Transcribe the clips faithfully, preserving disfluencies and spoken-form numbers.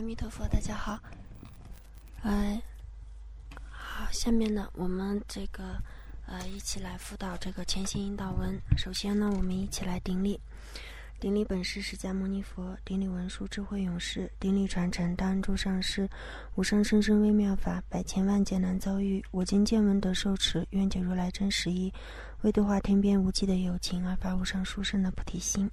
阿弥陀佛，大家好。呃，好，下面呢，我们这个呃一起来辅导这个前行引导文。首先呢，我们一起来顶礼，顶礼本师释迦牟尼佛，顶礼文殊智慧勇士，顶礼传承大恩诸上师，无上甚深微妙法，百千万劫难遭遇。我今见闻得受持，愿解如来真实义，为度化天边无际的有情，而发无上殊胜的菩提心。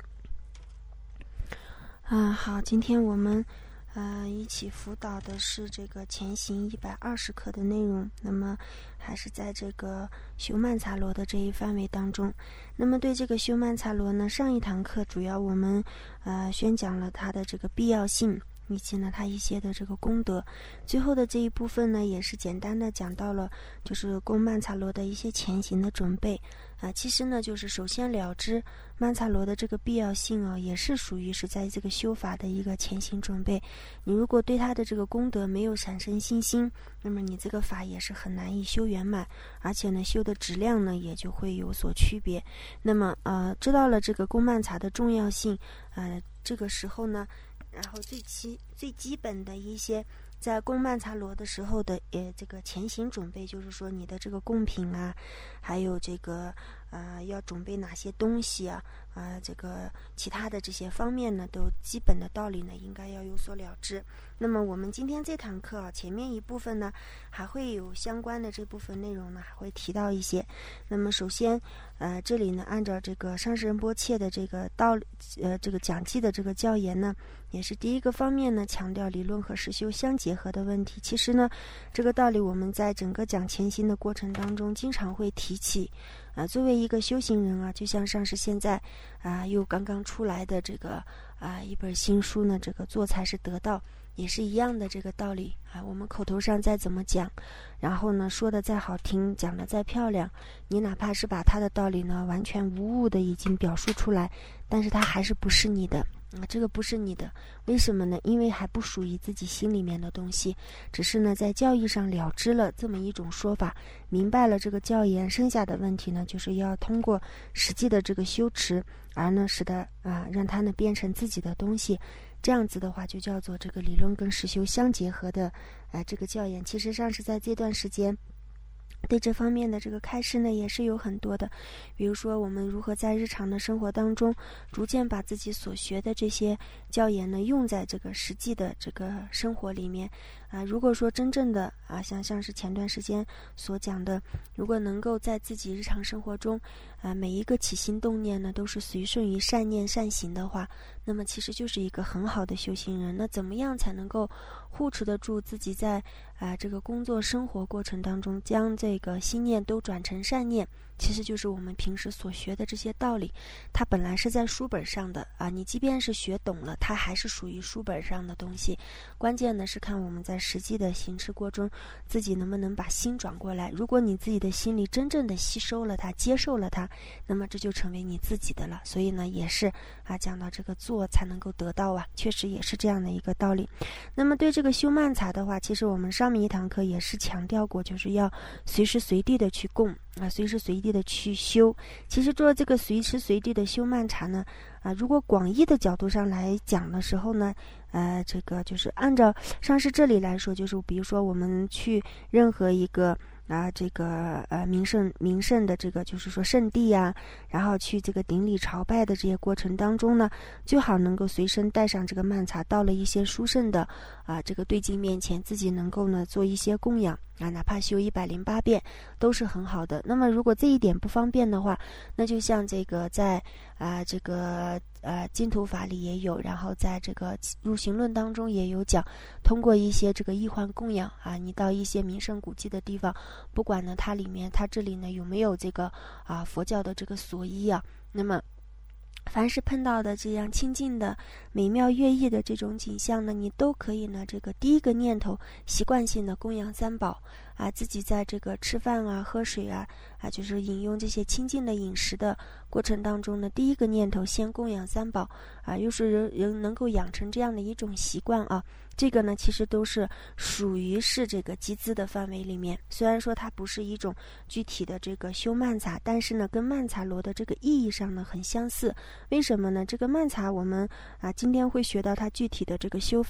啊，好，今天我们呃一起辅导的是这个前行一百二十课的内容，那么还是在这个修曼荼罗的这一范围当中。那么对这个修曼荼罗呢，上一堂课主要我们呃宣讲了它的这个必要性，以及呢它一些的这个功德。最后的这一部分呢，也是简单的讲到了就是攻曼荼罗的一些前行的准备啊、呃。其实呢，就是首先了知曼荼罗的这个必要性啊，也是属于是在这个修法的一个前行准备。你如果对它的这个功德没有产生信心，那么你这个法也是很难以修圆满，而且呢修的质量呢也就会有所区别。那么呃知道了这个攻曼荼的重要性，呃这个时候呢，然后最基最基本的一些在攻曼荼罗的时候的呃这个前行准备，就是说你的这个贡品啊，还有这个呃要准备哪些东西啊，啊、呃、这个其他的这些方面呢，都基本的道理呢应该要有所了知。那么我们今天这堂课啊，前面一部分呢还会有相关的这部分内容呢还会提到一些。那么首先呃这里呢按照这个上师仁波切的这个道呃这个讲记的这个教言呢，也是第一个方面呢强调理论和实修相结合的问题。其实呢这个道理我们在整个讲前行的过程当中经常会提起啊、呃，作为一个修行人啊，就像上师现在啊、呃、又刚刚出来的这个啊、呃、一本新书呢，这个做才是得道，也是一样的这个道理啊。我们口头上再怎么讲，然后呢说的再好听，讲的再漂亮，你哪怕是把他的道理呢完全无误的已经表述出来，但是他还是不是你的啊，这个不是你的，为什么呢？因为还不属于自己心里面的东西，只是呢在教义上了知了这么一种说法，明白了这个教言，剩下的问题呢就是要通过实际的这个修持，而呢使得啊让它呢变成自己的东西。这样子的话就叫做这个理论跟实修相结合的啊这个教言。其实上是在这段时间对这方面的这个开示呢也是有很多的，比如说我们如何在日常的生活当中逐渐把自己所学的这些教言呢用在这个实际的这个生活里面啊。如果说真正的啊像像是前段时间所讲的，如果能够在自己日常生活中啊每一个起心动念呢都是随顺于善念善行的话，那么其实就是一个很好的修行人。那怎么样才能够护持得住自己在啊这个工作生活过程当中将这个心念都转成善念？其实就是我们平时所学的这些道理，它本来是在书本上的啊，你即便是学懂了，它还是属于书本上的东西。关键呢是看我们在实际的行持过程中，自己能不能把心转过来。如果你自己的心里真正的吸收了它，接受了它，那么这就成为你自己的了。所以呢，也是啊，讲到这个做才能够得到啊，确实也是这样的一个道理。那么对这个修曼荼的话，其实我们上面一堂课也是强调过，就是要随时随地的去供啊，随时随地的去修。其实做这个随时随地的修曼荼呢，啊，如果广义的角度上来讲的时候呢，呃，这个就是按照上师这里来说，就是比如说我们去任何一个啊，这个呃名胜名胜的这个就是说圣地啊，然后去这个顶礼朝拜的这些过程当中呢，最好能够随身带上这个曼荼，到了一些殊胜的啊这个对境面前，自己能够呢做一些供养啊，哪怕修一百零八遍都是很好的。那么如果这一点不方便的话，那就像这个在啊这个呃净土法里也有，然后在这个入行论当中也有讲，通过一些这个易幻供养啊，你到一些名胜古迹的地方，不管呢它里面它这里呢有没有这个啊佛教的这个所依啊，那么凡是碰到的这样清净的美妙悦意的这种景象呢，你都可以呢这个第一个念头习惯性的供养三宝啊，自己在这个吃饭啊喝水啊啊就是饮用这些清净的饮食的过程当中呢，第一个念头先供养三宝啊，又是人人能够养成这样的一种习惯啊。这个呢其实都是属于是这个集资的范围里面，虽然说它不是一种具体的这个修曼荼，但是呢跟曼荼罗的这个意义上呢很相似。为什么呢？这个曼荼我们啊今天会学到它具体的这个修法，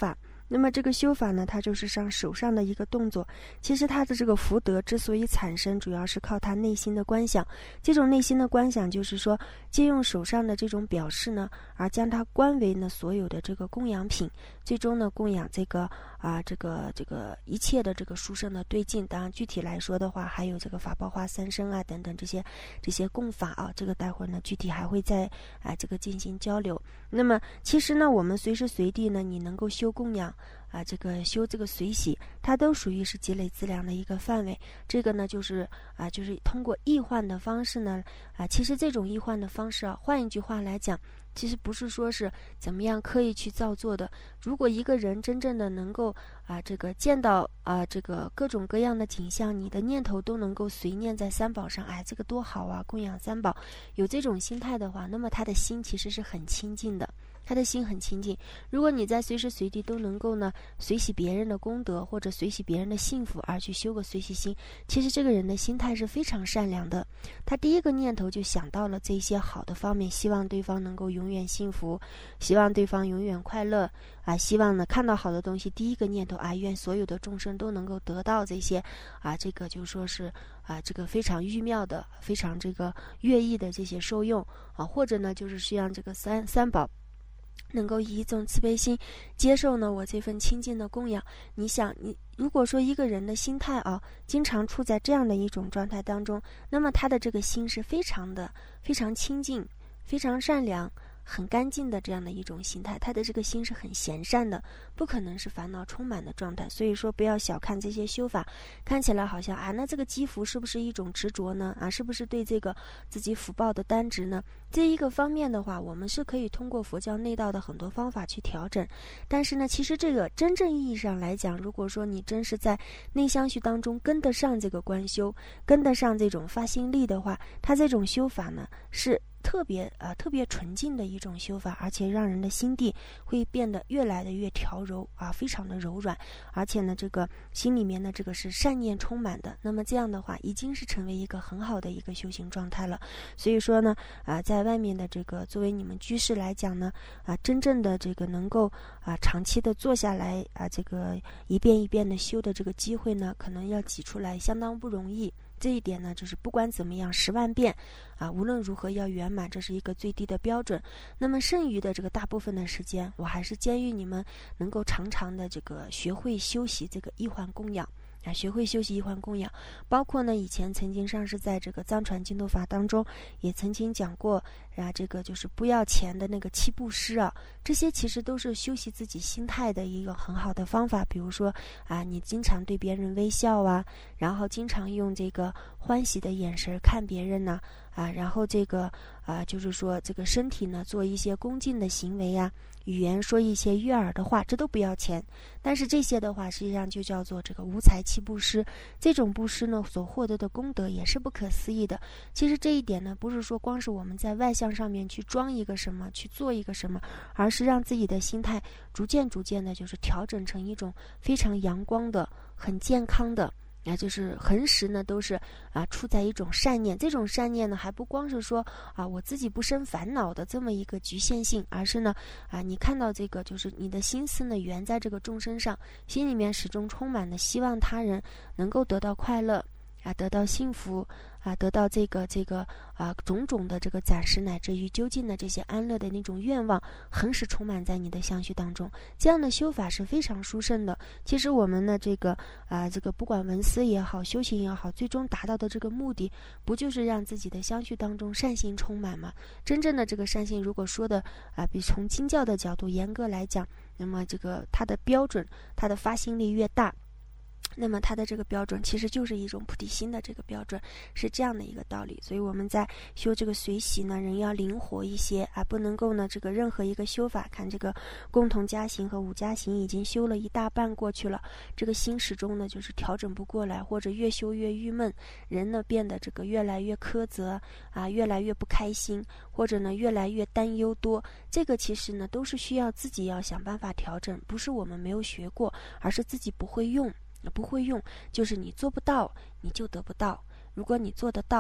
那么这个修法呢，它就是上手上的一个动作。其实它的这个福德之所以产生，主要是靠他内心的观想。这种内心的观想，就是说借用手上的这种表示呢，而将它观为呢所有的这个供养品，最终呢供养这个啊这个这个一切的这个殊胜的对境。当然具体来说的话，还有这个法宝化三身啊等等这些这些供法啊，这个待会儿呢具体还会再啊这个进行交流。那么其实呢，我们随时随地呢，你能够修供养啊，这个修这个随喜，它都属于是积累资粮的一个范围。这个呢，就是啊，就是通过易换的方式呢，啊，其实这种易换的方式啊，换一句话来讲，其实不是说是怎么样刻意去造作的。如果一个人真正的能够啊，这个见到啊，这个各种各样的景象，你的念头都能够随念在三宝上，哎，这个多好啊！供养三宝，有这种心态的话，那么他的心其实是很清净的。他的心很清净。如果你在随时随地都能够呢随喜别人的功德或者随喜别人的幸福而去修个随喜心，其实这个人的心态是非常善良的。他第一个念头就想到了这些好的方面，希望对方能够永远幸福，希望对方永远快乐啊，希望呢看到好的东西，第一个念头啊，愿所有的众生都能够得到这些啊，这个就说是啊，这个非常玉妙的、非常这个悦意的这些受用啊，或者呢就是希望这个三三宝能够以一种慈悲心接受呢我这份清净的供养。你想，你如果说一个人的心态啊，经常处在这样的一种状态当中，那么他的这个心是非常的非常清净、非常善良、很干净的这样的一种心态，他的这个心是很贤善的，不可能是烦恼充满的状态。所以说不要小看这些修法，看起来好像啊，那这个积福是不是一种执着呢？啊，是不是对这个自己福报的单执呢？这一个方面的话，我们是可以通过佛教内道的很多方法去调整。但是呢，其实这个真正意义上来讲，如果说你真是在内相续当中跟得上这个观修，跟得上这种发心力的话，它这种修法呢是特别呃特别纯净的一种修法，而且让人的心地会变得越来的越调柔啊，非常的柔软，而且呢这个心里面呢这个是善念充满的。那么这样的话已经是成为一个很好的一个修行状态了。所以说呢啊，在外面的这个作为你们居士来讲呢啊，真正的这个能够啊长期的坐下来啊，这个一遍一遍的修的这个机会呢，可能要挤出来相当不容易。这一点呢，就是不管怎么样，十万遍啊，无论如何要圆满，这是一个最低的标准。那么剩余的这个大部分的时间，我还是建议你们能够常常的这个学会修习这个一环供养啊，学会修习一环供养。包括呢，以前曾经上是在这个藏传净土法当中，也曾经讲过啊，这个就是不要钱的那个七布施啊，这些其实都是修习自己心态的一个很好的方法。比如说啊，你经常对别人微笑啊，然后经常用这个欢喜的眼神看别人呢啊，然后这个啊，就是说这个身体呢做一些恭敬的行为呀，语言说一些悦耳的话，这都不要钱。但是这些的话，实际上就叫做这个无财七布施。这种布施呢，所获得的功德也是不可思议的。其实这一点呢，不是说光是我们在外向上面去装一个什么，去做一个什么，而是让自己的心态逐渐逐渐的，就是调整成一种非常阳光的、很健康的。啊，就是恒时呢都是啊处在一种善念，这种善念呢还不光是说啊我自己不生烦恼的这么一个局限性，而是呢啊你看到这个就是你的心思呢缘在这个众生上，心里面始终充满了希望他人能够得到快乐啊，得到幸福啊，得到这个这个啊种种的这个暂时乃至于究竟的这些安乐的那种愿望，恒时充满在你的相续当中。这样的修法是非常殊胜的。其实我们呢这个啊这个不管文思也好，修行也好，最终达到的这个目的，不就是让自己的相续当中善心充满吗？真正的这个善心，如果说的啊比从经教的角度严格来讲，那么这个它的标准，它的发心力越大，那么它的这个标准其实就是一种菩提心的这个标准，是这样的一个道理。所以我们在修这个随喜呢，人要灵活一些啊，不能够呢这个任何一个修法，看这个共同加行和五加行已经修了一大半过去了，这个心始终呢就是调整不过来，或者越修越郁闷，人呢变得这个越来越苛责啊，越来越不开心，或者呢越来越担忧多。这个其实呢都是需要自己要想办法调整，不是我们没有学过，而是自己不会用。不会用，就是你做不到你就得不到，如果你做得到，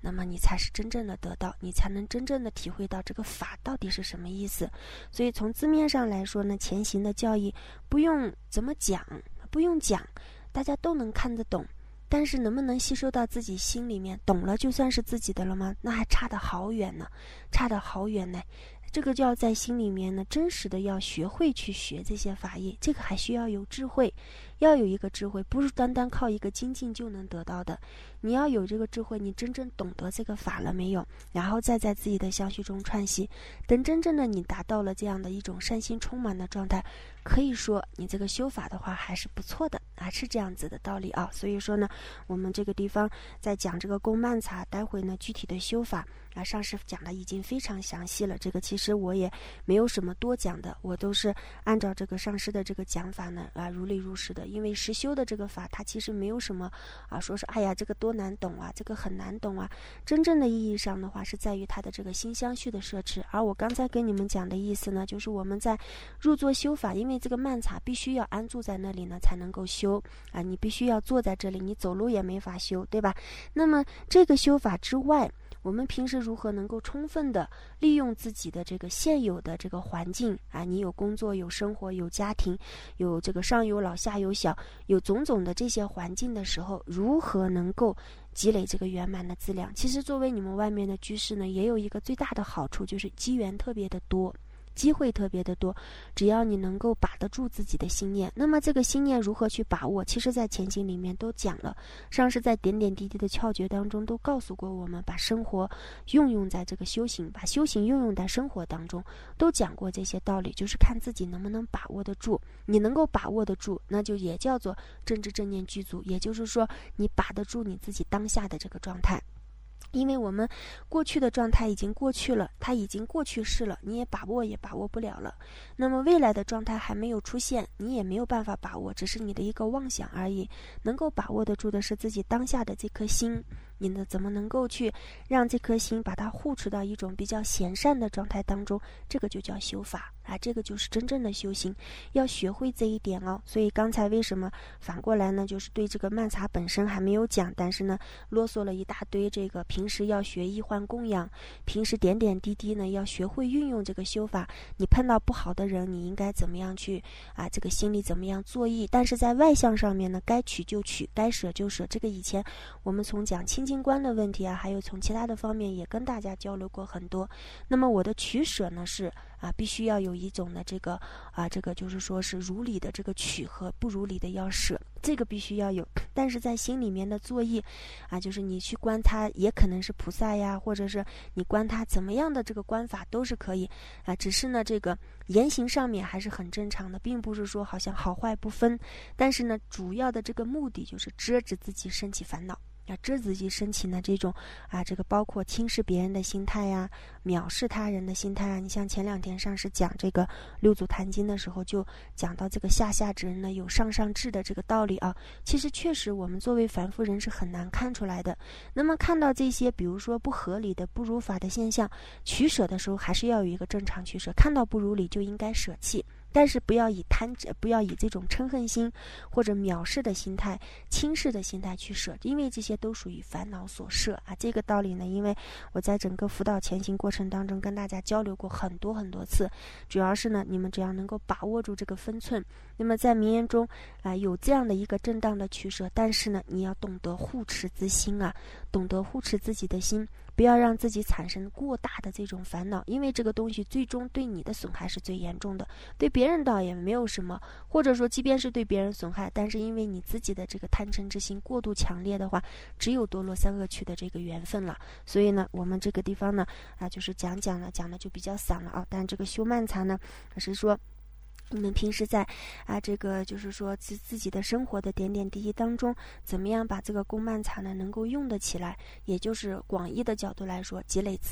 那么你才是真正的得到，你才能真正的体会到这个法到底是什么意思。所以从字面上来说呢，前行的教义不用怎么讲，不用讲，大家都能看得懂。但是能不能吸收到自己心里面，懂了就算是自己的了吗？那还差得好远呢，差得好远呢。这个就要在心里面呢，真实的要学会去学这些法义，这个还需要有智慧，要有一个智慧，不是单单靠一个精进就能得到的。你要有这个智慧，你真正懂得这个法了没有？然后再在自己的相续中串习，等真正的你达到了这样的一种善心充满的状态，可以说你这个修法的话还是不错的啊，是这样子的道理啊。所以说呢，我们这个地方在讲这个供曼茶，待会呢具体的修法啊，上师讲的已经非常详细了，这个其实我也没有什么多讲的，我都是按照这个上师的这个讲法呢啊如理如实的。因为实修的这个法它其实没有什么啊说是哎呀这个多难懂啊，这个很难懂啊，真正的意义上的话是在于它的这个心相续的摄持。而我刚才跟你们讲的意思呢，就是我们在入座修法，因为这个曼茶必须要安住在那里呢才能够修啊，你必须要坐在这里，你走路也没法修，对吧？那么这个修法之外，我们平时如何能够充分的利用自己的这个现有的这个环境啊？你有工作，有生活，有家庭，有这个上有老下有小，有种种的这些环境的时候，如何能够积累这个圆满的资粮？其实作为你们外面的居士呢，也有一个最大的好处，就是机缘特别的多，机会特别的多，只要你能够把得住自己的心念。那么这个心念如何去把握，其实在前行里面都讲了，上师在点点滴滴的窍诀当中都告诉过我们，把生活运用在这个修行，把修行运用在生活当中，都讲过这些道理，就是看自己能不能把握得住。你能够把握得住，那就也叫做正知正念具足，也就是说你把得住你自己当下的这个状态。因为我们过去的状态已经过去了，它已经过去式了，你也把握也把握不了了。那么未来的状态还没有出现，你也没有办法把握，只是你的一个妄想而已。能够把握得住的是自己当下的这颗心，你呢怎么能够去让这颗心把它护持到一种比较闲善的状态当中，这个就叫修法啊，这个就是真正的修行，要学会这一点哦。所以刚才为什么反过来呢，就是对这个曼茶本身还没有讲，但是呢啰嗦了一大堆，这个平时要学易患供养，平时点点滴滴呢要学会运用这个修法。你碰到不好的人，你应该怎么样去啊，这个心里怎么样作意，但是在外向上面呢，该取就取，该舍就舍。这个以前我们从讲清净观的问题啊，还有从其他的方面也跟大家交流过很多。那么我的取舍呢是啊，必须要有一种的这个啊，这个就是说是如理的这个取和不如理的要舍，这个必须要有。但是在心里面的作意啊，就是你去观他，也可能是菩萨呀，或者是你观他怎么样的这个观法都是可以啊。只是呢，这个言行上面还是很正常的，并不是说好像好坏不分。但是呢，主要的这个目的就是遮止自己升起烦恼。要遮自己升起呢这种啊，这个包括轻视别人的心态呀、藐视他人的心态啊。你像前两天上师讲这个六祖坛经的时候，就讲到这个下下之人呢有上上智的这个道理啊。其实确实我们作为凡夫人是很难看出来的。那么看到这些比如说不合理的、不如法的现象，取舍的时候还是要有一个正常取舍，看到不如理就应该舍弃。但是不要以贪执，不要以这种嗔恨心或者藐视的心态、轻视的心态去舍，因为这些都属于烦恼所摄啊。这个道理呢，因为我在整个辅导前行过程当中跟大家交流过很多很多次，主要是呢，你们只要能够把握住这个分寸，那么在名言中啊、呃、有这样的一个正当的取舍，但是呢，你要懂得护持自心啊，懂得护持自己的心。不要让自己产生过大的这种烦恼，因为这个东西最终对你的损害是最严重的，对别人倒也没有什么，或者说即便是对别人损害，但是因为你自己的这个贪嗔之心过度强烈的话，只有堕落三恶趣的这个缘分了。所以呢，我们这个地方呢啊，就是讲讲了，讲的就比较散了啊。但这个修曼茶呢，还是说你们平时在啊，这个就是说自自己的生活的点点滴滴当中，怎么样把这个供曼茶呢能够用得起来，也就是广义的角度来说，积累资粮。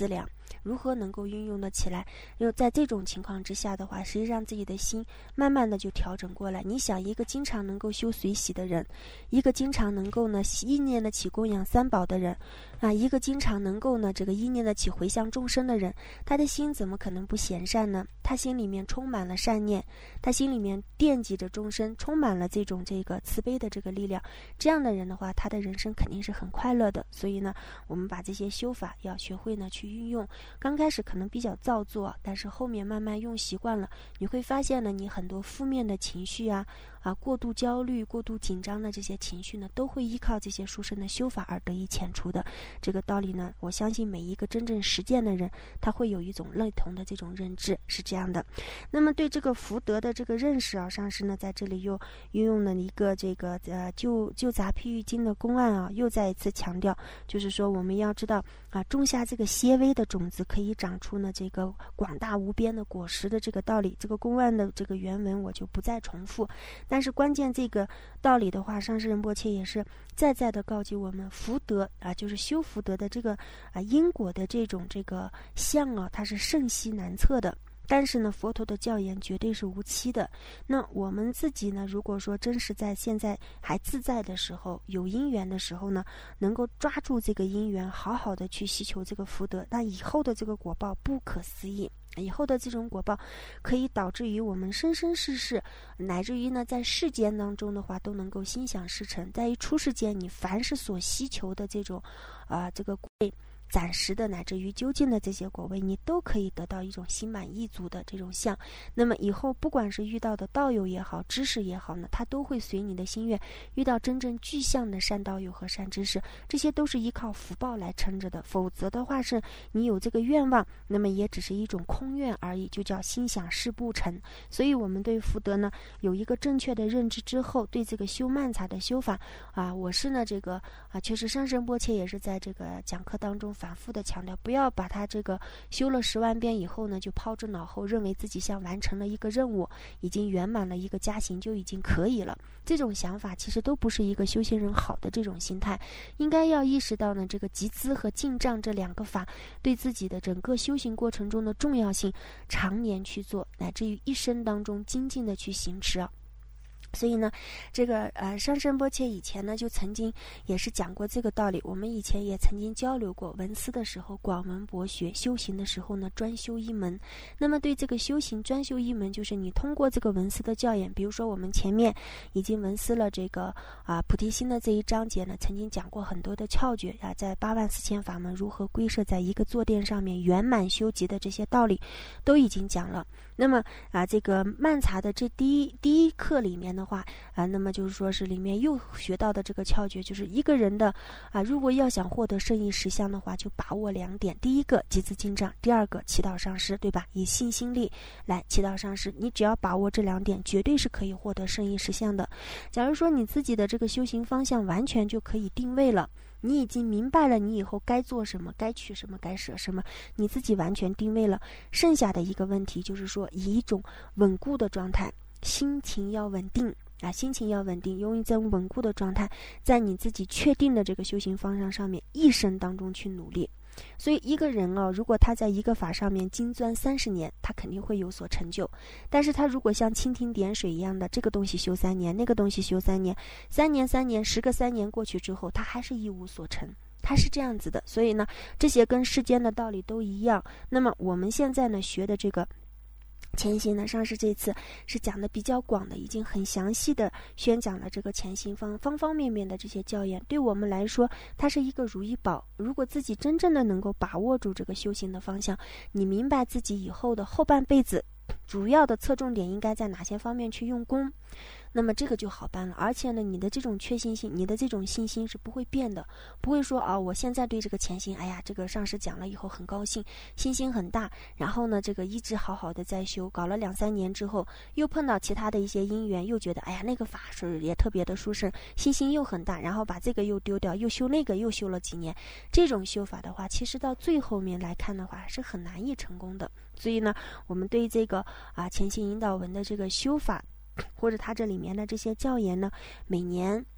如何能够运用的起来？因为在这种情况之下的话，实际上自己的心慢慢的就调整过来。你想，一个经常能够修随喜的人，一个经常能够呢意念的起供养三宝的人啊，一个经常能够呢这个意念的起回向众生的人，他的心怎么可能不闲善呢？他心里面充满了善念，他心里面惦记着众生，充满了这种这个慈悲的这个力量。这样的人的话，他的人生肯定是很快乐的。所以呢，我们把这些修法要学会呢去运用。刚开始可能比较造作，但是后面慢慢用习惯了，你会发现呢，你很多负面的情绪啊啊，过度焦虑、过度紧张的这些情绪呢，都会依靠这些殊胜的修法而得以遣除的。这个道理呢，我相信每一个真正实践的人，他会有一种类同的这种认知，是这样的。那么对这个福德的这个认识啊，上师呢在这里又运用了一个这个呃旧旧杂譬喻经的公案啊，又再一次强调，就是说我们要知道啊，种下这个些微的种子，可以长出呢这个广大无边的果实的这个道理。这个公案的这个原文我就不再重复。但是关键这个道理的话，上师仁波切也是再再的告诫我们，福德啊，就是修福德的这个啊因果的这种这个相啊，它是甚稀难测的。但是呢，佛陀的教言绝对是无期的。那我们自己呢，如果说真是在现在还自在的时候，有因缘的时候呢，能够抓住这个因缘，好好的去祈求这个福德，那以后的这个果报不可思议。以后的这种果报可以导致于我们生生世世，乃至于呢在世间当中的话都能够心想事成。在于出世间，你凡是所希求的这种啊、呃、这个暂时的乃至于究竟的这些果位，你都可以得到一种心满意足的这种相。那么以后不管是遇到的道友也好，知识也好呢，它都会随你的心愿遇到真正具象的善道友和善知识，这些都是依靠福报来撑着的。否则的话，是你有这个愿望，那么也只是一种空愿而已，就叫心想事不成。所以我们对福德呢有一个正确的认知之后，对这个修曼茶的修法啊，我是呢这个啊，确实上师仁波切也是在这个讲课当中反复的强调，不要把它这个修了十万遍以后呢就抛之脑后，认为自己像完成了一个任务，已经圆满了一个加行就已经可以了。这种想法其实都不是一个修行人好的这种心态。应该要意识到呢，这个集资和进账这两个法对自己的整个修行过程中的重要性，常年去做，乃至于一生当中精进的去行持啊。所以呢，这个呃，上师仁波切以前呢就曾经也是讲过这个道理。我们以前也曾经交流过，闻思的时候广闻博学，修行的时候呢专修一门。那么对这个修行专修一门，就是你通过这个闻思的教研，比如说我们前面已经闻思了这个啊菩提心的这一章节呢，曾经讲过很多的窍诀啊，在八万四千法门如何归摄在一个坐垫上面圆满修集的这些道理都已经讲了。那么啊，这个曼茶的这第一第一课里面的话啊，那么就是说是里面又学到的这个窍诀，就是一个人的啊，如果要想获得圣意实相的话，就把握两点：第一个集资进账，第二个祈祷上师，对吧？以信心力来祈祷上师，你只要把握这两点，绝对是可以获得圣意实相的。假如说你自己的这个修行方向完全就可以定位了，你已经明白了你以后该做什么，该取什么，该舍什么，你自己完全定位了。剩下的一个问题就是说，以一种稳固的状态，心情要稳定啊，心情要稳定，用一种稳固的状态，在你自己确定的这个修行方向上面，一生当中去努力。所以一个人啊，如果他在一个法上面精钻三十年，他肯定会有所成就。但是他如果像蜻蜓点水一样的，这个东西修三年，那个东西修三年，三年三年，十个三年过去之后，他还是一无所成。它是这样子的。所以呢，这些跟世间的道理都一样。那么我们现在呢学的这个前行呢，上师这次是讲的比较广的，已经很详细的宣讲了这个前行方方方面面的这些教言。对我们来说，它是一个如意宝。如果自己真正的能够把握住这个修行的方向，你明白自己以后的后半辈子主要的侧重点应该在哪些方面去用功，那么这个就好办了。而且呢，你的这种确信心，你的这种信心是不会变的，不会说啊，我现在对这个前行，哎呀，这个上师讲了以后很高兴，信心很大，然后呢，这个一直好好的在修，搞了两三年之后，又碰到其他的一些因缘，又觉得哎呀，那个法是也特别的殊胜，信心又很大，然后把这个又丢掉，又修那个，又修了几年。这种修法的话，其实到最后面来看的话，是很难以成功的。所以呢，我们对这个啊前行引导文的这个修法，或者它这里面的这些教言呢，每年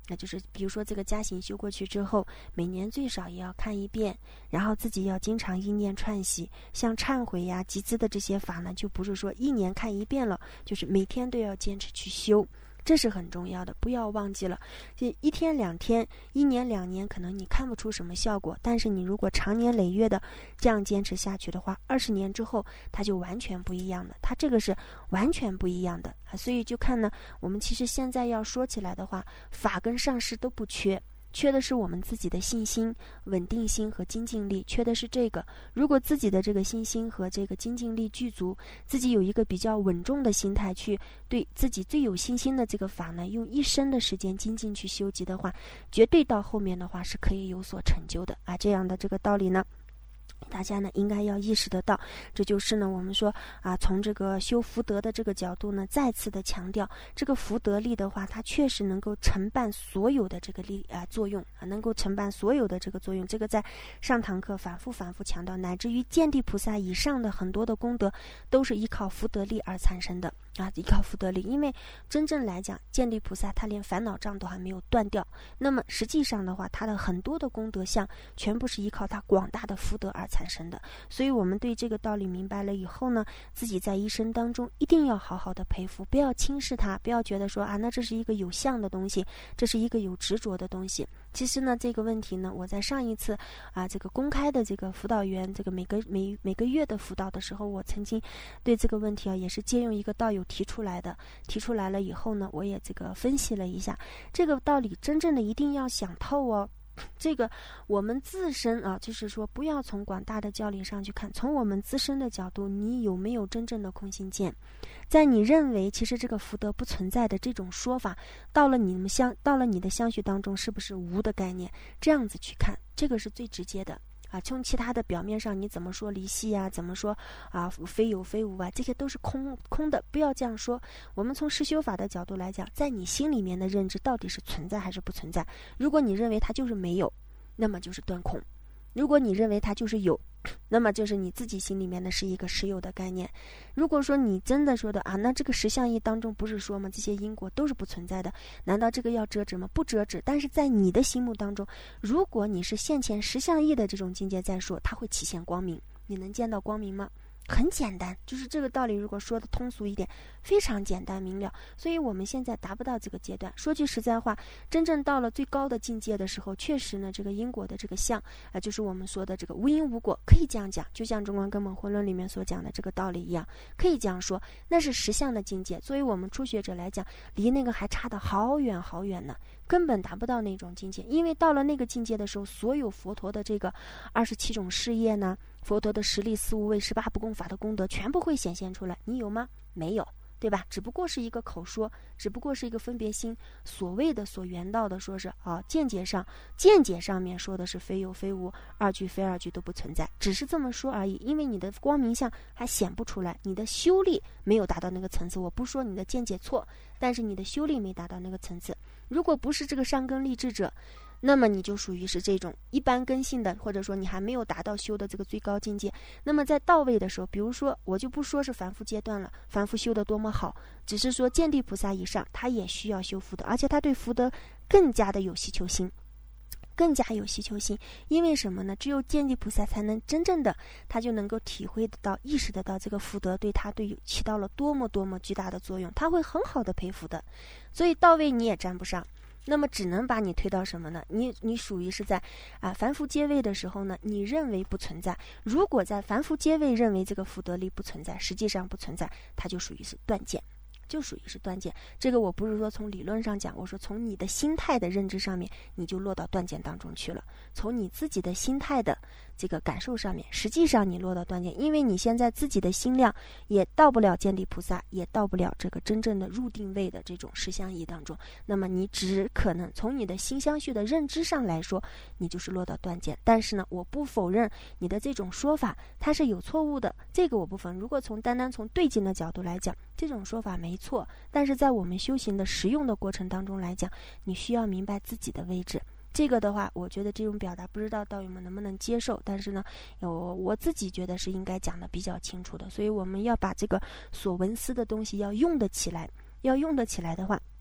那就是比如说这个加行修过去之后，每年最少也要看一遍，然后自己要经常意念串习，像忏悔呀、集资的这些法呢，就不是说一年看一遍了，就是每天都要坚持去修。这是很重要的，不要忘记了。这一天两天，一年两年，可能你看不出什么效果，但是你如果长年累月的这样坚持下去的话，二十年之后，它就完全不一样了。它这个是完全不一样的啊！所以就看呢，我们其实现在要说起来的话，法跟上师都不缺。缺的是我们自己的信心、稳定心和精进力，缺的是这个。如果自己的这个信心和这个精进力具足，自己有一个比较稳重的心态，去对自己最有信心的这个法呢，用一生的时间精进去修集的话，绝对到后面的话是可以有所成就的啊！这样的这个道理呢，大家呢应该要意识得到。这就是呢我们说啊，从这个修福德的这个角度呢，再次的强调，这个福德力的话，它确实能够承办所有的这个力啊作用啊，能够承办所有的这个作用。这个在上堂课反复反复强调，乃至于见地菩萨以上的很多的功德，都是依靠福德力而产生的啊，依靠福德力。因为真正来讲，见地菩萨他连烦恼障都还没有断掉，那么实际上的话，他的很多的功德相，全部是依靠他广大的福德而产生的。所以我们对这个道理明白了以后呢，自己在一生当中一定要好好的培福，不要轻视它，不要觉得说啊，那这是一个有相的东西，这是一个有执着的东西。其实呢，这个问题呢，我在上一次啊这个公开的这个辅导员这个每个每每个月的辅导的时候，我曾经对这个问题啊，也是借用一个道友提出来的，提出来了以后呢，我也这个分析了一下，这个道理真正的一定要想透哦。这个我们自身啊，就是说不要从广大的教理上去看，从我们自身的角度，你有没有真正的空性见？在你认为其实这个福德不存在的这种说法，到了你们相到了你的相续当中，是不是无的概念？这样子去看，这个是最直接的啊。从其他的表面上你怎么说离系啊，怎么说啊非有非无啊，这些都是空空的，不要这样说。我们从实修法的角度来讲，在你心里面的认知到底是存在还是不存在？如果你认为它就是没有，那么就是断空；如果你认为它就是有，那么就是你自己心里面的是一个实有的概念。如果说你真的说的啊，那这个实相义当中不是说吗？这些因果都是不存在的，难道这个要遮止吗？不遮止。但是在你的心目当中，如果你是现前实相义的这种境界在说，它会体现光明。你能见到光明吗？很简单，就是这个道理如果说的通俗一点，非常简单明了。所以我们现在达不到这个阶段。说句实在话，真正到了最高的境界的时候，确实呢，这个因果的这个相啊、呃，就是我们说的这个无因无果，可以这样讲，就像中观根本混论里面所讲的这个道理一样，可以这样说，那是实相的境界。作为我们初学者来讲，离那个还差得好远好远呢，根本达不到那种境界。因为到了那个境界的时候，所有佛陀的这个二十七种事业呢，佛陀的十力四无畏十八不共法的功德全部会显现出来，你有吗？没有，对吧？只不过是一个口说，只不过是一个分别心，所谓的所缘到的说是啊，见解上见解上面说的是非有非无，二句非二句都不存在，只是这么说而已。因为你的光明相还显不出来，你的修力没有达到那个层次。我不说你的见解错，但是你的修力没达到那个层次。如果不是这个上根立志者，那么你就属于是这种一般根性的，或者说你还没有达到修的这个最高境界。那么在到位的时候，比如说我就不说是凡夫阶段了，凡夫修的多么好，只是说见地菩萨以上，他也需要修福德，而且他对福德更加的有希求心，更加有希求心。因为什么呢？只有见地菩萨才能真正的，他就能够体会得到、意识得到这个福德对他对有起到了多么多么巨大的作用，他会很好的培福的。所以到位你也沾不上。那么只能把你推到什么呢？你你属于是在啊凡夫阶位的时候呢，你认为不存在。如果在凡夫阶位认为这个福德力不存在，实际上不存在，它就属于是断见，就属于是断见。这个我不是说从理论上讲，我说从你的心态的认知上面，你就落到断见当中去了。从你自己的心态的这个感受上面，实际上你落到断见，因为你现在自己的心量也到不了见地菩萨，也到不了这个真正的入定位的这种实相义当中。那么你只可能从你的心相续的认知上来说，你就是落到断见。但是呢，我不否认你的这种说法它是有错误的，这个我不否认。如果从单单从对境的角度来讲，这种说法没错，但是在我们修行的实用的过程当中来讲，你需要明白自己的位置。这个的话，我觉得这种表达不知道道友们能不能接受，但是呢，我我自己觉得是应该讲的比较清楚的。所以我们要把这个所闻思的东西要用得起来，要用得起来的话，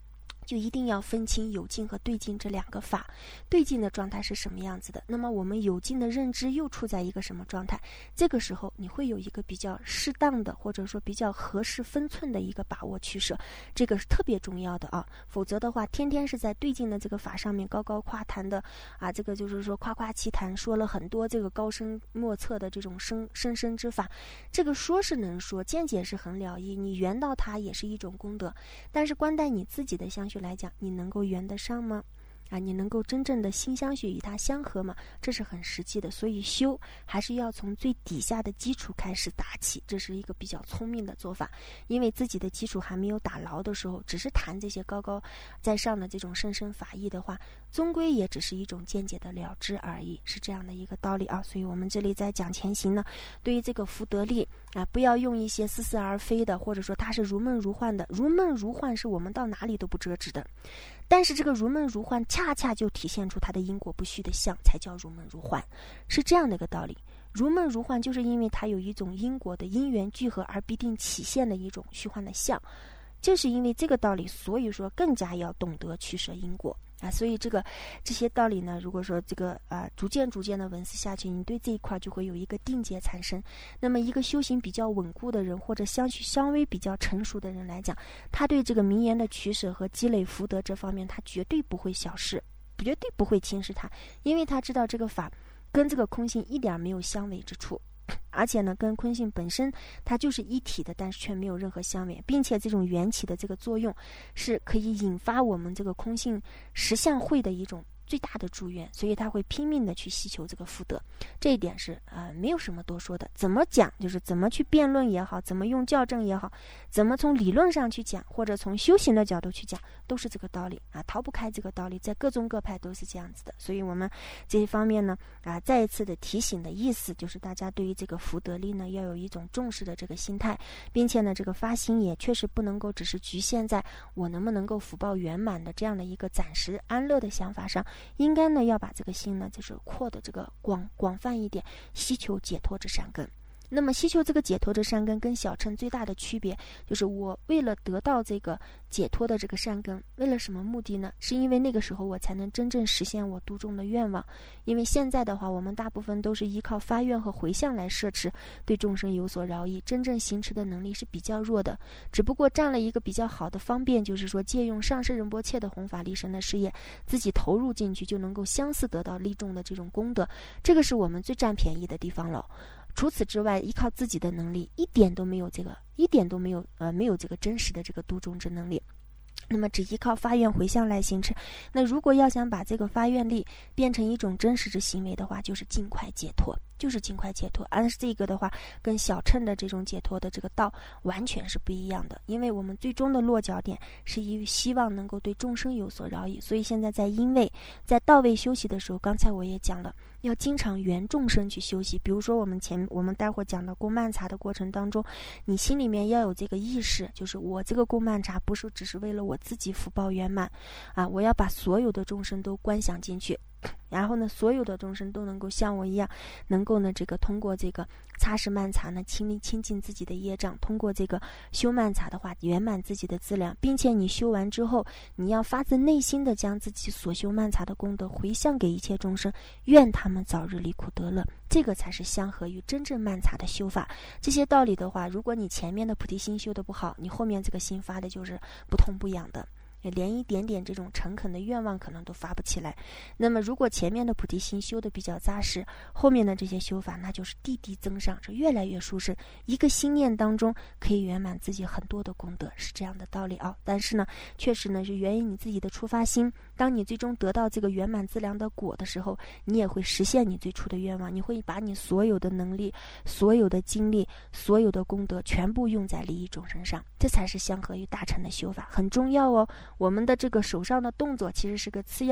就一定要分清有境和对境这两个法。对境的状态是什么样子的，那么我们有境的认知又处在一个什么状态，这个时候你会有一个比较适当的或者说比较合适分寸的一个把握取舍，这个是特别重要的啊。否则的话天天是在对境的这个法上面高高夸谈的啊，这个就是说夸夸其谈，说了很多这个高深莫测的这种深深深之法，这个说是能说，见解是很了义，你圆到它也是一种功德，但是关待你自己的相续来讲，你能够圆得上吗？啊，你能够真正的心相续与它相合吗？这是很实际的，所以修还是要从最底下的基础开始打起，这是一个比较聪明的做法。因为自己的基础还没有打牢的时候，只是谈这些高高在上的这种深深法义的话，终归也只是一种见解的了知而已，是这样的一个道理啊。所以我们这里在讲前行呢，对于这个福德力啊，不要用一些似是而非的，或者说它是如梦如幻的。如梦如幻是我们到哪里都不折纸的，但是这个如梦如幻恰恰就体现出它的因果不虚的相，才叫如梦如幻，是这样的一个道理。如梦如幻就是因为它有一种因果的因缘聚合而必定起现的一种虚幻的相，就是因为这个道理，所以说更加要懂得取舍因果啊。所以这个这些道理呢，如果说这个啊逐渐逐渐的文思下去，你对这一块就会有一个定解产生。那么一个修行比较稳固的人，或者相续稍微比较成熟的人来讲，他对这个名言的取舍和积累福德这方面，他绝对不会小视，绝对不会轻视它，因为他知道这个法跟这个空性一点没有相违之处，而且呢跟空性本身它就是一体的，但是却没有任何相违，并且这种缘起的这个作用是可以引发我们这个空性实相会的一种最大的祝愿，所以他会拼命的去希求这个福德，这一点是呃没有什么多说的。怎么讲，就是怎么去辩论也好，怎么用校正也好，怎么从理论上去讲，或者从修行的角度去讲，都是这个道理啊，逃不开这个道理，在各宗各派都是这样子的。所以我们这一方面呢啊，再一次的提醒的意思就是大家对于这个福德力呢要有一种重视的这个心态，并且呢这个发心也确实不能够只是局限在我能不能够福报圆满的这样的一个暂时安乐的想法上，应该呢要把这个心呢就是扩的这个广广泛一点，希求解脱之善根。那么希求这个解脱的善根跟小乘最大的区别就是我为了得到这个解脱的这个善根，为了什么目的呢？是因为那个时候我才能真正实现我度众的愿望。因为现在的话我们大部分都是依靠发愿和回向来摄持，对众生有所饶益，真正行持的能力是比较弱的，只不过占了一个比较好的方便，就是说借用上师仁波切的弘法利生的事业，自己投入进去就能够相似得到利众的这种功德，这个是我们最占便宜的地方了。除此之外，依靠自己的能力一点都没有这个一点都没有呃没有这个真实的这个度众之能力，那么只依靠发愿回向来行持。那如果要想把这个发愿力变成一种真实之行为的话，就是尽快解脱，就是尽快解脱。而这个的话跟小乘的这种解脱的这个道完全是不一样的，因为我们最终的落脚点是以希望能够对众生有所饶益。所以现在在因位在道位修习的时候，刚才我也讲了，要经常圆众生去修习。比如说我们前我们待会儿讲到供曼茶的过程当中，你心里面要有这个意识，就是我这个供曼茶不是只是为了我自己福报圆满啊，我要把所有的众生都观想进去，然后呢所有的众生都能够像我一样，能够呢这个通过这个擦拭曼茶呢清理清净自己的业障，通过这个修曼茶的话圆满自己的资粮，并且你修完之后，你要发自内心的将自己所修曼茶的功德回向给一切众生，愿他们早日离苦得乐，这个才是相合于真正曼茶的修法。这些道理的话，如果你前面的菩提心修的不好，你后面这个心发的就是不痛不痒的，连一点点这种诚恳的愿望可能都发不起来。那么如果前面的菩提心修的比较扎实，后面的这些修法那就是递递增上，这越来越殊胜，一个心念当中可以圆满自己很多的功德，是这样的道理啊。但是呢确实呢是源于你自己的出发心，当你最终得到这个圆满资粮的果的时候，你也会实现你最初的愿望，你会把你所有的能力所有的精力所有的功德全部用在利益众生上，这才是相合于大乘的修法，很重要哦。我们的这个手上的动作其实是个次要的，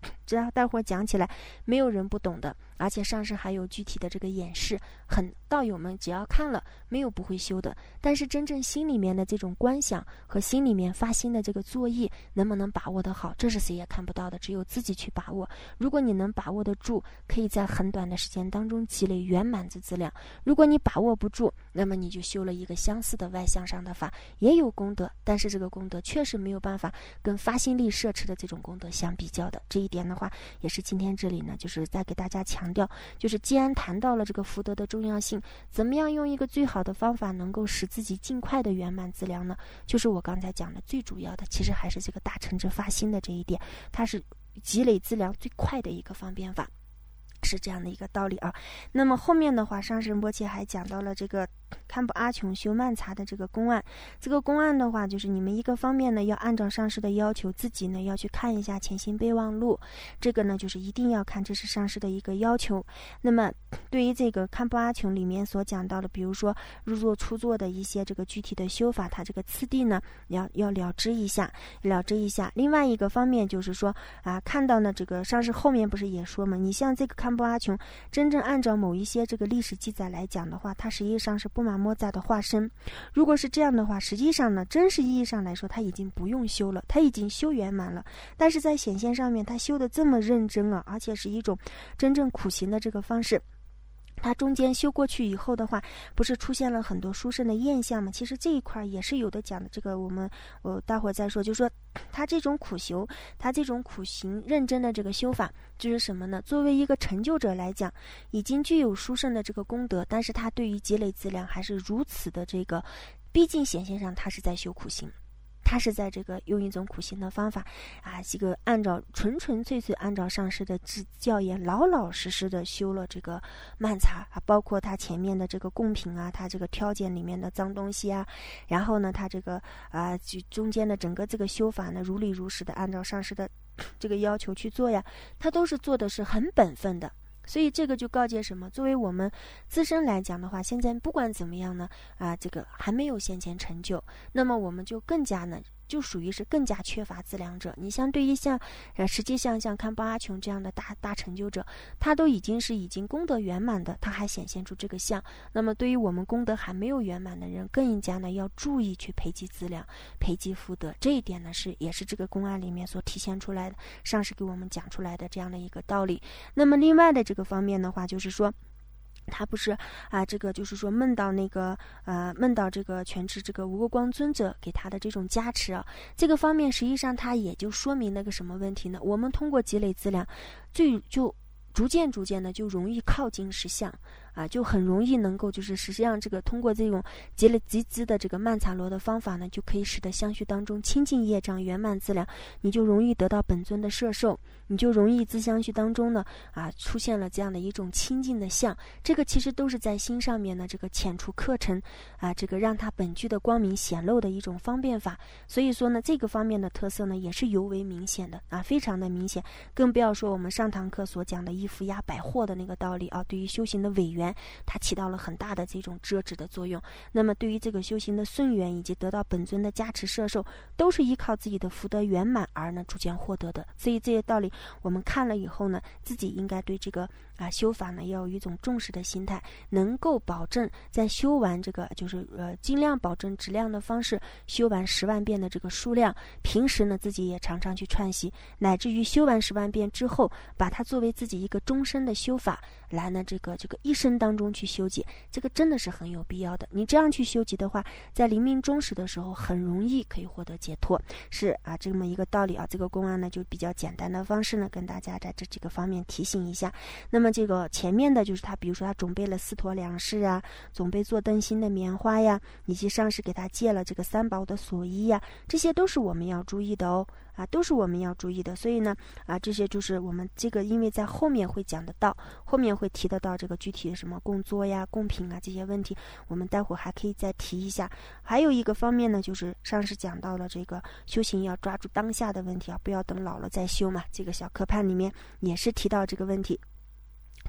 这样待会儿讲起来没有人不懂的，而且上师还有具体的这个演示，很道友们只要看了没有不会修的。但是真正心里面的这种观想和心里面发心的这个作意能不能把握得好，这是谁也看不到的，只有自己去把握。如果你能把握得住，可以在很短的时间当中积累圆满之资粮。如果你把握不住，那么你就修了一个相似的外向上的法，也有功德，但是这个功德确实没有办法跟发心力摄持的这种功德相比较的。这一点的话也是今天这里呢就是在给大家强调，就是既然谈到了这个福德的重要性，怎么样用一个最好的方法能够使自己尽快的圆满资粮呢？就是我刚才讲的最主要的，其实还是这个大乘之发心的这一点，它是积累资粮最快的一个方便法，是这样的一个道理啊。那么后面的话，上师波切还讲到了这个堪布阿琼修曼茶的这个公案。这个公案的话，就是你们一个方面呢要按照上师的要求，自己呢要去看一下潜心备忘录，这个呢就是一定要看，这是上师的一个要求。那么对于这个堪布阿琼里面所讲到的，比如说入座出座的一些这个具体的修法，它这个次第呢要要了知一下了知一下。另外一个方面就是说啊，看到呢这个上师后面不是也说嘛，你像这个堪布阿琼真正按照某一些这个历史记载来讲的话，它实际上是布玛摩扎的化身。如果是这样的话，实际上呢真实意义上来说他已经不用修了，他已经修圆满了，但是在显现上面他修的这么认真啊，而且是一种真正苦行的这个方式，它中间修过去以后的话，不是出现了很多殊胜的现象吗？其实这一块也是有的讲的，这个我们我待会儿再说。就是说他这种苦修，他这种苦行认真的这个修法，就是什么呢？作为一个成就者来讲，已经具有殊胜的这个功德，但是他对于积累资粮还是如此的这个，毕竟显现上他是在修苦行。他是在这个用一种苦行的方法啊，这个按照纯纯粹粹按照上师的教言，老老实实的修了这个曼茶啊，包括他前面的这个贡品啊，他这个挑拣里面的脏东西啊，然后呢，他这个啊，就中间的整个这个修法呢，如理如实的按照上师的这个要求去做呀，他都是做的是很本分的。所以这个就告诫什么？作为我们自身来讲的话，现在不管怎么样呢，啊，这个还没有先前成就，那么我们就更加呢，就属于是更加缺乏资粮者。你像对于像，呃，实际上像堪布阿琼这样的大大成就者，他都已经是已经功德圆满的，他还显现出这个相。那么对于我们功德还没有圆满的人，更加呢要注意去培积资粮、培积福德。这一点呢是也是这个公案里面所体现出来的，上师给我们讲出来的这样的一个道理。那么另外的这个方面的话，就是说他不是啊，这个就是说梦到那个呃梦到这个全知这个无过光尊者给他的这种加持啊，这个方面实际上他也就说明那个什么问题呢？我们通过积累资粮，最就逐渐逐渐的就容易靠近实相啊，就很容易能够就是实际上这个通过这种积累集资的这个曼茶罗的方法呢，就可以使得相续当中清净业障圆满资粮，你就容易得到本尊的摄受，你就容易自相续当中呢啊出现了这样的一种清净的相。这个其实都是在心上面呢这个遣除课程啊，这个让它本具的光明显露的一种方便法。所以说呢这个方面的特色呢也是尤为明显的啊，非常的明显。更不要说我们上堂课所讲的一福压百祸的那个道理啊，对于修行的委员它起到了很大的这种遮止的作用。那么对于这个修行的顺缘以及得到本尊的加持摄受，都是依靠自己的福德圆满而呢逐渐获得的。所以这些道理我们看了以后呢，自己应该对这个啊修法呢要有一种重视的心态，能够保证在修完这个就是呃尽量保证质量的方式修完十万遍的这个数量，平时呢自己也常常去串习，乃至于修完十万遍之后，把它作为自己一个终身的修法来呢这个这个一生当中去修集，这个真的是很有必要的。你这样去修集的话，在临命终时的时候很容易可以获得解脱，是啊这么一个道理啊。这个公案呢就比较简单的方式呢跟大家在这几个方面提醒一下。那么这个前面的就是他比如说他准备了四坨粮食啊，准备做灯芯的棉花呀，以及上师给他借了这个三宝的锁衣呀，这些都是我们要注意的哦啊，都是我们要注意的。所以呢啊这些就是我们这个因为在后面会讲得到，后面会提得到这个具体的什么供作呀贡品啊这些问题，我们待会儿还可以再提一下。还有一个方面呢，就是上次讲到了这个修行要抓住当下的问题啊，不要等老了再修嘛，这个小课判里面也是提到这个问题。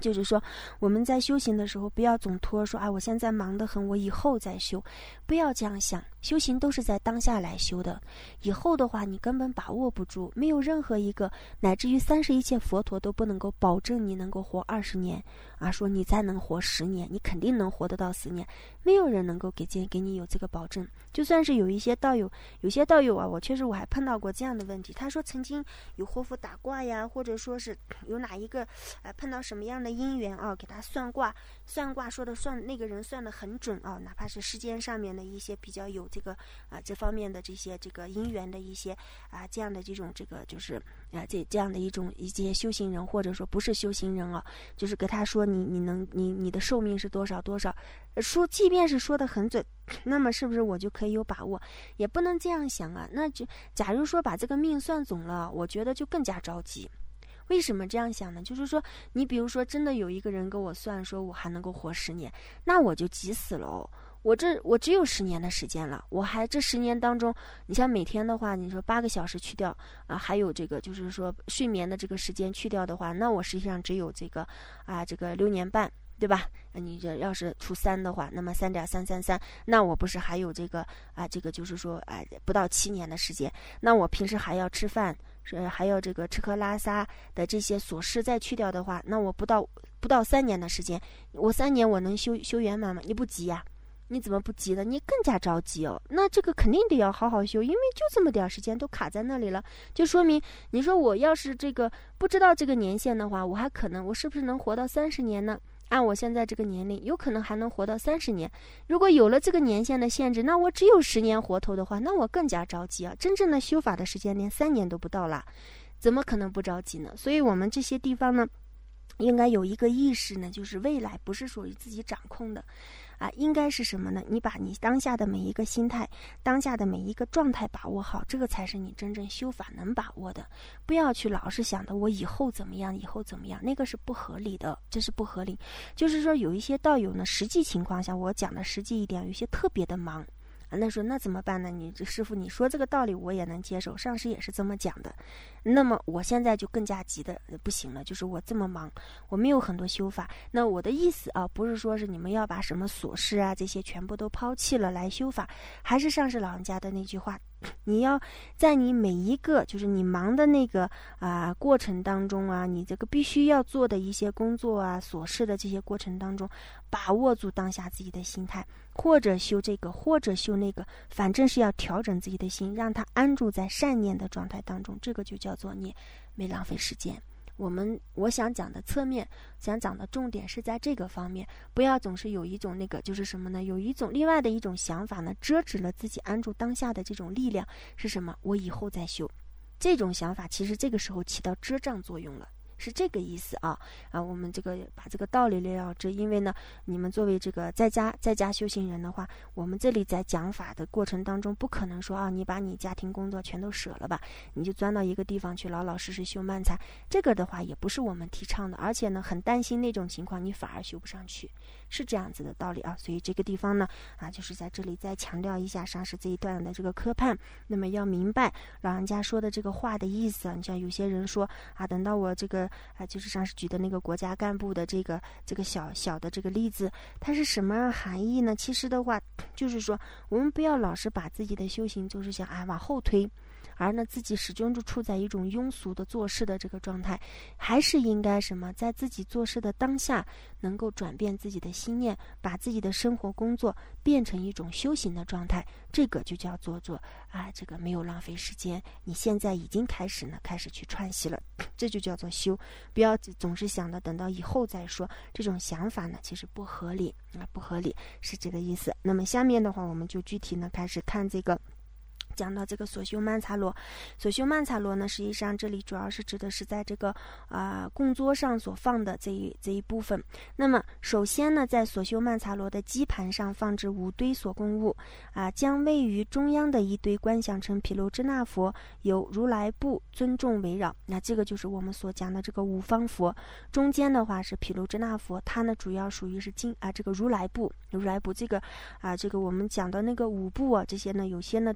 就是说我们在修行的时候不要总拖说啊，我现在忙得很，我以后再修，不要这样想，修行都是在当下来修的，以后的话你根本把握不住，没有任何一个乃至于三世一切佛陀都不能够保证你能够活二十年啊，说你再能活十年，你肯定能活得到十年，没有人能够给给你有这个保证。就算是有一些道友，有些道友啊，我确实我还碰到过这样的问题，他说曾经有活佛打卦呀，或者说是有哪一个呃碰到什么样的姻缘啊，给他算卦，算卦说的算那个人算的很准啊，哪怕是世间上面的一些比较有这个啊这方面的这些这个姻缘的一些啊这样的这种这个就是啊这这样的一种一些修行人，或者说不是修行人啊，就是给他说你你能你你的寿命是多少多少，说即便是说的很准，那么是不是我就可以有把握？也不能这样想啊。那就假如说把这个命算总了，我觉得就更加着急。为什么这样想呢？就是说你比如说真的有一个人跟我算说我还能够活十年，那我就急死了哦。我这我只有十年的时间了，我还这十年当中，你像每天的话，你说八个小时去掉啊，还有这个就是说睡眠的这个时间去掉的话，那我实际上只有这个啊这个六年半，对吧？你这要是除三的话，那么三点三三三，那我不是还有这个啊这个就是说啊不到七年的时间，那我平时还要吃饭，是还要这个吃喝拉撒的这些琐事再去掉的话，那我不到不到三年的时间，我三年我能修修圆满吗？你不急呀、啊？你怎么不急呢？你更加着急哦。那这个肯定得要好好修，因为就这么点时间都卡在那里了，就说明你说我要是这个不知道这个年限的话，我还可能我是不是能活到三十年呢？按我现在这个年龄，有可能还能活到三十年。如果有了这个年限的限制，那我只有十年活头的话，那我更加着急啊！真正的修法的时间连三年都不到啦，怎么可能不着急呢？所以我们这些地方呢，应该有一个意识呢，就是未来不是属于自己掌控的。啊，应该是什么呢？你把你当下的每一个心态，当下的每一个状态把握好，这个才是你真正修法能把握的。不要去老是想的我以后怎么样，以后怎么样，那个是不合理的，这是不合理。就是说有一些道友呢，实际情况下我讲的实际一点，有一些特别的忙。那说那怎么办呢？你这师父你说这个道理我也能接受，上师也是这么讲的。那么我现在就更加急的不行了，就是我这么忙，我没有很多修法。那我的意思啊，不是说是你们要把什么琐事啊这些全部都抛弃了来修法，还是上师老人家的那句话，你要在你每一个就是你忙的那个啊、呃、过程当中啊，你这个必须要做的一些工作啊琐事的这些过程当中，把握住当下自己的心态，或者修这个或者修那个，反正是要调整自己的心，让它安住在善念的状态当中，这个就叫做你没浪费时间。我们我想讲的侧面，想讲的重点是在这个方面，不要总是有一种那个就是什么呢？有一种另外的一种想法呢，遮止了自己安住当下的这种力量是什么？我以后再修，这种想法其实这个时候起到遮障作用了。是这个意思啊啊！我们这个把这个道理了知，因为呢，你们作为这个在家在家修行人的话，我们这里在讲法的过程当中，不可能说啊，你把你家庭工作全都舍了吧，你就钻到一个地方去老老实实修漫禅，这个的话也不是我们提倡的，而且呢，很担心那种情况，你反而修不上去，是这样子的道理啊。所以这个地方呢，啊，就是在这里再强调一下上师这一段的这个科判，那么要明白老人家说的这个话的意思。你像有些人说啊，等到我这个。啊，就是上次举的那个国家干部的这个这个小小的这个例子，它是什么含义呢？其实的话，就是说我们不要老是把自己的修行就是想啊往后推，而呢自己始终就处在一种庸俗的做事的这个状态，还是应该什么，在自己做事的当下，能够转变自己的心念，把自己的生活工作变成一种修行的状态，这个就叫做做啊，这个没有浪费时间。你现在已经开始呢，开始去串习了，这就叫做修。不要总是想的等到以后再说，这种想法呢其实不合理啊，不合理是这个意思。那么下面的话，我们就具体呢开始看这个。讲到这个所修曼茶罗，所修曼茶罗呢，实际上这里主要是指的是在这个啊、呃、供桌上所放的这一这一部分。那么首先呢，在所修曼茶罗的基盘上放置五堆所供物啊、呃，将位于中央的一堆观想成毗卢遮那佛，由如来部尊重围绕。那这个就是我们所讲的这个五方佛，中间的话是毗卢遮那佛，它呢主要属于是经啊、呃、这个如来部，如来部这个啊、呃、这个我们讲的那个五部啊，这些呢有些呢都是。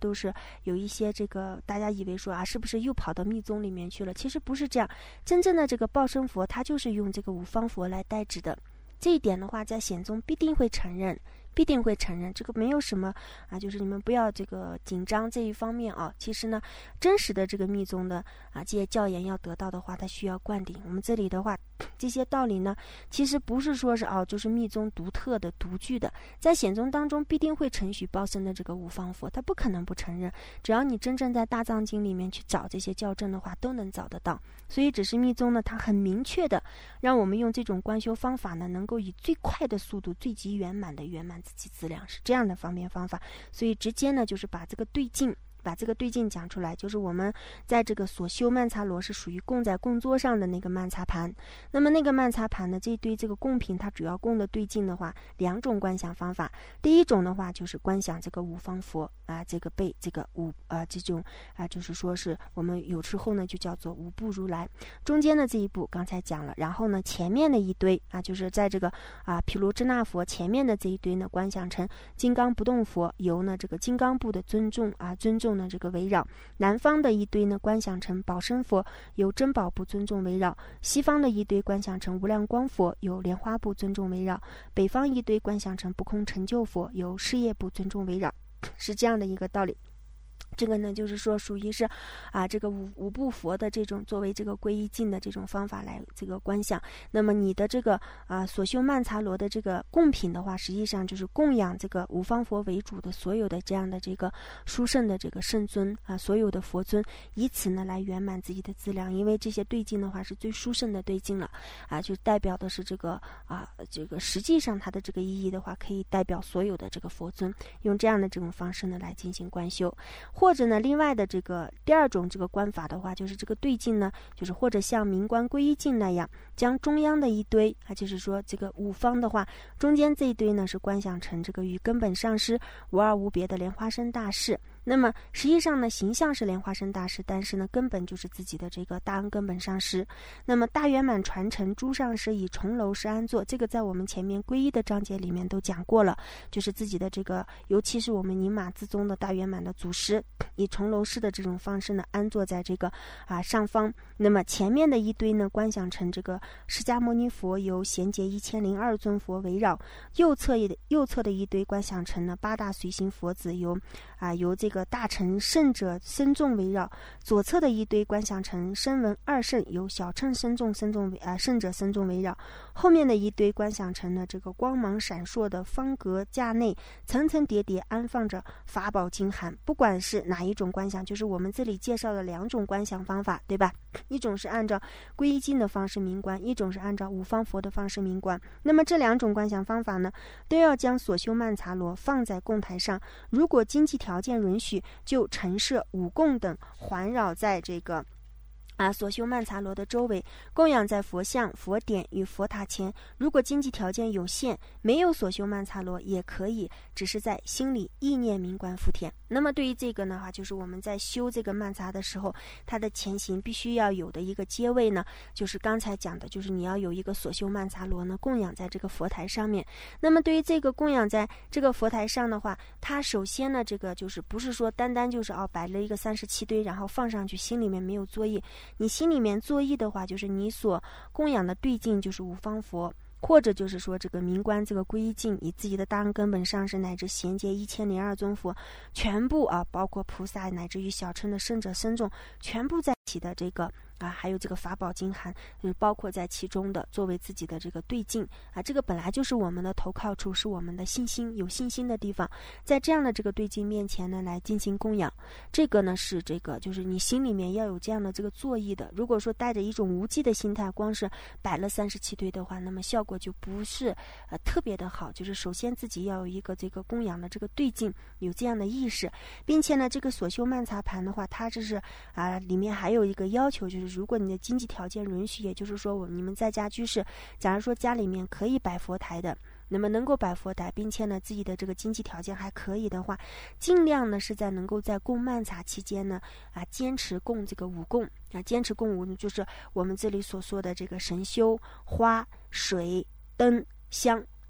有一些这个大家以为说啊，是不是又跑到密宗里面去了？其实不是这样，真正的这个报身佛，它就是用这个五方佛来代指的。这一点的话，在显宗必定会承认。必定会承认，这个没有什么啊，就是你们不要这个紧张这一方面啊。其实呢，真实的这个密宗的啊这些教言要得到的话，它需要灌顶。我们这里的话，这些道理呢，其实不是说是哦，就是密宗独特的、独具的，在显宗当中必定会承许报身的这个五方佛，他不可能不承认。只要你真正在大藏经里面去找这些校正的话，都能找得到。所以只是密宗呢，它很明确的让我们用这种观修方法呢，能够以最快的速度、最极圆满的圆满自己资粮，是这样的方面方法。所以直接呢，就是把这个对境。把这个对境讲出来，就是我们在这个所修曼茶罗是属于供在供桌上的那个曼茶盘。那么那个曼茶盘呢，这一堆这个供品，它主要供的对境的话，两种观想方法。第一种的话就是观想这个五方佛啊，这个被这个五啊这种啊，就是说是我们有时候呢就叫做五部如来。中间的这一步刚才讲了，然后呢前面的一堆啊，就是在这个啊毗卢遮那佛前面的这一堆呢，观想成金刚不动佛，由呢这个金刚部的尊重啊尊重呢这个围绕。南方的一堆呢观想成宝身佛，由珍宝部尊重围绕。西方的一堆观想成无量光佛，由莲花部尊重围绕。北方一堆观想成不空成就佛，由事业部尊重围绕。是这样的一个道理。这个呢，就是说属于是啊，这个五五部佛的这种作为这个皈依境的这种方法来这个观想。那么你的这个啊所修曼茶罗的这个供品的话，实际上就是供养这个五方佛为主的所有的这样的这个殊胜的这个圣尊啊，所有的佛尊，以此呢来圆满自己的资粮。因为这些对境的话是最殊胜的对境了啊，就代表的是这个啊这个实际上它的这个意义的话，可以代表所有的这个佛尊，用这样的这种方式呢来进行观修。或者呢，另外的这个第二种这个观法的话，就是这个对境呢，就是或者像明观皈依境那样，将中央的一堆啊，就是说这个五方的话，中间这一堆呢是观想成这个与根本上师无二无别的莲花生大士。那么实际上呢，形象是莲花生大师，但是呢，根本就是自己的这个大恩根本上师。那么大圆满传承诸上师以重楼师安坐，这个在我们前面皈依的章节里面都讲过了，就是自己的这个，尤其是我们宁玛自宗的大圆满的祖师，以重楼师的这种方式呢，安坐在这个啊上方。那么前面的一堆呢，观想成这个释迦牟尼佛由贤劫一千零二尊佛围绕，右侧的右侧的一堆观想成呢八大随行佛子由啊由这个大乘圣者僧众围绕，左侧的一堆观想成声闻二圣由小乘僧众僧众啊圣者僧众围绕，后面的一堆观想成呢这个光芒闪烁的方格架内层层叠叠安放着法宝金函。不管是哪一种观想，就是我们这里介绍了两种观想方法，对吧？一种是按照皈依境的方式明观，一种是按照五方佛的方式明观。那么这两种观想方法呢，都要将所修曼茶罗放在供台上，如果经济条件允许，就陈设五供等环绕在这个啊，所修曼茶罗的周围，供养在佛像、佛典与佛塔前。如果经济条件有限，没有所修曼茶罗也可以，只是在心里意念明观福田。那么对于这个的话，就是我们在修这个曼茶的时候，它的前行必须要有的一个阶位呢，就是刚才讲的，就是你要有一个所修曼茶罗呢供养在这个佛台上面。那么对于这个供养在这个佛台上的话，它首先呢，这个就是不是说单单就是哦摆了一个三十七堆，然后放上去，心里面没有作意。你心里面作意的话，就是你所供养的对境就是五方佛，或者就是说这个明观这个皈依境，以自己的大恩根本上师乃至贤劫一千零二尊佛，全部啊，包括菩萨乃至于小乘的圣者僧众，全部在一起的这个啊，还有这个法宝金函，就是包括在其中的，作为自己的这个对境啊，这个本来就是我们的投靠处，是我们的信心有信心的地方，在这样的这个对境面前呢，来进行供养。这个呢是这个，就是你心里面要有这样的这个作意的。如果说带着一种无忌的心态，光是摆了三十七堆的话，那么效果就不是呃特别的好。就是首先自己要有一个这个供养的这个对境，有这样的意识，并且呢，这个所修曼茶盘的话，它这是啊里面还有一个要求，就是如果你的经济条件允许，也就是说我你们在家居士，假如说家里面可以摆佛台的，那么能够摆佛台，并且呢自己的这个经济条件还可以的话，尽量呢是在能够在供曼茶期间呢啊坚持供这个五供啊，坚持供五，就是我们这里所说的这个神修、花、水、灯、香。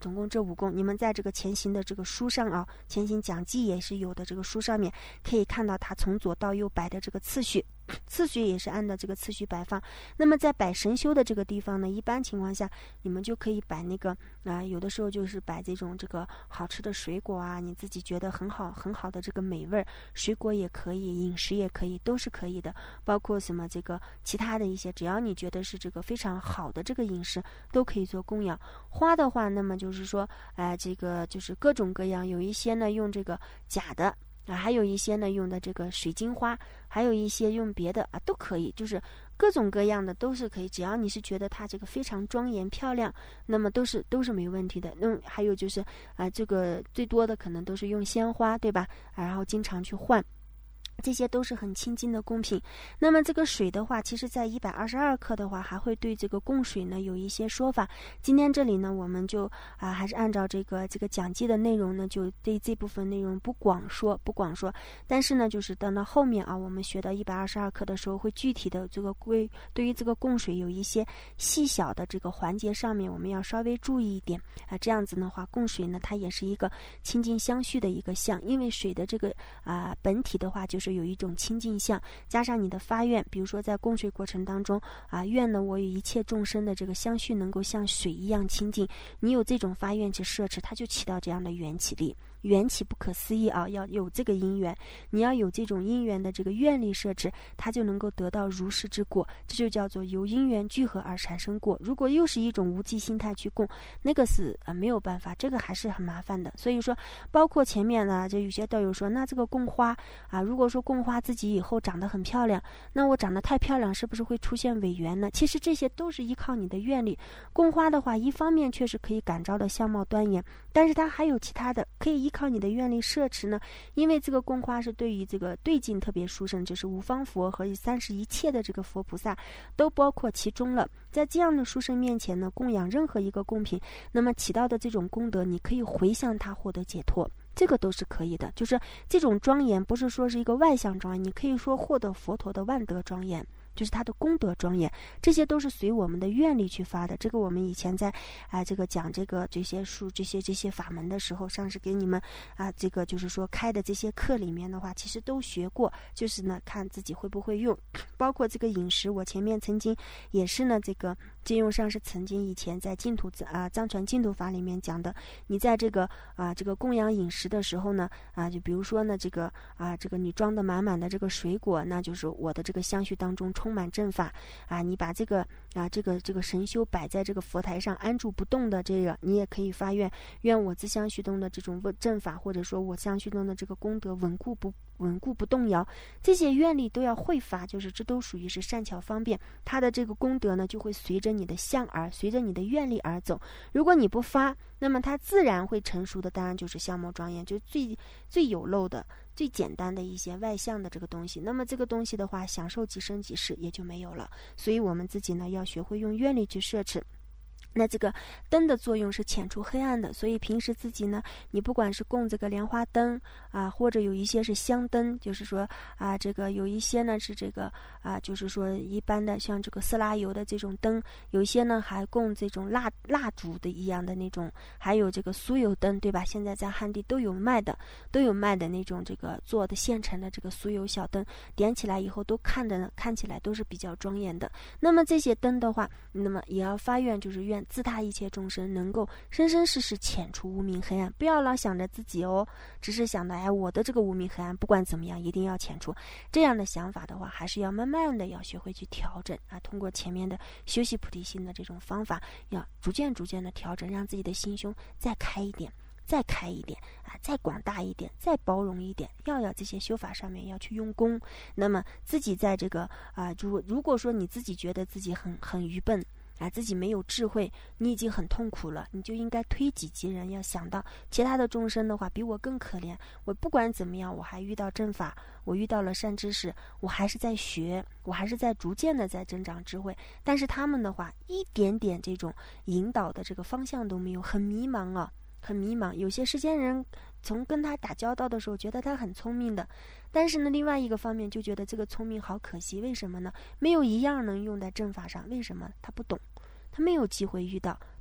总共这五宫，你们在这个前行的这个书上啊，前行讲记也是有的，这个书上面可以看到它从左到右摆的这个次序，次序也是按照这个次序摆放。那么在摆神修的这个地方呢，一般情况下你们就可以摆那个啊、呃，有的时候就是摆这种这个好吃的水果啊，你自己觉得很好很好的这个美味，水果也可以，饮食也可以，都是可以的。包括什么这个其他的一些，只要你觉得是这个非常好的这个饮食，都可以做供养。花的话，那么就是说，哎、呃，这个就是各种各样，有一些呢用这个假的。啊，还有一些呢用的这个水晶花，还有一些用别的啊，都可以，就是各种各样的都是可以，只要你是觉得它这个非常庄严漂亮，那么都是都是没问题的。那还有就是啊、呃，这个最多的可能都是用鲜花，对吧？啊、然后经常去换。这些都是很清净的供品。那么这个水的话，其实在一百二十二克的话，还会对这个供水呢有一些说法。今天这里呢，我们就啊、呃、还是按照这个这个讲记的内容呢，就对这部分内容不广说不广说。但是呢，就是等到后面啊，我们学到一百二十二克的时候，会具体的这个归对于这个供水有一些细小的这个环节上面，我们要稍微注意一点啊、呃。这样子的话，供水呢，它也是一个清净相续的一个相，因为水的这个啊、呃、本体的话就是。有一种清净相，加上你的发愿，比如说在供水过程当中啊，愿呢我与一切众生的这个相续能够像水一样清净，你有这种发愿去摄持，它就起到这样的缘起力。缘起不可思议啊，要有这个因缘，你要有这种因缘的这个愿力摄持，它就能够得到如是之果，这就叫做由因缘聚合而产生果。如果又是一种无记心态去供，那个是呃没有办法，这个还是很麻烦的。所以说，包括前面呢，就有些道友说，那这个供花啊，如果说供花自己以后长得很漂亮，那我长得太漂亮，是不是会出现违缘呢？其实这些都是依靠你的愿力。供花的话，一方面确实可以感召的相貌端严，但是它还有其他的，可以依靠你的愿力摄持呢。因为这个供花是对于这个对境特别殊胜，就是五方佛和三十一切的这个佛菩萨都包括其中了。在这样的殊胜面前呢，供养任何一个供品，那么起到的这种功德，你可以回向他获得解脱。这个都是可以的，就是这种庄严不是说是一个外向庄严，你可以说获得佛陀的万德庄严，就是它的功德庄严，这些都是随我们的愿力去发的。这个我们以前在啊、呃、这个讲这个这些书这些这些法门的时候，上次给你们啊、呃、这个就是说开的这些课里面的话，其实都学过，就是呢看自己会不会用。包括这个饮食，我前面曾经也是呢这个金庸上是曾经以前在净土啊、呃、藏传净土法里面讲的，你在这个啊、呃、这个供养饮食的时候呢啊、呃、就比如说呢这个啊、呃、这个你装的满满的这个水果，那就是我的这个相续当中充满正法啊，你把这个啊这个这个神修摆在这个佛台上安住不动的这个，你也可以发愿，愿我自相续动的这种正法，或者说我相续动的这个功德稳固不稳固不动摇，这些愿力都要会发，就是这都属于是善巧方便，它的这个功德呢就会随着你的相而随着你的愿力而走。如果你不发，那么它自然会成熟的，当然就是相貌庄严，就最最有漏的最简单的一些外向的这个东西。那么这个东西的话，享受即生即逝也就没有了。所以我们自己呢要学会用愿力去摄持。那这个灯的作用是遣除黑暗的，所以平时自己呢，你不管是供这个莲花灯啊，或者有一些是香灯，就是说啊，这个有一些呢是这个啊，就是说一般的像这个色拉油的这种灯，有一些呢还供这种蜡蜡烛的一样的那种，还有这个酥油灯，对吧？现在在汉地都有卖的，都有卖的那种这个做的现成的这个酥油小灯，点起来以后都看着呢，看起来都是比较庄严的。那么这些灯的话，那么也要发愿，就是愿自他一切众生能够生生世世遣除无明黑暗，不要老想着自己哦，只是想到哎我的这个无明黑暗不管怎么样一定要遣除，这样的想法的话，还是要慢慢的要学会去调整啊，通过前面的修习菩提心的这种方法，要逐渐逐渐的调整，让自己的心胸再开一点，再开一点啊，再广大一点，再包容一点，要要这些修法上面要去用功。那么自己在这个啊，如如果说你自己觉得自己很很愚笨啊，自己没有智慧，你已经很痛苦了，你就应该推己及人，要想到其他的众生的话比我更可怜，我不管怎么样，我还遇到正法，我遇到了善知识，我还是在学，我还是在逐渐的在增长智慧，但是他们的话一点点这种引导的这个方向都没有，很迷茫啊，很迷茫。有些世间人从跟他打交道的时候觉得他很聪明的，但是呢另外一个方面就觉得这个聪明好可惜，为什么呢？没有一样能用在正法上，为什么？他不懂，他没有机会遇到，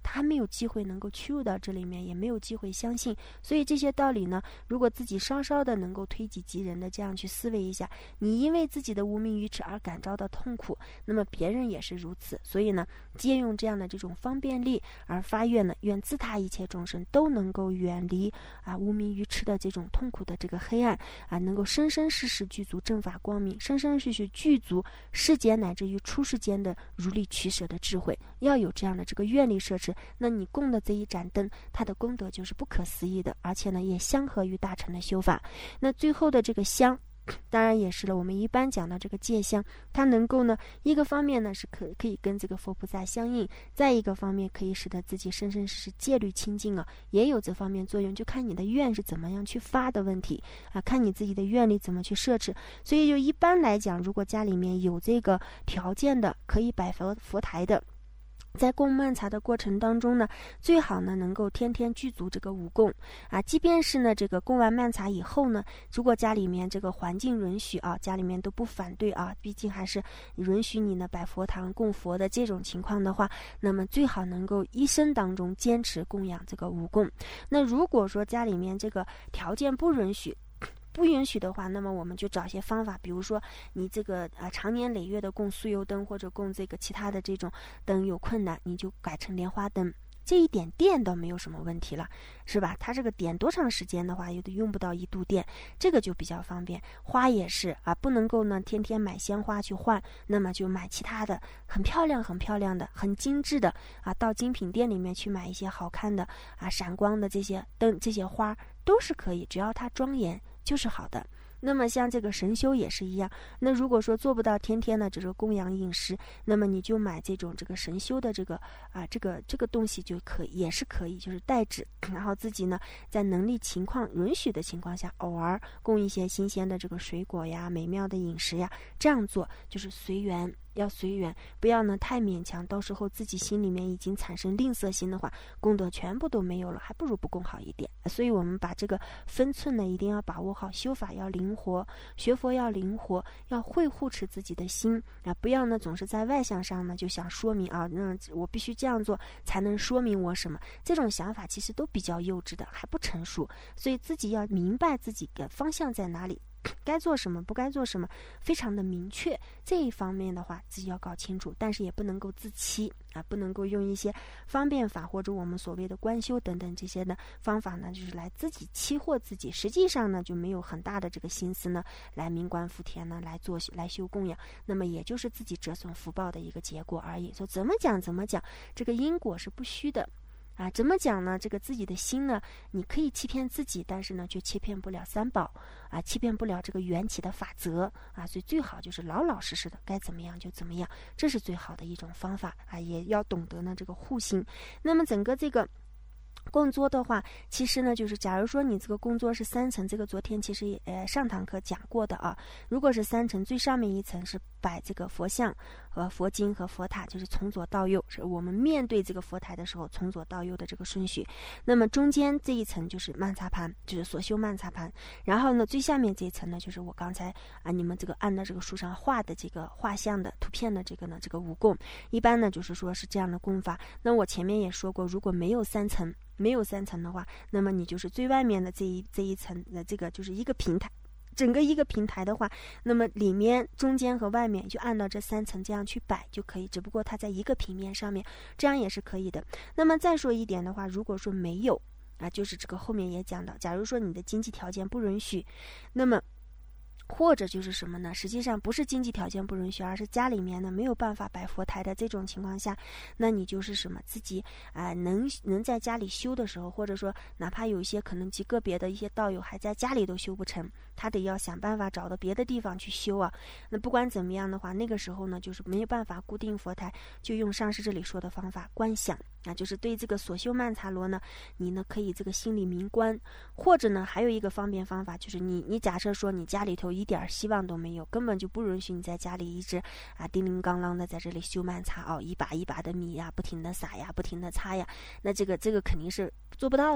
他没有机会能够去入到这里面，也没有机会相信。所以这些道理呢，如果自己稍稍的能够推己及人的这样去思维一下，你因为自己的无名愚痴而感召的痛苦，那么别人也是如此。所以呢，借用这样的这种方便力而发愿呢，愿自他一切众生都能够远离啊无名愚痴的这种痛苦的这个黑暗啊，能够生生世世具足正法光明，生生世世具足世间乃至于出世间的如理取舍的智慧。要有这样的这个愿力摄持，那你供的这一盏灯，它的功德就是不可思议的，而且呢也相合于大乘的修法。那最后的这个香，当然也是了，我们一般讲的这个戒香，它能够呢一个方面呢是可可以跟这个佛菩萨相应，再一个方面可以使得自己生生世世戒律清净啊，也有这方面作用，就看你的愿是怎么样去发的问题啊，看你自己的愿力怎么去设置。所以就一般来讲，如果家里面有这个条件的，可以摆佛佛台的，在供曼茶的过程当中呢，最好呢能够天天具足这个五供啊。即便是呢这个供完曼茶以后呢，如果家里面这个环境允许啊，家里面都不反对啊，毕竟还是允许你呢摆佛堂供佛的这种情况的话，那么最好能够一生当中坚持供养这个五供。那如果说家里面这个条件不允许，不允许的话，那么我们就找些方法，比如说你这个啊长年累月的供酥油灯或者供这个其他的这种灯有困难，你就改成莲花灯，这一点电倒没有什么问题了，是吧？它这个点多长时间的话，有的用不到一度电，这个就比较方便。花也是啊，不能够呢天天买鲜花去换，那么就买其他的很漂亮很漂亮的很精致的啊，到精品店里面去买一些好看的啊闪光的这些灯这些花都是可以，只要它庄严就是好的。那么像这个神修也是一样，那如果说做不到天天的这个供养饮食，那么你就买这种这个神修的这个啊这个这个东西就可以，也是可以，就是代指，然后自己呢在能力情况允许的情况下，偶尔供一些新鲜的这个水果呀、美妙的饮食呀，这样做就是随缘。要随缘，不要呢太勉强，到时候自己心里面已经产生吝啬心的话，功德全部都没有了，还不如不供好一点。所以我们把这个分寸呢一定要把握好，修法要灵活，学佛要灵活，要会护持自己的心啊，不要呢总是在外向上呢就想说明啊，那我必须这样做才能说明我什么，这种想法其实都比较幼稚的，还不成熟。所以自己要明白自己的方向在哪里，该做什么不该做什么非常的明确，这一方面的话自己要搞清楚，但是也不能够自欺啊，不能够用一些方便法或者我们所谓的观修等等这些的方法呢，就是来自己欺惑自己，实际上呢就没有很大的这个心思呢来明观福田呢来做来修供养，那么也就是自己折损福报的一个结果而已。说怎么讲怎么讲，这个因果是不虚的啊，怎么讲呢？这个自己的心呢，你可以欺骗自己，但是呢，却欺骗不了三宝啊，欺骗不了这个缘起的法则啊，所以最好就是老老实实的，该怎么样就怎么样，这是最好的一种方法啊，也要懂得呢这个护心。那么整个这个供桌的话，其实呢就是假如说你这个供桌是三层，这个昨天其实也呃上堂课讲过的啊。如果是三层，最上面一层是摆这个佛像和佛经和佛塔，就是从左到右，是我们面对这个佛台的时候从左到右的这个顺序。那么中间这一层就是曼茶盘，就是所修曼茶盘。然后呢最下面这一层呢就是我刚才啊你们这个按照这个书上画的这个画像的图片的这个呢这个五供，一般呢就是说是这样的供法。那我前面也说过，如果没有三层没有三层的话，那么你就是最外面的这一这一层的这个就是一个平台，整个一个平台的话，那么里面中间和外面就按照这三层这样去摆就可以，只不过它在一个平面上面，这样也是可以的。那么再说一点的话，如果说没有啊，就是这个后面也讲到，假如说你的经济条件不允许，那么或者就是什么呢？实际上不是经济条件不允许，而是家里面呢没有办法摆佛台的这种情况下，那你就是什么自己啊、呃、能能在家里修的时候，或者说哪怕有一些可能极个别的一些道友还在家里都修不成，他得要想办法找到别的地方去修啊。那不管怎么样的话，那个时候呢就是没有办法固定佛台，就用上师这里说的方法观想啊，就是对这个所修曼茶罗呢，你呢可以这个心里明观，或者呢还有一个方便方法，就是你你假设说你家里头一点希望都没有，根本就不允许你在家里一直啊叮铃当啷的在这里修曼茶哦，一把一把的米呀不停的撒呀不停的擦呀，那这个这个肯定是做不到的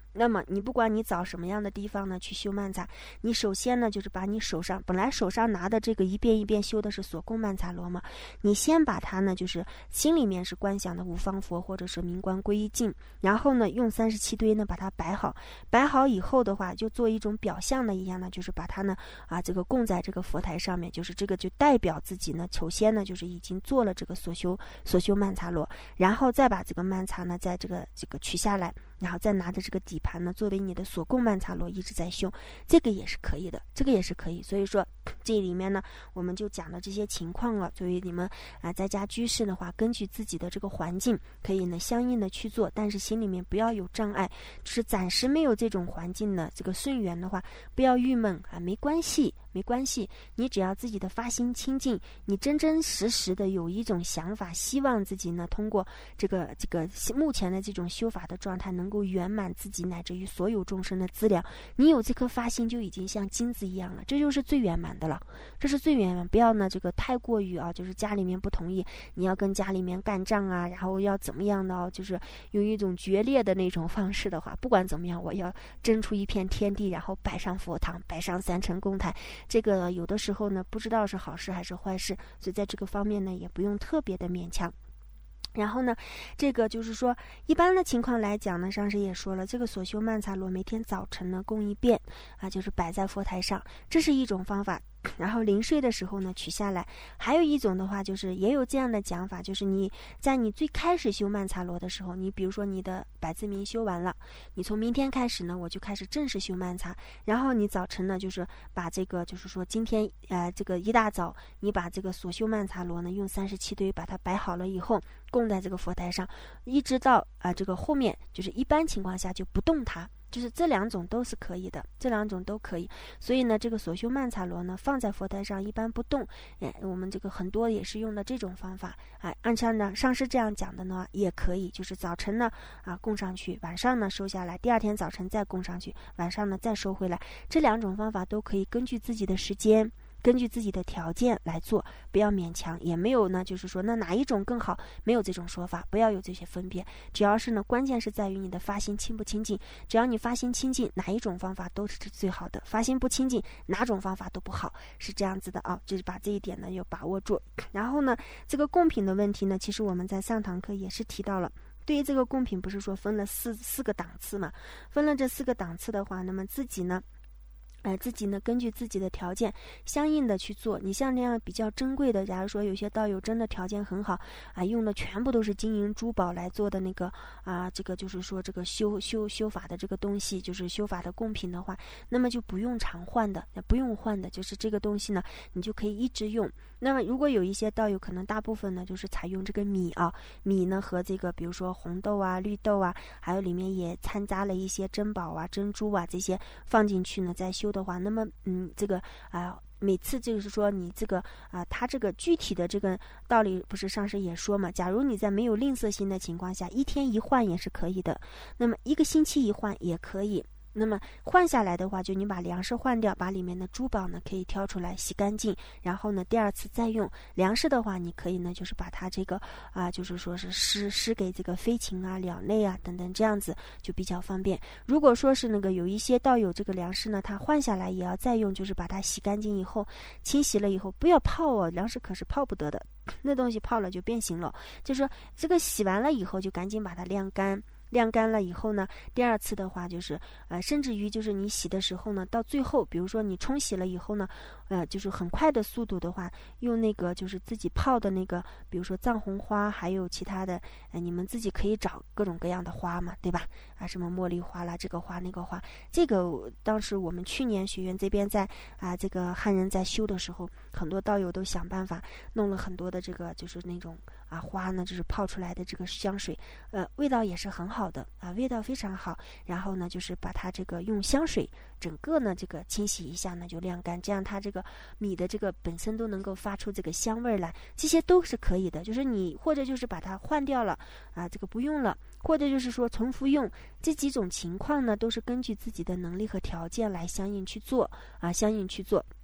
那么你不管你找什么样的地方呢去修曼茶，你首先呢就是把你手上本来手上拿的这个一遍一遍修的是所供曼茶罗嘛，你先把它呢就是心里面是观想的五方佛或者是明观皈依境，然后呢用三十七堆呢把它摆好，摆好以后的话就做一种表象的一样呢，就是把它呢啊这个供在这个佛台上面，就是这个就代表自己呢首先呢就是已经做了这个所修所修曼茶罗，然后再把这个曼茶呢在这个这个取下来，然后再拿着这个底盘呢作为你的所供曼茶罗一直在修，这个也是可以的，这个也是可以。所以说这里面呢我们就讲了这些情况了，所以你们啊在家居士的话，根据自己的这个环境可以呢相应的去做，但是心里面不要有障碍，就是暂时没有这种环境的这个顺缘的话，不要郁闷啊，没关系没关系，你只要自己的发心清净，你真真实实的有一种想法，希望自己呢通过这个这个目前的这种修法的状态能够圆满自己乃至于所有众生的资粮，你有这颗发心就已经像金子一样了，这就是最圆满的了，这是最圆满。不要呢这个太过于啊，就是家里面不同意，你要跟家里面干仗啊，然后要怎么样的哦，就是用一种决裂的那种方式的话，不管怎么样我要争出一片天地，然后摆上佛堂，摆上三乘供台，这个有的时候呢不知道是好事还是坏事，所以在这个方面呢也不用特别的勉强。然后呢这个就是说一般的情况来讲呢，上师也说了，这个所修曼茶罗每天早晨呢供一遍啊，就是摆在佛台上，这是一种方法，然后临睡的时候呢取下来。还有一种的话就是也有这样的讲法，就是你在你最开始修曼茶罗的时候，你比如说你的百字明修完了，你从明天开始呢我就开始正式修曼茶，然后你早晨呢就是把这个就是说今天呃这个一大早你把这个所修曼茶罗呢用三十七堆把它摆好了以后供在这个佛台上，一直到啊、呃、这个后面就是一般情况下就不动它，就是这两种都是可以的，这两种都可以。所以呢这个所修曼茶罗呢放在佛台上一般不动，哎，我们这个很多也是用的这种方法啊。按照呢上师这样讲的呢也可以，就是早晨呢啊供上去，晚上呢收下来，第二天早晨再供上去，晚上呢再收回来，这两种方法都可以根据自己的时间根据自己的条件来做，不要勉强，也没有呢就是说那哪一种更好，没有这种说法，不要有这些分别，只要是呢关键是在于你的发心清不清净，只要你发心清净，哪一种方法都是最好的，发心不清净哪种方法都不好，是这样子的啊，就是把这一点呢要把握住。然后呢这个贡品的问题呢，其实我们在上堂课也是提到了，对于这个贡品不是说分了四四个档次嘛，分了这四个档次的话，那么自己呢呃，自己呢根据自己的条件相应的去做。你像这样比较珍贵的，假如说有些道友真的条件很好啊，用的全部都是金银珠宝来做的那个啊，这个就是说这个修修修法的这个东西，就是修法的贡品的话，那么就不用常换的，不用换的，就是这个东西呢你就可以一直用。那么如果有一些道友可能大部分呢就是采用这个米啊，米呢和这个比如说红豆啊绿豆啊，还有里面也掺杂了一些珍宝啊珍珠啊这些放进去呢再修的话，那么嗯这个啊、呃、每次就是说你这个啊、呃、它这个具体的这个道理不是上师也说嘛，假如你在没有吝啬心的情况下，一天一换也是可以的，那么一个星期一换也可以。那么换下来的话，就你把粮食换掉，把里面的珠宝呢可以挑出来洗干净，然后呢第二次再用。粮食的话你可以呢就是把它这个啊、呃、就是说是施施给这个飞禽啊鸟类啊等等，这样子就比较方便。如果说是那个有一些道友这个粮食呢它换下来也要再用，就是把它洗干净以后清洗了以后不要泡哦，粮食可是泡不得的，那东西泡了就变形了，就是说这个洗完了以后就赶紧把它晾干，晾干了以后呢，第二次的话就是呃，甚至于就是你洗的时候呢，到最后比如说你冲洗了以后呢，呃，就是很快的速度的话，用那个就是自己泡的那个，比如说藏红花，还有其他的，呃，你们自己可以找各种各样的花嘛，对吧？啊，什么茉莉花啦，这个花那个花，这个当时我们去年学院这边在啊、呃、这个汉人在修的时候，很多道友都想办法弄了很多的这个就是那种啊花呢，就是泡出来的这个香水，呃，味道也是很好。好的啊，味道非常好。然后呢，就是把它这个用香水整个呢这个清洗一下呢，就晾干，这样它这个米的这个本身都能够发出这个香味来，这些都是可以的。就是你或者就是把它换掉了啊，这个不用了，或者就是说重复用，这几种情况呢，都是根据自己的能力和条件来相应去做啊，相应去做。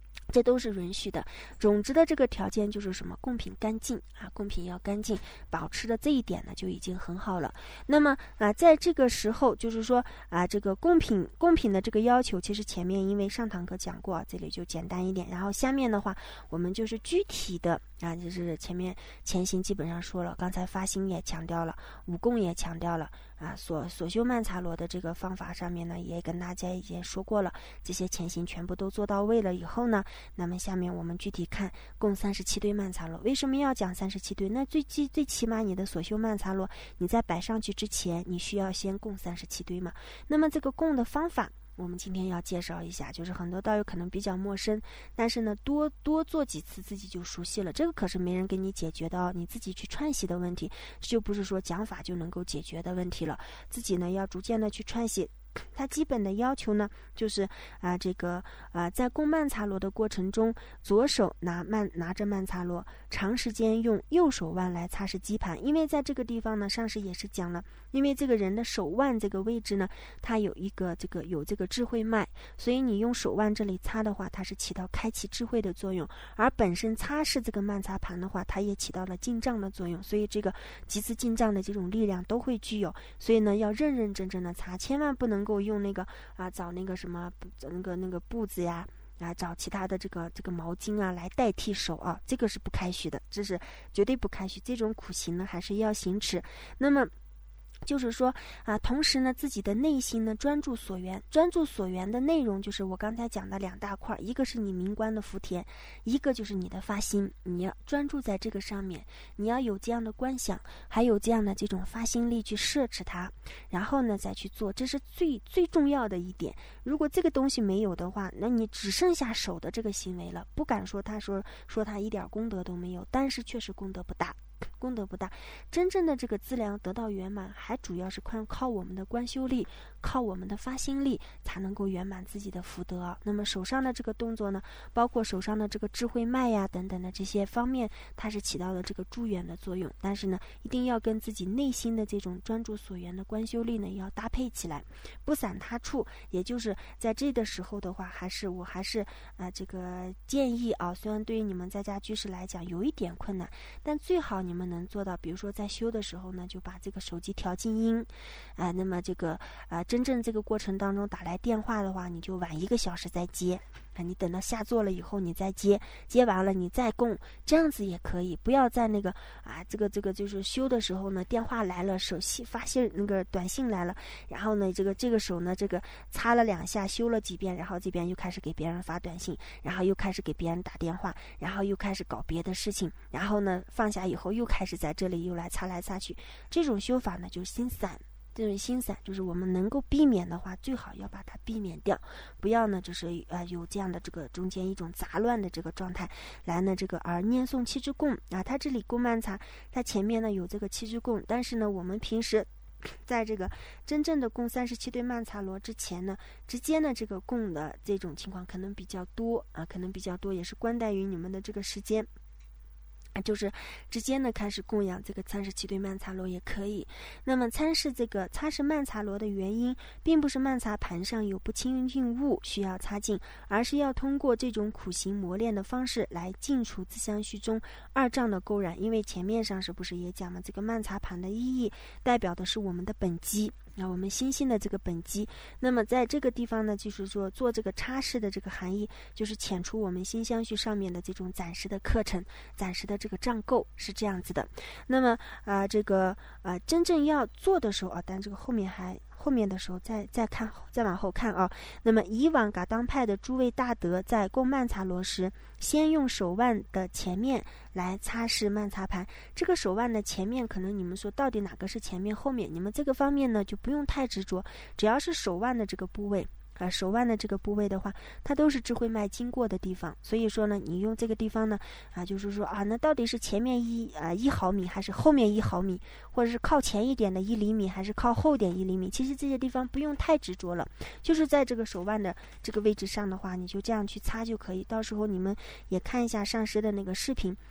这都是允许的。种植的这个条件就是什么？贡品干净啊，贡品要干净，保持的这一点呢就已经很好了。那么啊，在这个时候就是说啊，这个贡品贡品的这个要求，其实前面因为上堂课讲过，这里就简单一点。然后下面的话，我们就是具体的啊，就是前面前行基本上说了，刚才发心也强调了，五供也强调了啊，所所修曼荼罗的这个方法上面呢，也跟大家已经说过了，这些前行全部都做到位了以后呢。那么下面我们具体看共三十七堆曼荼罗。为什么要讲三十七堆？那最最最起码你的所修曼荼罗，你在摆上去之前，你需要先供三十七堆嘛。那么这个供的方法，我们今天要介绍一下，就是很多道友可能比较陌生，但是呢，多多做几次自己就熟悉了。这个可是没人给你解决的哦，你自己去串习的问题，就不是说讲法就能够解决的问题了。自己呢要逐渐的去串习。它基本的要求呢，就是啊、呃，这个啊、呃，在供曼荼罗的过程中，左手拿曼拿着曼荼罗，长时间用右手腕来擦拭基盘。因为在这个地方呢，上师也是讲了，因为这个人的手腕这个位置呢，它有一个这个有这个智慧脉，所以你用手腕这里擦的话，它是起到开启智慧的作用。而本身擦拭这个曼荼盘的话，它也起到了进藏的作用，所以这个几次进藏的这种力量都会具有。所以呢，要认认真真的擦，千万不能。能够用那个啊找那个什么那个那个布子呀啊找其他的这个这个毛巾啊来代替手啊，这个是不开许的，这是绝对不开许。这种苦行呢还是要行持。那么就是说啊，同时呢，自己的内心呢专注所缘，专注所缘的内容就是我刚才讲的两大块，一个是你明观的福田，一个就是你的发心，你要专注在这个上面，你要有这样的观想，还有这样的这种发心力去摄持它，然后呢再去做，这是最最重要的一点。如果这个东西没有的话，那你只剩下手的这个行为了，不敢说他说说他一点功德都没有，但是确实功德不大。功德不大，真正的这个资粮得到圆满，还主要是靠靠我们的观修力，靠我们的发心力，才能够圆满自己的福德。那么手上的这个动作呢，包括手上的这个智慧脉呀等等的这些方面，它是起到了这个助缘的作用。但是呢，一定要跟自己内心的这种专注所缘的观修力呢，要搭配起来，不散他处。也就是在这的时候的话，还是我还是啊、呃、这个建议啊，虽然对于你们在家居士来讲有一点困难，但最好你们能做到，比如说在修的时候呢，就把这个手机调静音，啊、呃，那么这个啊、呃，真正这个过程当中打来电话的话，你就晚一个小时再接，啊，你等到下座了以后你再接，接完了你再供，这样子也可以，不要在那个啊，这个这个就是修的时候呢，电话来了，手信发信那个短信来了，然后呢，这个这个手呢，这个擦了两下，修了几遍，然后这边又开始给别人发短信，然后又开始给别人打电话，然后又开始搞别的事情，然后呢放下以后又开始在这里又来擦来擦去，这种修法呢就是心散。这种心散就是我们能够避免的话，最好要把它避免掉，不要呢就是呃有这样的这个中间一种杂乱的这个状态来呢这个而念诵七支供啊，它这里供曼荼，它前面呢有这个七支供，但是呢我们平时在这个真正的供三十七对曼荼罗之前呢，直接呢这个供的这种情况可能比较多啊，可能比较多，也是关待于你们的这个时间。就是直接呢开始供养这个三十七对曼荼罗也可以。那么参视这个擦拭曼荼罗的原因，并不是曼荼盘上有不清净物需要擦净，而是要通过这种苦行磨练的方式来净除自相续中二障的勾染。因为前面上是不是也讲了，这个曼荼盘的意义代表的是我们的本机。啊，我们心性的这个本机，那么在这个地方呢，就是说做这个擦拭的这个含义，就是遣除我们心相续上面的这种暂时的课程、暂时的这个障垢，是这样子的。那么啊、呃，这个啊、呃，真正要做的时候啊，但这个后面还。后面的时候再再看再往后看啊。那么以往噶当派的诸位大德在供曼荼罗时，先用手腕的前面来擦拭曼荼盘。这个手腕的前面，可能你们说到底哪个是前面后面，你们这个方面呢就不用太执着，只要是手腕的这个部位啊，手腕的这个部位的话，它都是智慧脉经过的地方。所以说呢，你用这个地方呢，啊，就是说啊，那到底是前面一啊一毫米，还是后面一毫米，或者是靠前一点的一厘米，还是靠后点一厘米？其实这些地方不用太执着了，就是在这个手腕的这个位置上的话，你就这样去擦就可以。到时候你们也看一下上师的那个视频，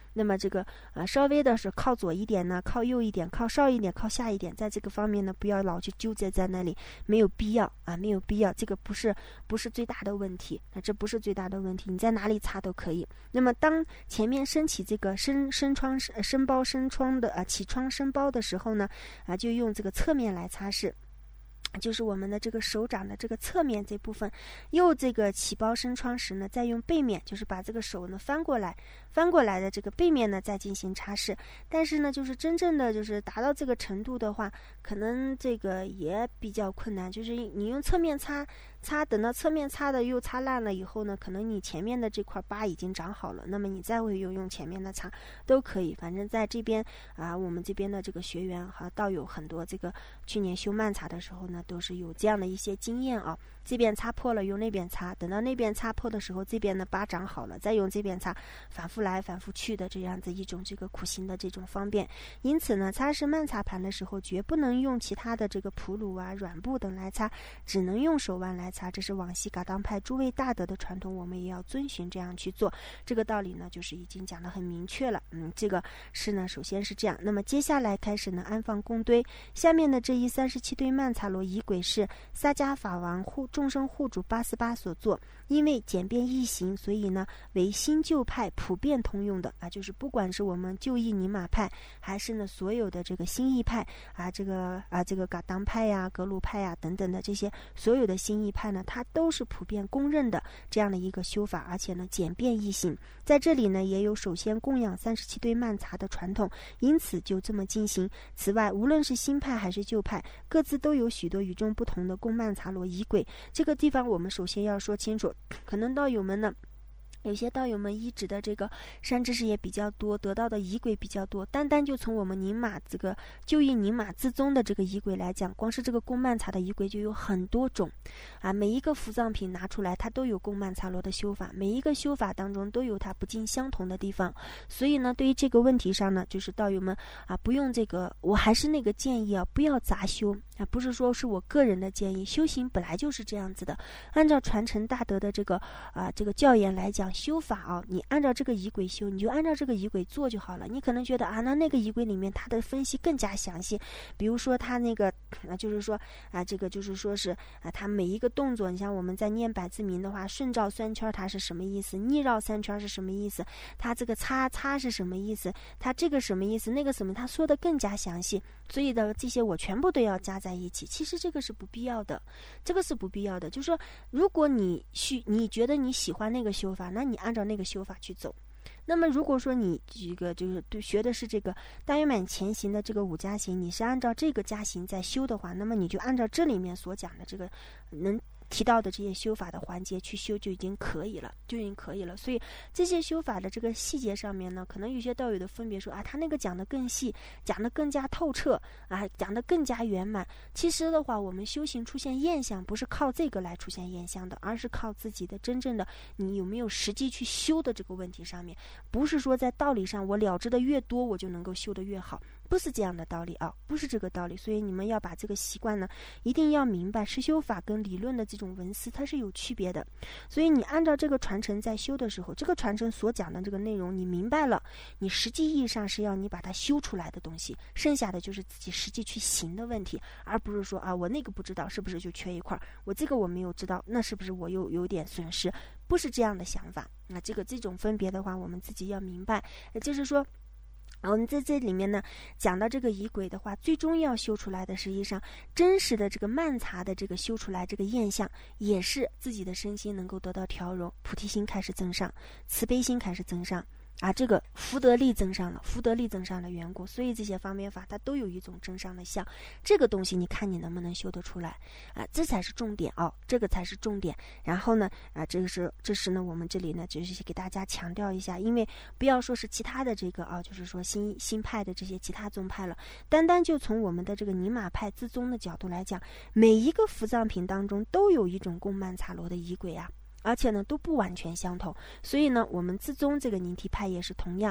那么这个呃稍微的是靠左一点呢，靠右一点，靠上一点，靠下一点，在这个方面呢，不要老去纠结在那里，没有必要啊，没有必要，这个不是不是最大的问题，那这不是最大的问题，你在哪里擦都可以。那么当前面升起这个生生疮生包生疮的啊起疮生包的时候呢，啊就用这个侧面来擦拭。就是我们的这个手掌的这个侧面这部分，又这个起包生疮时呢，再用背面，就是把这个手呢翻过来，翻过来的这个背面呢再进行擦拭。但是呢，就是真正的就是达到这个程度的话，可能这个也比较困难。就是你用侧面擦擦，等到侧面擦的又擦烂了以后呢，可能你前面的这块疤已经长好了，那么你再会用用前面的擦都可以。反正在这边啊，我们这边的这个学员哈、啊，倒有很多这个去年修漫擦的时候呢，都是有这样的一些经验啊。这边擦破了，用那边擦，等到那边擦破的时候，这边的疤长好了，再用这边擦，反复来反复去的这样子一种这个苦行的这种方便。因此呢，擦拭漫擦盘的时候，绝不能用其他的这个普乳啊、软布等来擦，只能用手腕来擦。这是往昔噶当派诸位大德的传统，我们也要遵循这样去做。这个道理呢，就是已经讲得很明确了。嗯，这个是呢，首先是这样。那么接下来开始呢，安放供堆。下面的这一三十七堆曼擦罗仪轨是萨迦法王护众生护主八思巴所做，因为简便易行，所以呢为新旧派普遍通用的啊，就是不管是我们旧义尼玛派，还是呢所有的这个新义派啊，这个啊这个噶当派呀、格鲁派呀等等的这些所有的新义派呢，它都是普遍公认的这样的一个修法，而且呢简便易行。在这里呢也有首先供养三十七堆曼擦的传统，因此就这么进行。此外，无论是新派还是旧派，各自都有许多与众不同的供曼擦罗仪轨。这个地方我们首先要说清楚，可能道友们呢有些道友们依止的这个善知识也比较多，得到的仪轨比较多。单单就从我们宁玛这个旧义宁玛自宗的这个仪轨来讲，光是这个供曼擦的仪轨就有很多种啊，每一个伏藏品拿出来，它都有供曼擦罗的修法，每一个修法当中都有它不尽相同的地方。所以呢，对于这个问题上呢，就是道友们啊，不用这个，我还是那个建议啊，不要杂修啊，不是说是我个人的建议，修行本来就是这样子的，按照传承大德的这个啊这个教言来讲。修法啊，你按照这个仪轨修，你就按照这个仪轨做就好了。你可能觉得啊，那那个仪轨里面它的分析更加详细，比如说它那个啊，就是说啊，这个就是说是啊，它每一个动作，你像我们在念百字明的话，顺照三圈它是什么意思，逆绕三圈是什么意思，它这个擦擦是什么意思，它这个什么意思，那个什么，它说的更加详细。所以的这些我全部都要加在一起，其实这个是不必要的，这个是不必要的。就是说，如果你去你觉得你喜欢那个修法，那你按照那个修法去走。那么如果说你这个就是对学的是这个大圆满前行的这个五加行，你是按照这个加行在修的话，那么你就按照这里面所讲的这个能提到的这些修法的环节去修就已经可以了，就已经可以了。所以这些修法的这个细节上面呢，可能有些道友的分别说啊，他那个讲的更细，讲的更加透彻啊，讲的更加圆满。其实的话，我们修行出现厌相，不是靠这个来出现厌相的，而是靠自己的真正的你有没有实际去修的这个问题上面，不是说在道理上我了知的越多，我就能够修得越好。不是这样的道理啊，不是这个道理。所以你们要把这个习惯呢，一定要明白，实修法跟理论的这种文思它是有区别的。所以你按照这个传承在修的时候，这个传承所讲的这个内容你明白了，你实际意义上是要你把它修出来的东西，剩下的就是自己实际去行的问题，而不是说啊，我那个不知道是不是就缺一块，我这个我没有知道，那是不是我又有点损失？不是这样的想法。那这个这种分别的话，我们自己要明白，也就是说我们在这里面呢讲到这个仪轨的话，最终要修出来的实际上真实的这个曼擦的这个修出来这个现象，也是自己的身心能够得到调柔，菩提心开始增上，慈悲心开始增上啊，这个福德力增上了，福德力增上的缘故，所以这些方面法它都有一种增上的相。这个东西你看你能不能修得出来啊？这才是重点哦，这个才是重点。然后呢啊，这个是这是呢我们这里呢就是给大家强调一下，因为不要说是其他的这个啊，就是说新新派的这些其他宗派了，单单就从我们的这个尼玛派自宗的角度来讲，每一个伏藏品当中都有一种供曼擦罗的仪轨啊。而且呢都不完全相同，所以呢我们自宗这个宁提派也是同样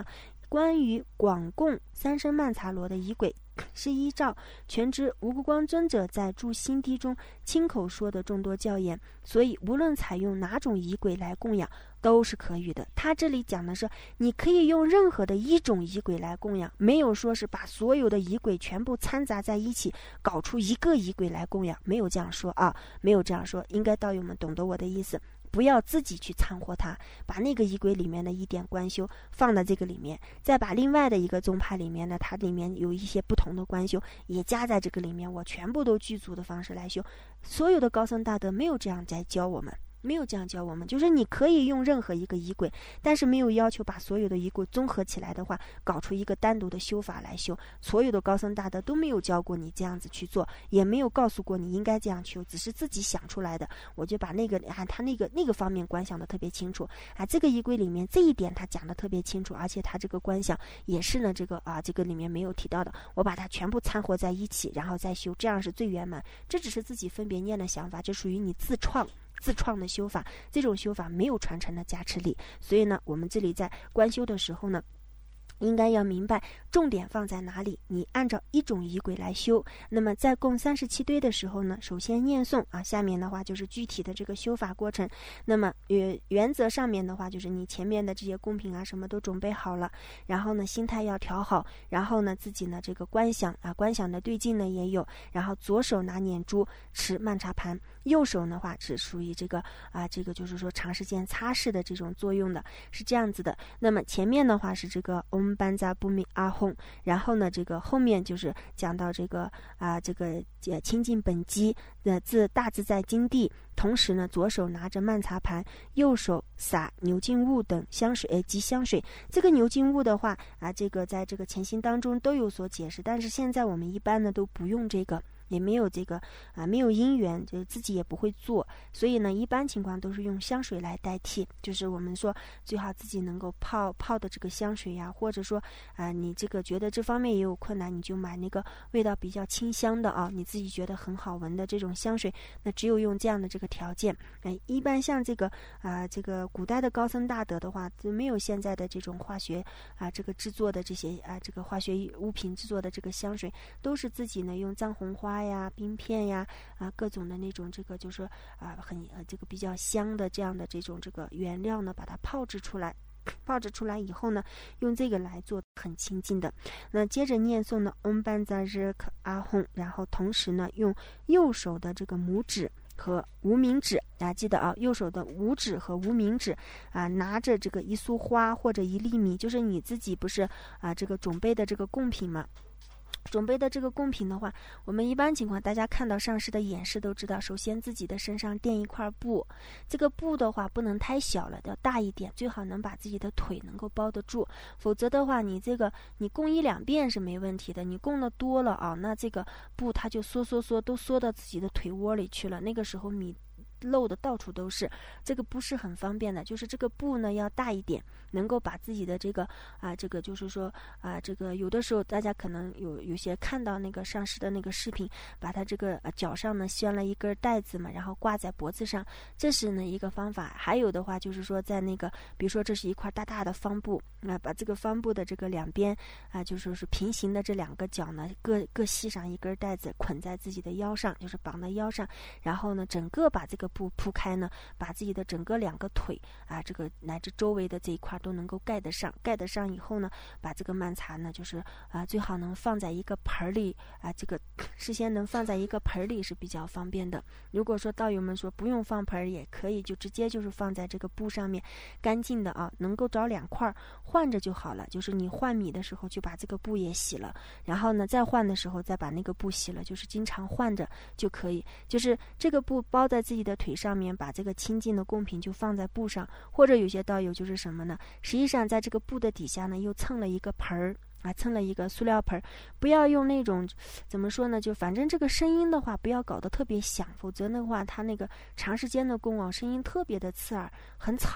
关于广供三身曼荼罗的仪轨，是依照全知无辜光尊者在著心地中亲口说的众多教言，所以无论采用哪种仪轨来供养都是可以的。他这里讲的是你可以用任何的一种仪轨来供养，没有说是把所有的仪轨全部掺杂在一起搞出一个仪轨来供养，没有这样说啊，没有这样说，应该道友们懂得我的意思，不要自己去掺和它，把那个仪轨里面的一点观修放在这个里面，再把另外的一个宗派里面呢，它里面有一些不同的观修也加在这个里面，我全部都具足的方式来修。所有的高僧大德没有这样在教我们，没有这样教我们，就是你可以用任何一个仪轨，但是没有要求把所有的仪轨综合起来的话，搞出一个单独的修法来修。所有的高僧大德都没有教过你这样子去做，也没有告诉过你应该这样修，只是自己想出来的。我就把那个啊，他那个那个方面观想的特别清楚啊，这个仪轨里面这一点他讲的特别清楚，而且他这个观想也是呢，这个啊这个里面没有提到的，我把它全部掺和在一起，然后再修，这样是最圆满。这只是自己分别念的想法，这属于你自创。自创的修法，这种修法没有传承的加持力，所以呢，我们这里在观修的时候呢，应该要明白重点放在哪里，你按照一种仪轨来修。那么在供三十七堆的时候呢，首先念诵啊，下面的话就是具体的这个修法过程。那么原原则上面的话，就是你前面的这些供品啊什么都准备好了，然后呢心态要调好，然后呢自己呢这个观想啊，观想的对境呢也有，然后左手拿念珠持曼茶盘，右手的话是属于这个啊这个就是说长时间擦拭的这种作用的，是这样子的。那么前面的话是这个嗡班扎布密阿吽，然后呢这个后面就是讲到这个啊这个呃清净本机的自大自在金地，同时呢左手拿着曼茶盘，右手洒牛精雾等香水呃及香水。这个牛精雾的话啊这个在这个前行当中都有所解释，但是现在我们一般呢都不用这个，也没有这个啊，没有因缘，就自己也不会做，所以呢，一般情况都是用香水来代替。就是我们说最好自己能够泡泡的这个香水呀，或者说啊，你这个觉得这方面也有困难，你就买那个味道比较清香的啊，你自己觉得很好闻的这种香水。那只有用这样的这个条件，哎，一般像这个啊，这个古代的高僧大德的话，就没有现在的这种化学啊，这个制作的这些啊，这个化学物品制作的这个香水，都是自己呢用藏红花呀、冰片呀啊各种的那种这个就是啊很呃这个比较香的这样的这种这个原料呢，把它泡制出来。泡制出来以后呢，用这个来做很清净的。那接着念诵呢，嗡班扎日克阿吽，然后同时呢，用右手的这个拇指和无名指啊，记得啊，右手的五指和无名指啊，拿着这个一束花或者一粒米，就是你自己不是啊这个准备的这个贡品嘛。准备的这个贡品的话，我们一般情况大家看到上师的演示都知道，首先自己的身上垫一块布，这个布的话不能太小了，要大一点，最好能把自己的腿能够包得住，否则的话你这个你供一两遍是没问题的，你供的多了啊，那这个布它就缩缩缩都缩到自己的腿窝里去了，那个时候米漏的到处都是，这个不是很方便的。就是这个布呢要大一点，能够把自己的这个啊，这个就是说啊，这个有的时候大家可能有有些看到那个上师的那个视频，把他这个、啊、脚上呢拴了一根带子嘛，然后挂在脖子上，这是呢一个方法。还有的话就是说在那个，比如说这是一块大大的方布，那、啊、把这个方布的这个两边啊，就说是平行的这两个角呢，各各系上一根带子，捆在自己的腰上，就是绑在腰上，然后呢整个把这个布铺开呢，把自己的整个两个腿啊，这个乃至周围的这一块都能够盖得上。盖得上以后呢，把这个曼茶呢，就是啊，最好能放在一个盆里啊，这个事先能放在一个盆里是比较方便的。如果说道友们说不用放盆也可以，就直接就是放在这个布上面，干净的啊，能够找两块换着就好了。就是你换米的时候就把这个布也洗了，然后呢再换的时候再把那个布洗了，就是经常换着就可以。就是这个布包在自己的腿上面，把这个清净的贡品就放在布上，或者有些道友就是什么呢？实际上在这个布的底下呢，又蹭了一个盆儿啊，蹭了一个塑料盆儿。不要用那种怎么说呢？就反正这个声音的话，不要搞得特别响，否则的话，它那个长时间的供往声音特别的刺耳，很吵。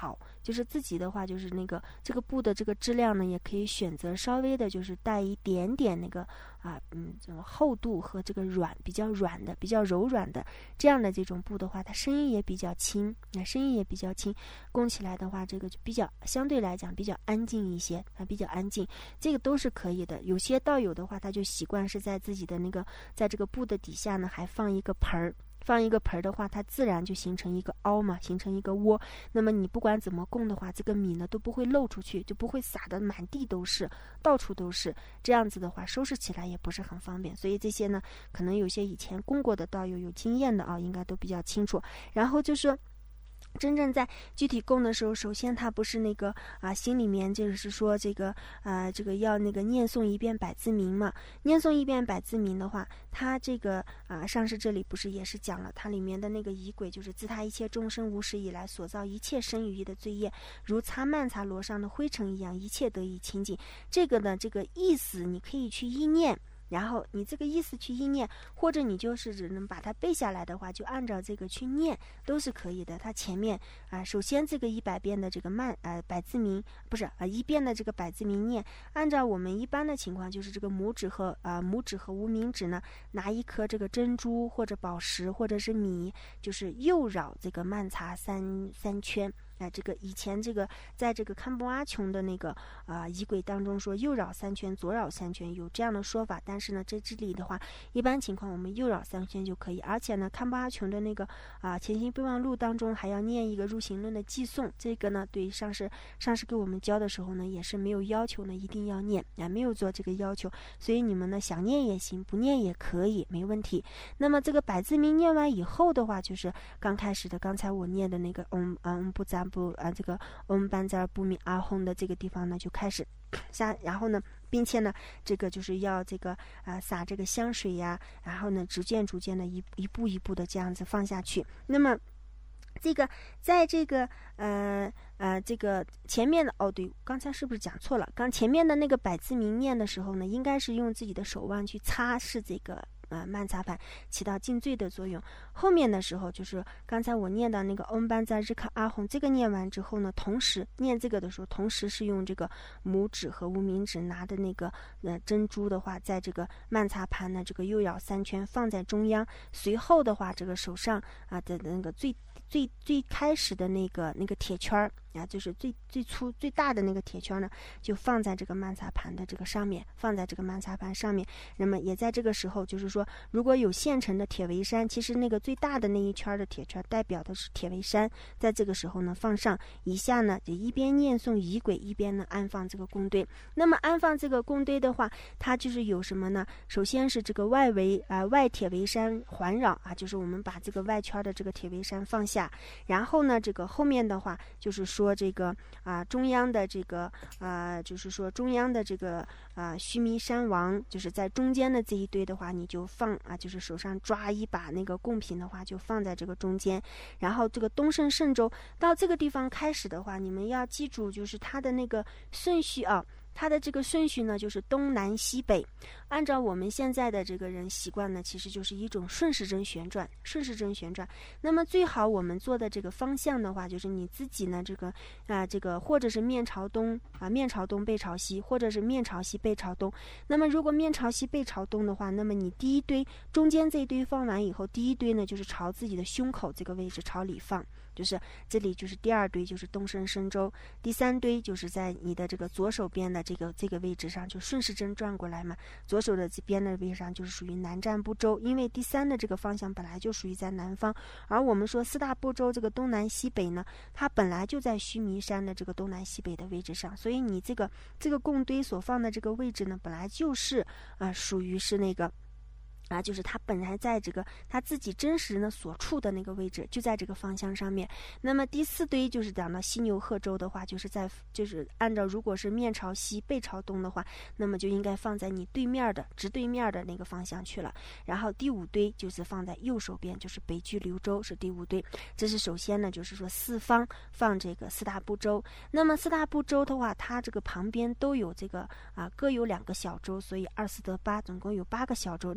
就是自己的话就是那个这个布的这个质量呢，也可以选择稍微的就是带一点点那个啊嗯这种厚度和这个软比较软的比较柔软的这样的这种布的话，它声音也比较轻，那声音也比较轻，供起来的话这个就比较相对来讲比较安静一些啊，比较安静，这个都是可以的。有些道友的话，他就习惯是在自己的那个在这个布的底下呢还放一个盆儿，放一个盆儿的话，它自然就形成一个凹嘛，形成一个窝。那么你不管怎么供的话，这个米呢都不会漏出去，就不会撒得满地都是，到处都是。这样子的话，收拾起来也不是很方便。所以这些呢，可能有些以前供过的道友有经验的啊，应该都比较清楚。然后就是真正在具体供的时候，首先他不是那个啊，心里面就是说这个呃，这个要那个念诵一遍百字明嘛。念诵一遍百字明的话，他这个啊，上师这里不是也是讲了，它里面的那个仪轨就是自他一切众生无始以来所造一切生于意的罪业，如擦曼茶罗上的灰尘一样，一切得以清净。这个呢，这个意思你可以去意念。然后你这个意思去意念，或者你就是只能把它背下来的话，就按照这个去念都是可以的。它前面啊、呃，首先这个一百遍的这个慢呃百字明不是啊、呃、一遍的这个百字明念，按照我们一般的情况，就是这个拇指和啊、呃、拇指和无名指呢，拿一颗这个珍珠或者宝石或者是米，就是右绕这个曼茶三三圈。啊、呃，这个以前这个在这个堪布阿琼的那个啊、呃、仪轨当中说右绕三圈，左绕三圈，有这样的说法。但是呢，在这里的话，一般情况我们右绕三圈就可以。而且呢，堪布阿琼的那个啊、呃、前行备忘录当中还要念一个入行论的寄诵，这个呢，对上师上师给我们教的时候呢，也是没有要求呢一定要念啊，没有做这个要求。所以你们呢想念也行，不念也可以，没问题。那么这个百字明念完以后的话，就是刚开始的刚才我念的那个嗡啊嗡不赞不啊这个嗡班扎不明阿吽的这个地方呢就开始下，然后呢并且呢这个就是要这个啊、呃、撒这个香水呀，然后呢逐渐逐渐的一一步一步的这样子放下去。那么这个在这个呃呃这个前面的哦对，刚才是不是讲错了？刚前面的那个百字明念的时候呢，应该是用自己的手腕去擦拭这个呃曼茶盘，起到净罪的作用。后面的时候就是刚才我念到那个嗡班扎日卡阿吽，这个念完之后呢，同时念这个的时候，同时是用这个拇指和无名指拿的那个呃珍珠的话，在这个曼茶盘呢这个右绕三圈放在中央，随后的话这个手上啊的那个最最最开始的那个那个铁圈儿啊，就是最最粗最大的那个铁圈呢，就放在这个曼茶盘的这个上面，放在这个曼茶盘上面。那么也在这个时候，就是说，如果有现成的铁围山，其实那个最大的那一圈的铁圈代表的是铁围山，在这个时候呢放上，以下呢就一边念诵仪轨，一边呢安放这个供堆。那么安放这个供堆的话，它就是有什么呢？首先是这个外围啊、呃、外铁围山环绕啊，就是我们把这个外圈的这个铁围山放下。然后呢，这个后面的话就是说这个啊、呃、中央的这个啊、呃、就是说中央的这个啊、呃、须弥山王，就是在中间的这一堆的话，你就放啊，就是手上抓一把那个贡品的话，就放在这个中间。然后这个东胜圣州到这个地方开始的话，你们要记住，就是它的那个顺序啊。它的这个顺序呢，就是东南西北。按照我们现在的这个人习惯呢，其实就是一种顺时针旋转，顺时针旋转。那么最好我们做的这个方向的话，就是你自己呢，这个啊、呃，这个或者是面朝东啊，面朝东背朝西，或者是面朝西背朝东。那么如果面朝西背朝东的话，那么你第一堆中间这一堆放完以后，第一堆呢就是朝自己的胸口这个位置朝里放。就是这里就是第二堆就是东胜神州，第三堆就是在你的这个左手边的这个这个位置上，就顺时针转过来嘛，左手的这边的位置上就是属于南瞻部洲，因为第三的这个方向本来就属于在南方，而我们说四大部洲这个东南西北呢，它本来就在须弥山的这个东南西北的位置上，所以你这个这个供堆所放的这个位置呢，本来就是啊、呃、属于是那个啊，就是他本来在这个他自己真实呢所处的那个位置，就在这个方向上面。那么第四堆就是讲到犀牛贺州的话，就是在就是按照如果是面朝西背朝东的话，那么就应该放在你对面的直对面的那个方向去了。然后第五堆就是放在右手边，就是北距流州是第五堆。这是首先呢，就是说四方放这个四大部洲。那么四大部洲的话，它这个旁边都有这个啊各有两个小洲，所以二四得八，总共有八个小洲。那么这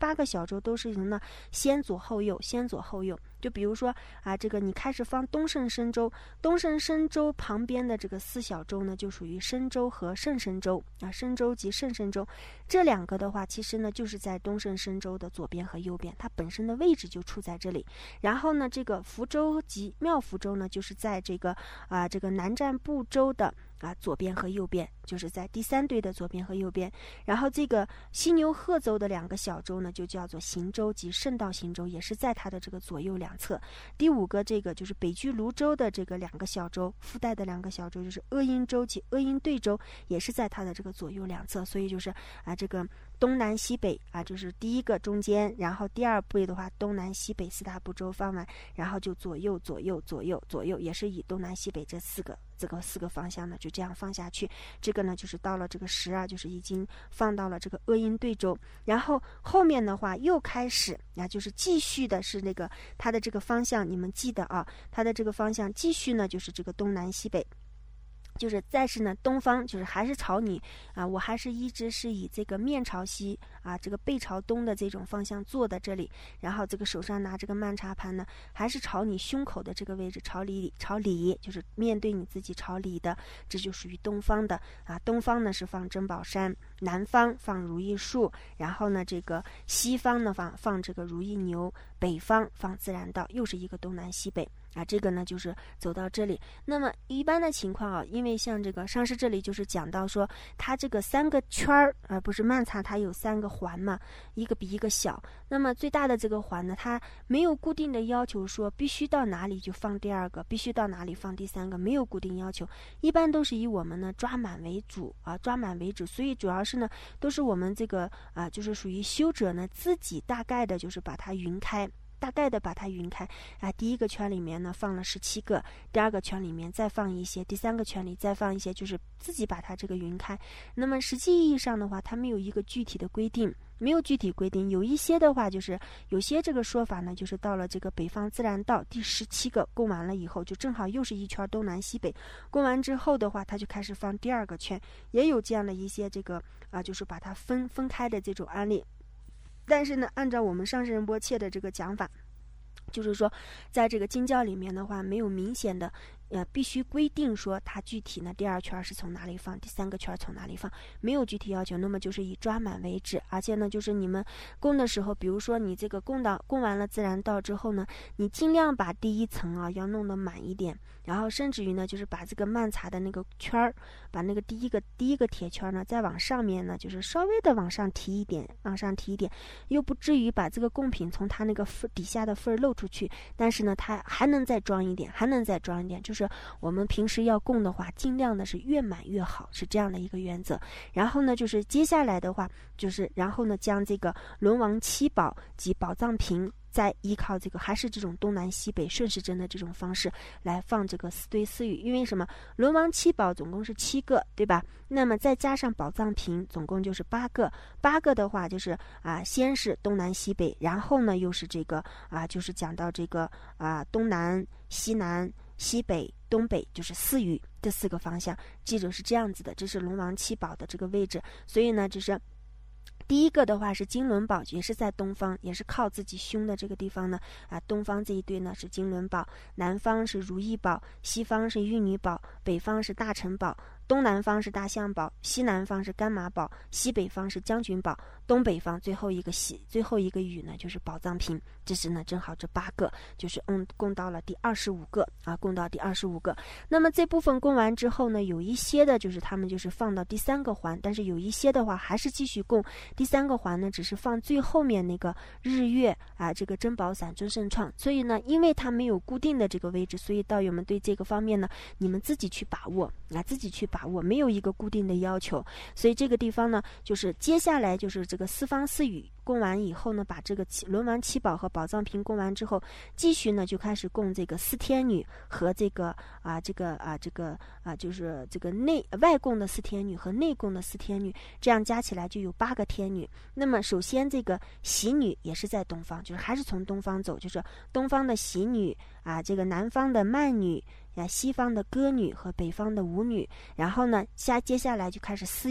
八个小周都是什么呢？先左后右，先左后右。就比如说啊，这个你开始放东胜神州，东胜神州旁边的这个四小州呢，就属于申州和胜神州啊，申州及胜神州这两个的话，其实呢就是在东胜神州的左边和右边，它本身的位置就处在这里。然后呢，这个福州及妙福州呢，就是在这个啊这个南瞻部州的啊左边和右边，就是在第三队的左边和右边。然后这个西牛贺州的两个小州呢，就叫做行州及圣道行州，也是在它的这个左右两侧。第五个这个就是北距泸州的这个两个小州，附带的两个小州就是阿英州及阿英对州，也是在它的这个左右两侧。所以就是啊这个东南西北啊，就是第一个中间，然后第二步的话东南西北四大部州放完，然后就左右左右左右左右，也是以东南西北这四个这个四个方向呢就这样放下去。这个呢就是到了这个十二，就是已经放到了这个阿英对州，然后后面的话又开始啊，就是继续的是那个它的这个方向，你们记得啊，它的这个方向继续呢就是这个东南西北。就是再是呢东方，就是还是朝你啊，我还是一直是以这个面朝西啊，这个背朝东的这种方向坐在这里，然后这个手上拿这个曼茶盘呢，还是朝你胸口的这个位置，朝里朝里，就是面对你自己朝里的，这就属于东方的啊。东方呢是放珍宝山，南方放如意树，然后呢这个西方呢放放这个如意牛，北方放自然道，又是一个东南西北。啊，这个呢就是走到这里。那么一般的情况啊，因为像这个上师这里就是讲到说，它这个三个圈儿，而、呃、不是曼茶，它有三个环嘛，一个比一个小。那么最大的这个环呢，它没有固定的要求说必须到哪里就放第二个，必须到哪里放第三个，没有固定要求。一般都是以我们呢抓满为主啊，抓满为主。所以主要是呢，都是我们这个啊，就是属于修者呢自己大概的就是把它匀开。大概的把它匀开啊，第一个圈里面呢放了十七个，第二个圈里面再放一些，第三个圈里再放一些，就是自己把它这个匀开。那么实际意义上的话，它没有一个具体的规定，没有具体规定。有一些的话就是有些这个说法呢，就是到了这个北方自然道第十七个供完了以后，就正好又是一圈东南西北。供完之后的话，它就开始放第二个圈，也有这样的一些这个啊，就是把它分分开的这种案例。但是呢，按照我们上师仁波切的这个讲法，就是说在这个经教里面的话，没有明显的呃必须规定说它具体呢第二圈是从哪里放，第三个圈从哪里放，没有具体要求。那么就是以抓满为止。而且呢，就是你们供的时候，比如说你这个供到供完了自然道之后呢，你尽量把第一层啊要弄得满一点，然后甚至于呢就是把这个曼茶的那个圈儿，把那个第一个第一个铁圈呢再往上面呢就是稍微的往上提一点，往上提一点，又不至于把这个贡品从它那个份底下的份漏出去，但是呢它还能再装一点，还能再装一点。就是我们平时要供的话，尽量的是越满越好，是这样的一个原则。然后呢就是接下来的话，就是然后呢将这个轮王七宝及宝藏瓶再依靠这个还是这种东南西北顺时针的这种方式来放这个四对四语。因为什么？轮王七宝总共是七个，对吧？那么再加上宝藏瓶总共就是八个，八个的话就是啊，先是东南西北，然后呢又是这个啊，就是讲到这个啊东南西南西北东北，就是四语这四个方向。记住是这样子的，这是龙王七宝的这个位置。所以呢就是第一个的话是金轮宝，也是在东方，也是靠自己胸的这个地方呢啊，东方这一对呢是金轮宝，南方是如意宝，西方是玉女宝，北方是大臣宝，东南方是大象宝，西南方是干马宝，西北方是将军宝，东北方最后一个西最后一个雨呢就是宝藏瓶。这是呢正好这八个就是嗯供到了第二十五个啊，供到第二十五个。那么这部分供完之后呢，有一些的就是他们就是放到第三个环，但是有一些的话还是继续供第三个环呢，只是放最后面那个日月啊这个珍宝伞尊胜创。所以呢因为它没有固定的这个位置，所以道友们对这个方面呢你们自己去把握啊，自己去把握，没有一个固定的要求。所以这个地方呢就是接下来就是这个四方四语供完以后呢，把这个轮王七宝和宝藏瓶供完之后，继续呢就开始供这个四天女和这个啊这个啊这个啊就是这个内外供的四天女和内供的四天女，这样加起来就有八个天女。那么首先这个喜女也是在东方，就是还是从东方走，就是东方的喜女啊，这个南方的曼女啊，西方的歌女和北方的舞女。然后呢下接下来就开始四语，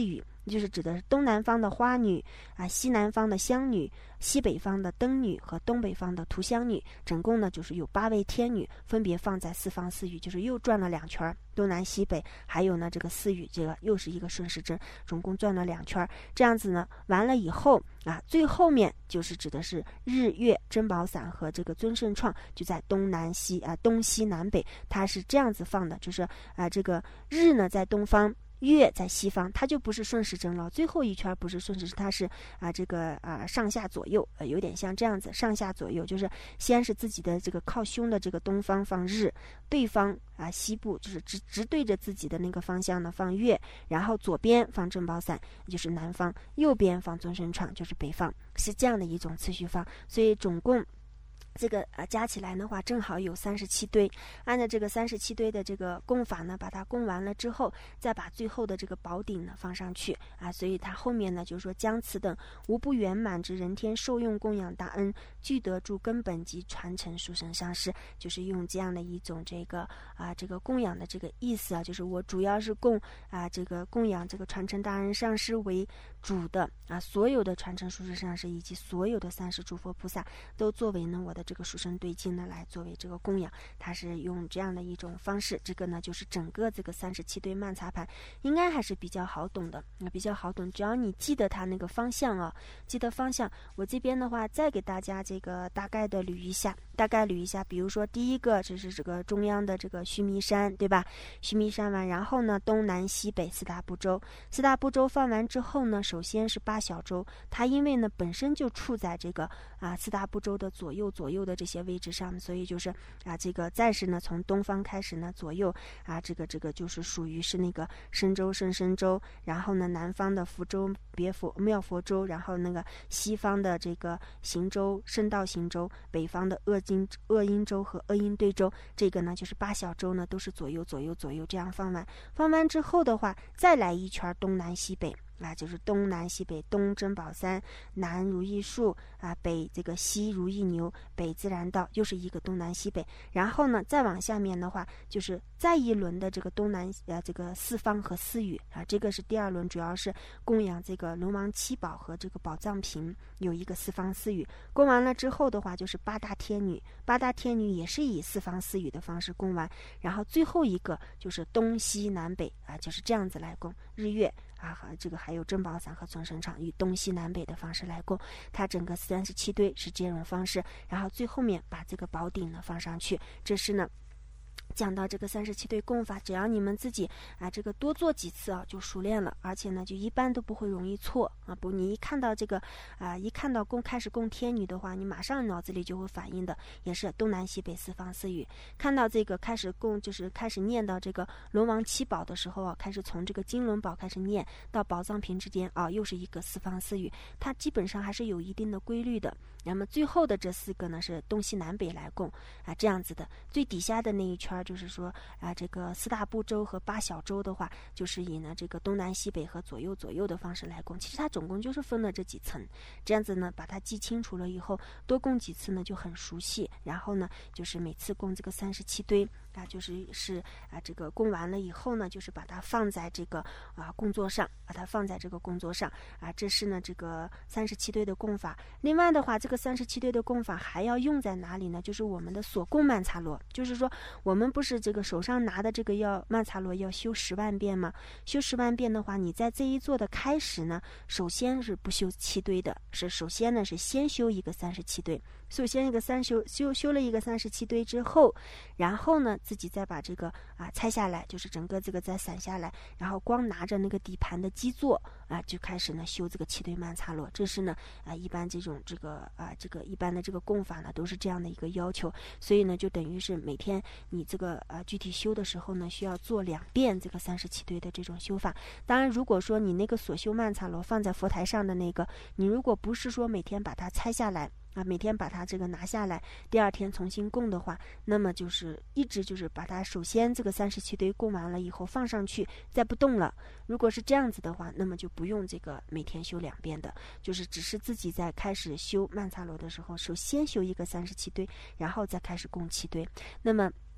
就是指的是东南方的花女啊，西南方的香女，西北方的灯女和东北方的涂香女，总共呢就是有八位天女，分别放在四方四隅，就是又转了两圈，东南西北，还有呢这个四隅，这个又是一个顺时针，总共转了两圈。这样子呢，完了以后啊，最后面就是指的是日月珍宝伞和这个尊圣创，就在东南西啊东西南北，它是这样子放的，就是啊这个日呢在东方，月在西方，它就不是顺时针了。最后一圈不是顺时针，它是啊这个啊上下左右，呃有点像这样子，上下左右，就是先是自己的这个靠胸的这个东方放日，对方啊西部就是直直对着自己的那个方向呢放月，然后左边放珍宝伞就是南方，右边放尊圣创就是北方，是这样的一种次序放。所以总共这个呃加起来的话，正好有三十七堆。按照这个三十七堆的这个供法呢，把它供完了之后，再把最后的这个宝顶呢放上去啊。所以它后面呢就是说，将此等无不圆满之人天受用供养大恩，具得助根本及传承殊胜上师，就是用这样的一种这个啊这个供养的这个意思啊，就是我主要是供啊这个供养这个传承大恩上师为主的啊，所有的传承殊胜上师以及所有的三世诸佛菩萨都作为呢我的这个殊胜对境呢来作为这个供养，它是用这样的一种方式。这个呢就是整个这个三十七堆曼茶盘应该还是比较好懂的，比较好懂，只要你记得它那个方向啊，记得方向。我这边的话再给大家这个大概的捋一下，大概捋一下。比如说第一个这是这个中央的这个须弥山，对吧？须弥山完，然后呢东南西北四大部洲，四大部洲放完之后呢，首先是八小洲，它因为呢本身就处在这个啊四大部洲的左右左右的这些位置上，所以就是啊这个暂时呢从东方开始呢左右啊这个这个就是属于是那个深州圣深州，然后呢南方的福州别佛妙佛州，然后那个西方的这个行州圣道行州，北方的鄂津鄂阴州和鄂阴对州，这个呢就是八小州呢都是左右左右左右这样放完。放完之后的话，再来一圈东南西北啊，就是东南西北，东珍宝山，南如意树啊，北这个西如意牛，北自然道，又是一个东南西北。然后呢，再往下面的话，就是再一轮的这个东南呃这个四方和四隅啊，这个是第二轮，主要是供养这个龙王七宝和这个宝藏瓶，有一个四方四隅。供完了之后的话，就是八大天女，八大天女也是以四方四隅的方式供完。然后最后一个就是东西南北啊，就是这样子来供日月。啊，和这个还有珍宝伞和尊圣场以东西南北的方式来供，它整个三十七堆是这种方式，然后最后面把这个宝顶呢放上去，这是呢讲到这个三十七堆供法，只要你们自己啊这个多做几次啊就熟练了，而且呢就一般都不会容易错啊。不，你一看到这个啊一看到供开始供天女的话，你马上脑子里就会反应的也是东南西北四方四隅。看到这个开始供就是开始念到这个龙王七宝的时候啊，开始从这个金轮宝开始念到宝藏瓶之间啊，又是一个四方四隅，它基本上还是有一定的规律的。那么最后的这四个呢是东西南北来供啊，这样子的。最底下的那一圈就是说啊，这个四大部洲和八小洲的话，就是以呢这个东南西北和左右左右的方式来供。其实它总共就是分了这几层，这样子呢把它记清楚了以后，多供几次呢就很熟悉。然后呢就是每次供这个三十七堆啊，就是是啊这个供完了以后呢，就是把它放在这个啊供座上，把它放在这个供座上啊，这是呢这个三十七堆的供法。另外的话，这个三十七堆的供法还要用在哪里呢？就是我们的所供曼茶罗，就是说我们不是这个手上拿的这个要曼茶罗要修十万遍吗？修十万遍的话，你在这一座的开始呢，首先是不修七堆的，是首先呢是先修一个三十七堆。首先一个三修修修了一个三十七堆之后，然后呢自己再把这个啊拆下来，就是整个这个再散下来，然后光拿着那个底盘的基座啊就开始呢修这个七堆曼茶罗。这是呢啊一般这种这个啊这个一般的这个供法呢都是这样的一个要求，所以呢就等于是每天你这个啊具体修的时候呢需要做两遍这个三十七堆的这种修法。当然如果说你那个所修曼茶罗放在佛台上的那个，你如果不是说每天把它拆下来啊，每天把它这个拿下来，第二天重新供的话，那么就是一直就是把它首先这个三十七堆供完了以后放上去，再不动了。如果是这样子的话，那么就不用这个每天修两遍的，就是只是自己在开始修曼茶罗的时候，首先修一个三十七堆，然后再开始供七堆。那么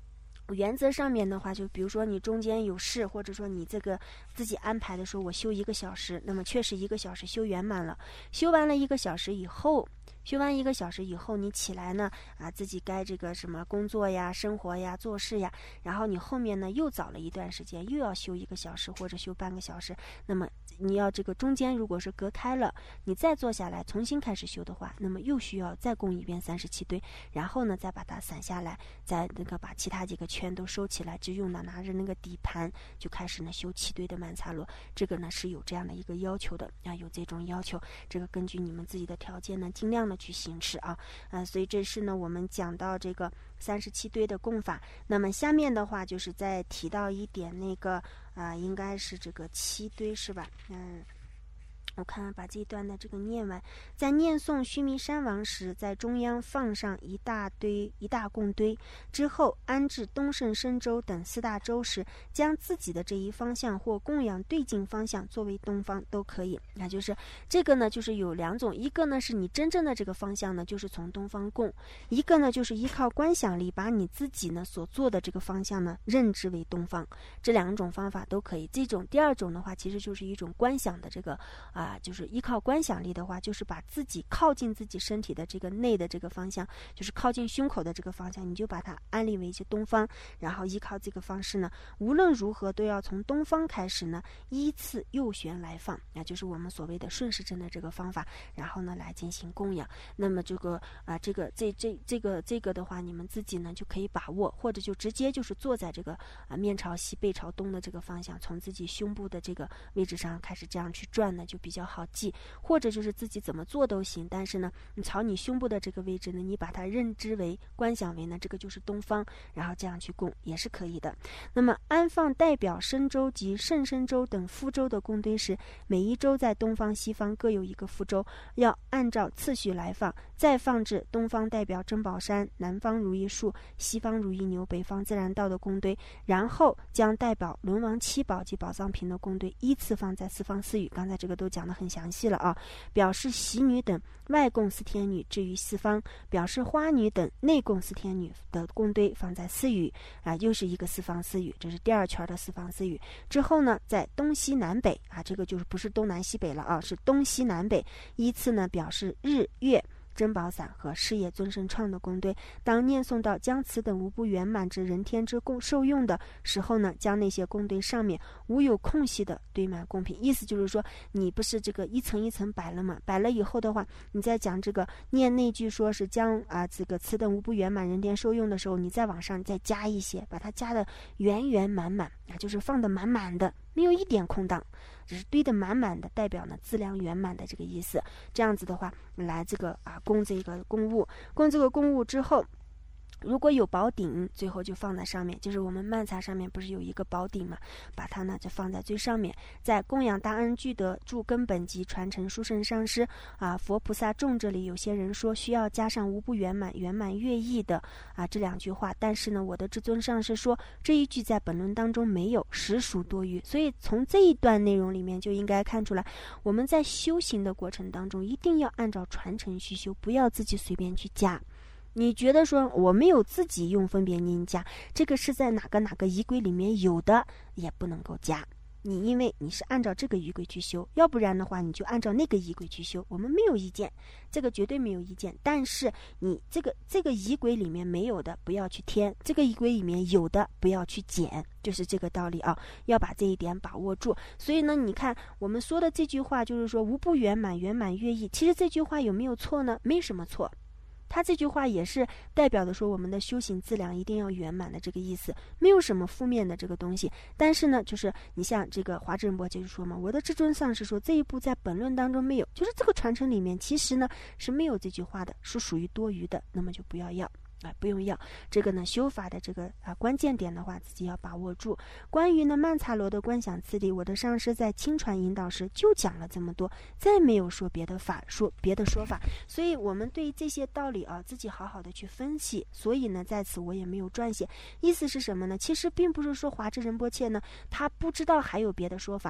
原则上面的话，就比如说你中间有事，或者说你这个自己安排的时候，我修一个小时，那么确实一个小时修圆满了。修完了一个小时以后，修完一个小时以后，你起来呢，啊，自己该这个什么工作呀、生活呀、做事呀，然后你后面呢又早了一段时间，又要修一个小时或者修半个小时，那么你要这个中间如果是隔开了，你再坐下来重新开始修的话，那么又需要再供一遍三十七堆，然后呢再把它散下来，再那个把其他几个圈都收起来，只用呢拿着那个底盘就开始呢修七堆的曼荼罗。这个呢是有这样的一个要求的啊，有这种要求，这个根据你们自己的条件呢，尽量的去行持啊，呃，所以这是呢我们讲到这个三十七堆的供法。那么下面的话就是再提到一点那个啊、呃，应该是这个七堆是吧？嗯。我看把这一段的这个念完，在念诵须弥山王时，在中央放上一大堆一大供堆之后，安置东胜神州等四大洲时，将自己的这一方向或供养对境方向作为东方都可以。那就是这个呢，就是有两种，一个呢是你真正的这个方向呢，就是从东方供；一个呢就是依靠观想力，把你自己呢所做的这个方向呢认知为东方。这两种方法都可以。这种第二种的话，其实就是一种观想的这个啊。啊，就是依靠观想力的话，就是把自己靠近自己身体的这个内的这个方向，就是靠近胸口的这个方向，你就把它安立为这东方，然后依靠这个方式呢，无论如何都要从东方开始呢，依次右旋来放，那就是我们所谓的顺时针的这个方法，然后呢来进行供养。那么这个啊，这个这这这个这个的话，你们自己呢就可以把握，或者就直接就是坐在这个啊面朝西背朝东的这个方向，从自己胸部的这个位置上开始这样去转呢，就比较比较好记，或者就是自己怎么做都行，但是呢你朝你胸部的这个位置呢，你把它认知为观想为呢这个就是东方，然后这样去供也是可以的。那么安放代表身州及圣身州等副州的供堆时，每一州在东方西方各有一个副州，要按照次序来放，再放置东方代表珍宝山、南方如意树、西方如意牛、北方自然道的供堆，然后将代表轮王七宝及宝藏瓶的供堆依次放在四方四隅，刚才这个都讲得很详细了啊。表示喜女等外供四天女置于四方，表示花女等内供四天女的供堆放在四隅啊，又是一个四方四隅，这是第二圈的四方四隅。之后呢，在东西南北啊，这个就是不是东南西北了啊，是东西南北，依次呢表示日月珍宝伞和事业尊神创的供堆。当念诵到将此等无不圆满之人天之供受用的时候呢，将那些供堆上面无有空隙的堆满供品。意思就是说，你不是这个一层一层摆了嘛？摆了以后的话，你再讲这个念那句说是将啊这个此等无不圆满人天受用的时候，你再往上再加一些，把它加的圆圆满满啊，就是放的满满的，没有一点空档，只是堆得满满的，代表呢资粮圆满的这个意思。这样子的话，来这个啊供这个供物，供这个供物之后，如果有宝顶，最后就放在上面，就是我们曼荼上面不是有一个宝顶嘛，把它呢就放在最上面。在供养大恩具德助根本及传承殊胜上师啊佛菩萨众，这里有些人说需要加上无不圆满圆满乐意的啊这两句话，但是呢我的至尊上师说这一句在本论当中没有，实属多余。所以从这一段内容里面就应该看出来，我们在修行的过程当中一定要按照传承去修，不要自己随便去加。你觉得说我没有自己用分别念加，这个是在哪个哪个仪轨里面有的，也不能够加。你因为你是按照这个仪轨去修，要不然的话你就按照那个仪轨去修，我们没有意见，这个绝对没有意见。但是你这个这个仪轨里面没有的不要去添，这个仪轨里面有的不要去减，就是这个道理啊，要把这一点把握住。所以呢你看我们说的这句话就是说无不圆满圆满乐意，其实这句话有没有错呢？没什么错，他这句话也是代表的说我们的修行资粮一定要圆满的这个意思，没有什么负面的这个东西。但是呢就是你像这个华智仁波切就说嘛，我的至尊上师说这一步在本论当中没有，就是这个传承里面其实呢是没有这句话的，是属于多余的，那么就不要要啊，不用要。这个呢修法的这个啊关键点的话自己要把握住。关于呢曼荼罗的观想次第，我的上师在亲传引导时就讲了这么多，再没有说别的法，说别的说法。所以我们对于这些道理啊自己好好的去分析。所以呢在此我也没有撰写，意思是什么呢？其实并不是说华智仁波切呢他不知道还有别的说法，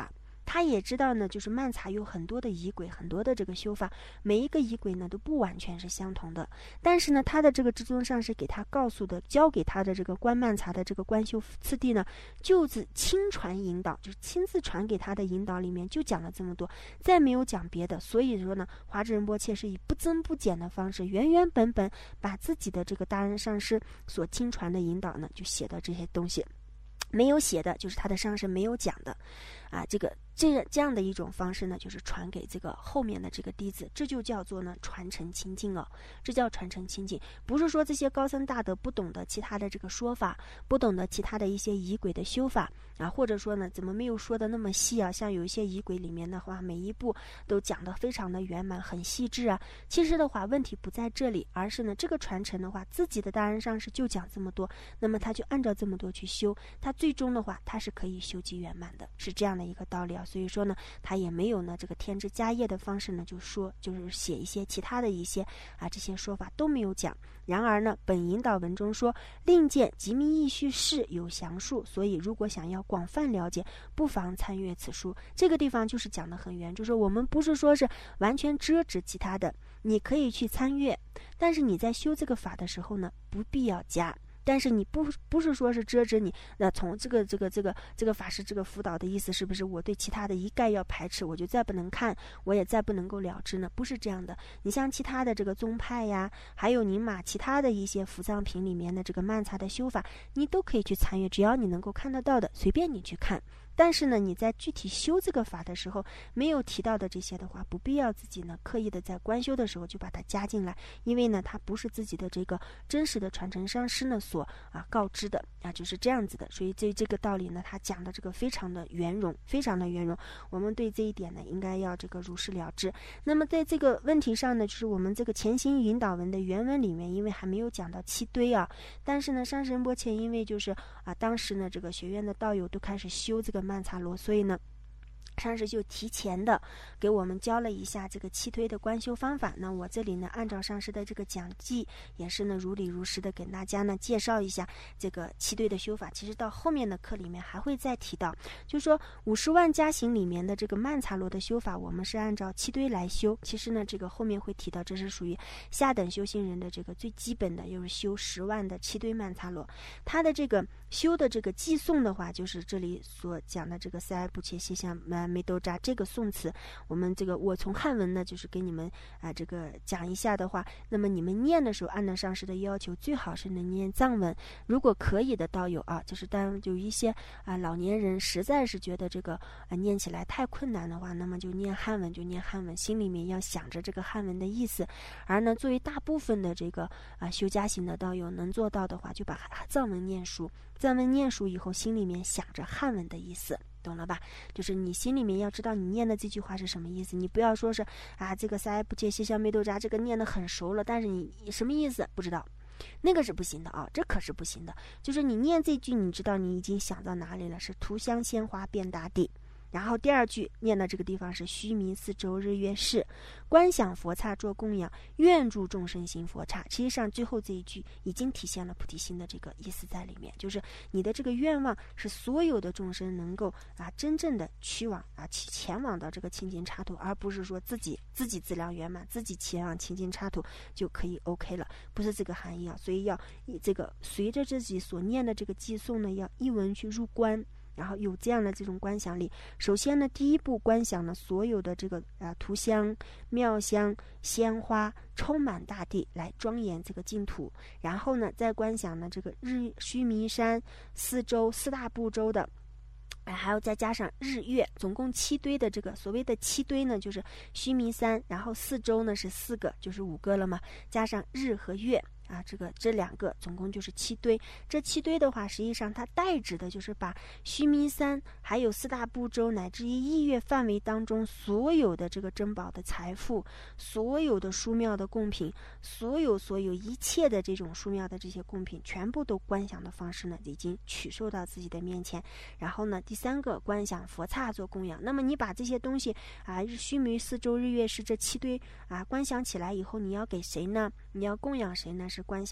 他也知道呢，就是曼茶有很多的仪轨，很多的这个修法，每一个仪轨呢都不完全是相同的。但是呢，他的这个至尊上师给他告诉的，教给他的这个观曼茶的这个观修次第呢，就是亲传引导，就是亲自传给他的引导里面就讲了这么多，再没有讲别的。所以说呢，华智仁波切是以不增不减的方式，原原本本把自己的这个大人上师所亲传的引导呢，就写到这些东西。没有写的就是他的上师没有讲的啊，这个这这样的一种方式呢，就是传给这个后面的这个弟子，这就叫做呢传承清净哦，这叫传承清净。不是说这些高僧大德不懂得其他的这个说法，不懂得其他的一些仪轨的修法啊，或者说呢怎么没有说的那么细啊？像有一些仪轨里面的话，每一步都讲得非常的圆满，很细致啊。其实的话，问题不在这里，而是呢这个传承的话，自己的大人上师就讲这么多，那么他就按照这么多去修，他最终的话他是可以修集圆满的，是这样的一个道理啊。所以说呢，他也没有呢这个添枝加叶的方式呢，就说就是写一些其他的一些啊这些说法都没有讲。然而呢，本引导文中说，另见极密义序释有详述，所以如果想要广泛了解，不妨参阅此书。这个地方就是讲得很圆，就是我们不是说是完全遮止其他的，你可以去参阅，但是你在修这个法的时候呢，不必要加。但是你不不是说是遮止你，那从这个这个这个这个法师这个辅导的意思，是不是我对其他的一概要排斥，我就再不能看，我也再不能够了知呢？不是这样的。你像其他的这个宗派呀，还有宁玛其他的一些伏藏品里面的这个曼茶的修法，你都可以去参阅，只要你能够看得到的，随便你去看。但是呢，你在具体修这个法的时候，没有提到的这些的话，不必要自己呢刻意的在观修的时候就把它加进来，因为呢，它不是自己的这个真实的传承上师呢所啊告知的啊，就是这样子的。所以这这个道理呢，他讲的这个非常的圆融，非常的圆融。我们对这一点呢，应该要这个如实了知。那么在这个问题上呢，就是我们这个前行引导文的原文里面，因为还没有讲到七堆啊，但是呢，上师仁波切因为就是啊，当时呢这个学院的道友都开始修这个曼茶罗，所以呢上师就提前的给我们教了一下这个七推的观修方法。那我这里呢按照上师的这个讲记，也是呢如理如实的给大家呢介绍一下这个七推的修法。其实到后面的课里面还会再提到，就是说五十万加行里面的这个曼茶罗的修法，我们是按照七推来修。其实呢这个后面会提到，这是属于下等修行人的这个最基本的，就是修十万的七推曼茶罗。它的这个修的这个寄诵的话，就是这里所讲的这个塞埃布切西向呃梅多扎这个宋词。我们这个我从汉文呢就是给你们啊、呃、这个讲一下的话，那么你们念的时候按照上师的要求，最好是能念藏文。如果可以的道友啊，就是当有一些啊、呃、老年人实在是觉得这个啊、呃、念起来太困难的话，那么就念汉文就念汉文，心里面要想着这个汉文的意思。而呢作为大部分的这个啊、呃、修家行的道友能做到的话，就把藏文念熟，藏文念熟以后心里面想着汉文的意思，懂了吧？就是你心里面要知道你念的这句话是什么意思，你不要说是啊这个塞埃布切西向梅多扎这个念得很熟了，但是你什么意思不知道，那个是不行的啊，这可是不行的。就是你念这句，你知道你已经想到哪里了，是图香鲜花遍大地。然后第二句念的这个地方是须弥四周日月是，观想佛刹做供养，愿助众生行佛刹。实际上最后这一句已经体现了菩提心的这个意思在里面，就是你的这个愿望是所有的众生能够啊真正的趋往啊前往到这个清净刹土，而不是说自己自己自量圆满，自己前往清净刹土就可以 OK 了，不是这个含义啊。所以要这个随着自己所念的这个偈颂呢，要一文去入观。然后有这样的这种观想力，首先呢，第一步观想呢，所有的这个啊图香、妙香、鲜花充满大地，来庄严这个净土。然后呢，再观想呢这个日须弥山四周四大部洲的。哎，还要再加上日月，总共七堆的这个所谓的七堆呢，就是须弥山，然后四周呢是四个，就是五个了嘛，加上日和月。啊，这个这两个总共就是七堆。这七堆的话，实际上它代指的就是把须弥山还有四大部洲乃至于亿月范围当中所有的这个珍宝的财富，所有的殊妙的贡品，所有所有一切的这种殊妙的这些贡品，全部都观想的方式呢，已经取受到自己的面前。然后呢，第三个观想佛刹做供养。那么你把这些东西啊，日须弥四周日月是这七堆啊观想起来以后，你要给谁呢？你要供养谁呢？是观想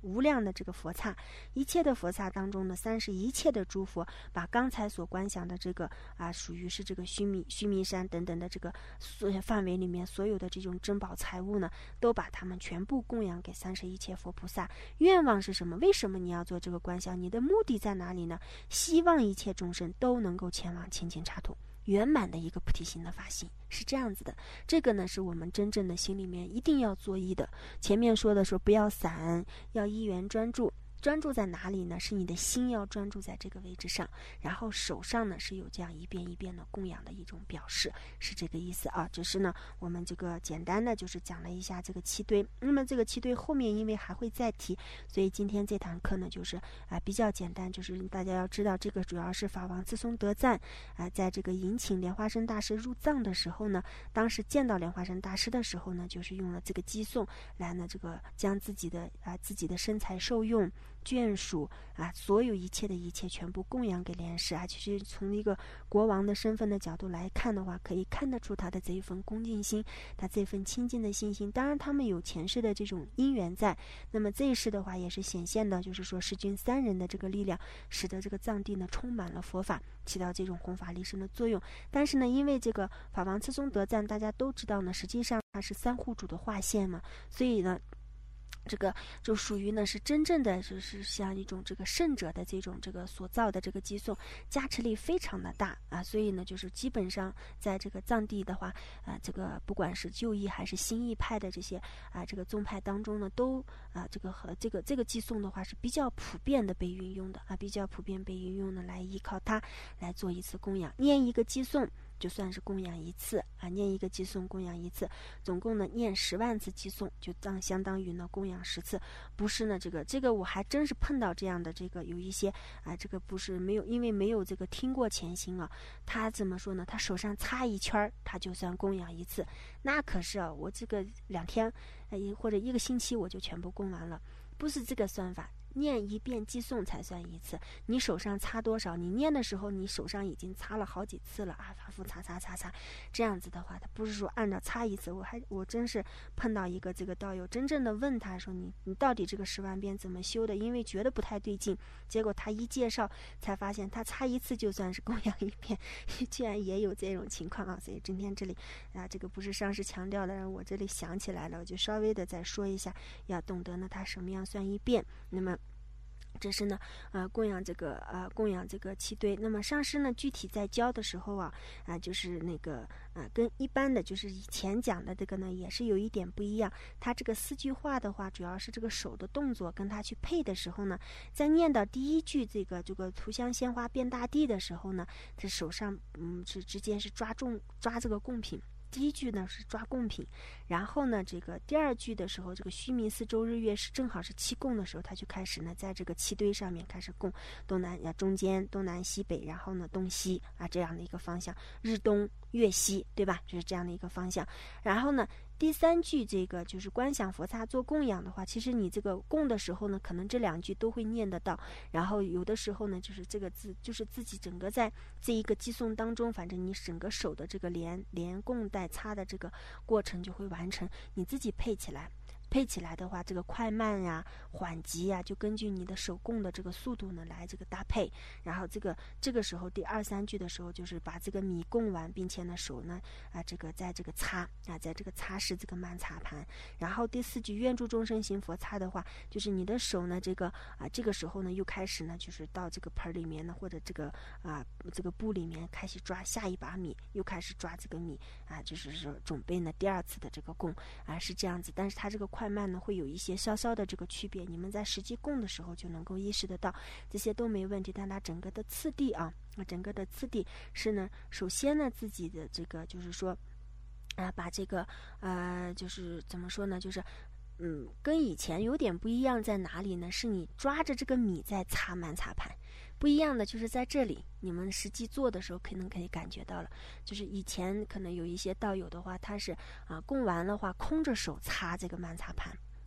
无量的这个佛刹，一切的佛刹当中呢，三是一切的诸佛把刚才所观想的这个啊，属于是这个须弥须弥山等等的这个范围里面所有的这种珍宝财物呢，都把它们全部供养给三十一切佛菩萨。愿望是什么？为什么你要做这个观想？你的目的在哪里呢？希望一切众生都能够前往清净刹土，圆满的一个菩提心的发心，是这样子的。这个呢是我们真正的心里面一定要作意的。前面说的说不要散，要一元专注。专注在哪里呢？是你的心要专注在这个位置上，然后手上呢是有这样一遍一遍的供养的一种表示，是这个意思啊。只是呢我们这个简单的就是讲了一下这个七堆，那么这个七堆后面因为还会再提，所以今天这堂课呢就是啊、呃、比较简单，就是大家要知道这个主要是法王自松德赞啊、呃，在这个迎请莲花生大师入藏的时候呢，当时见到莲花生大师的时候呢，就是用了这个偈颂来呢这个将自己的啊、呃、自己的身材受用眷属啊，所有一切的一切全部供养给莲师啊。其实从一个国王的身份的角度来看的话，可以看得出他的这一份恭敬心，他这份亲近的信心。当然他们有前世的这种因缘在，那么这一世的话也是显现的，就是说世君三人的这个力量，使得这个藏地呢充满了佛法，起到这种弘法利生的作用。但是呢，因为这个法王自松德赞大家都知道呢，实际上他是三护主的化现嘛，所以呢这个就属于呢是真正的就是像一种这个圣者的这种这个所造的这个偈颂，加持力非常的大啊，所以呢就是基本上在这个藏地的话啊，这个不管是旧义还是新义派的这些啊这个宗派当中呢，都啊这个和这个这个偈颂的话是比较普遍的被运用的啊，比较普遍被运用的来依靠它来做一次供养，念一个偈颂就算是供养一次啊，念一个偈颂供养一次，总共呢念十万次偈颂，就当相当于呢供养十次。不是呢，这个这个我还真是碰到这样的这个有一些啊，这个不是没有，因为没有这个听过前行啊，他怎么说呢？他手上擦一圈，他就算供养一次。那可是啊，我这个两天呃或者一个星期我就全部供完了，不是这个算法。念一遍偈颂才算一次，你手上擦多少？你念的时候，你手上已经擦了好几次了啊，反复擦擦擦擦，这样子的话，他不是说按照擦一次。我还我真是碰到一个这个道友，真正的问他说你你到底这个十万遍怎么修的？因为觉得不太对劲，结果他一介绍才发现，他擦一次就算是供养一遍，居然也有这种情况啊！所以今天这里啊，这个不是上师强调的，我这里想起来了，我就稍微的再说一下，要懂得呢，他什么样算一遍。那么这是呢，呃，供养这个呃，供养这个七堆。那么上师呢，具体在教的时候啊，啊、呃，就是那个啊、呃，跟一般的就是以前讲的这个呢，也是有一点不一样。他这个四句话的话，主要是这个手的动作跟他去配的时候呢，在念到第一句这个这个图香鲜花遍大地的时候呢，这手上嗯是直接是抓重抓这个贡品。第一句呢是抓贡品，然后呢这个第二句的时候，这个须弥四周日月是正好是七供的时候，他就开始呢在这个七堆上面开始供东南啊中间东南西北，然后呢东西啊这样的一个方向，日东月西，对吧？就是这样的一个方向。然后呢第三句这个就是观想佛刹做供养的话，其实你这个供的时候呢，可能这两句都会念得到，然后有的时候呢就是这个字就是自己整个在这一个偈颂当中，反正你整个手的这个连连供带擦的这个过程就会完成，你自己配起来配起来的话，这个快慢呀、缓急呀，就根据你的手供的这个速度呢来这个搭配。然后这个这个时候第二三句的时候，就是把这个米供完，并且呢手呢啊这个在这个擦啊在这个擦拭这个曼擦盘。然后第四句愿诸众生行佛擦的话，就是你的手呢这个啊这个时候呢又开始呢就是到这个盆里面呢或者这个啊这个布里面开始抓下一把米，又开始抓这个米啊，就是说准备呢第二次的这个供啊是这样子。但是它这个快慢呢会有一些稍稍的这个区别，你们在实际供的时候就能够意识得到，这些都没问题。但它整个的次第啊，整个的次第是呢，首先呢自己的这个就是说啊，把这个呃就是怎么说呢，就是嗯，跟以前有点不一样在哪里呢？是你抓着这个米在擦曼擦盘，不一样的就是在这里，你们实际做的时候可能可以感觉到了，就是以前可能有一些道友的话，他是啊供完的话空着手擦这个曼擦盘。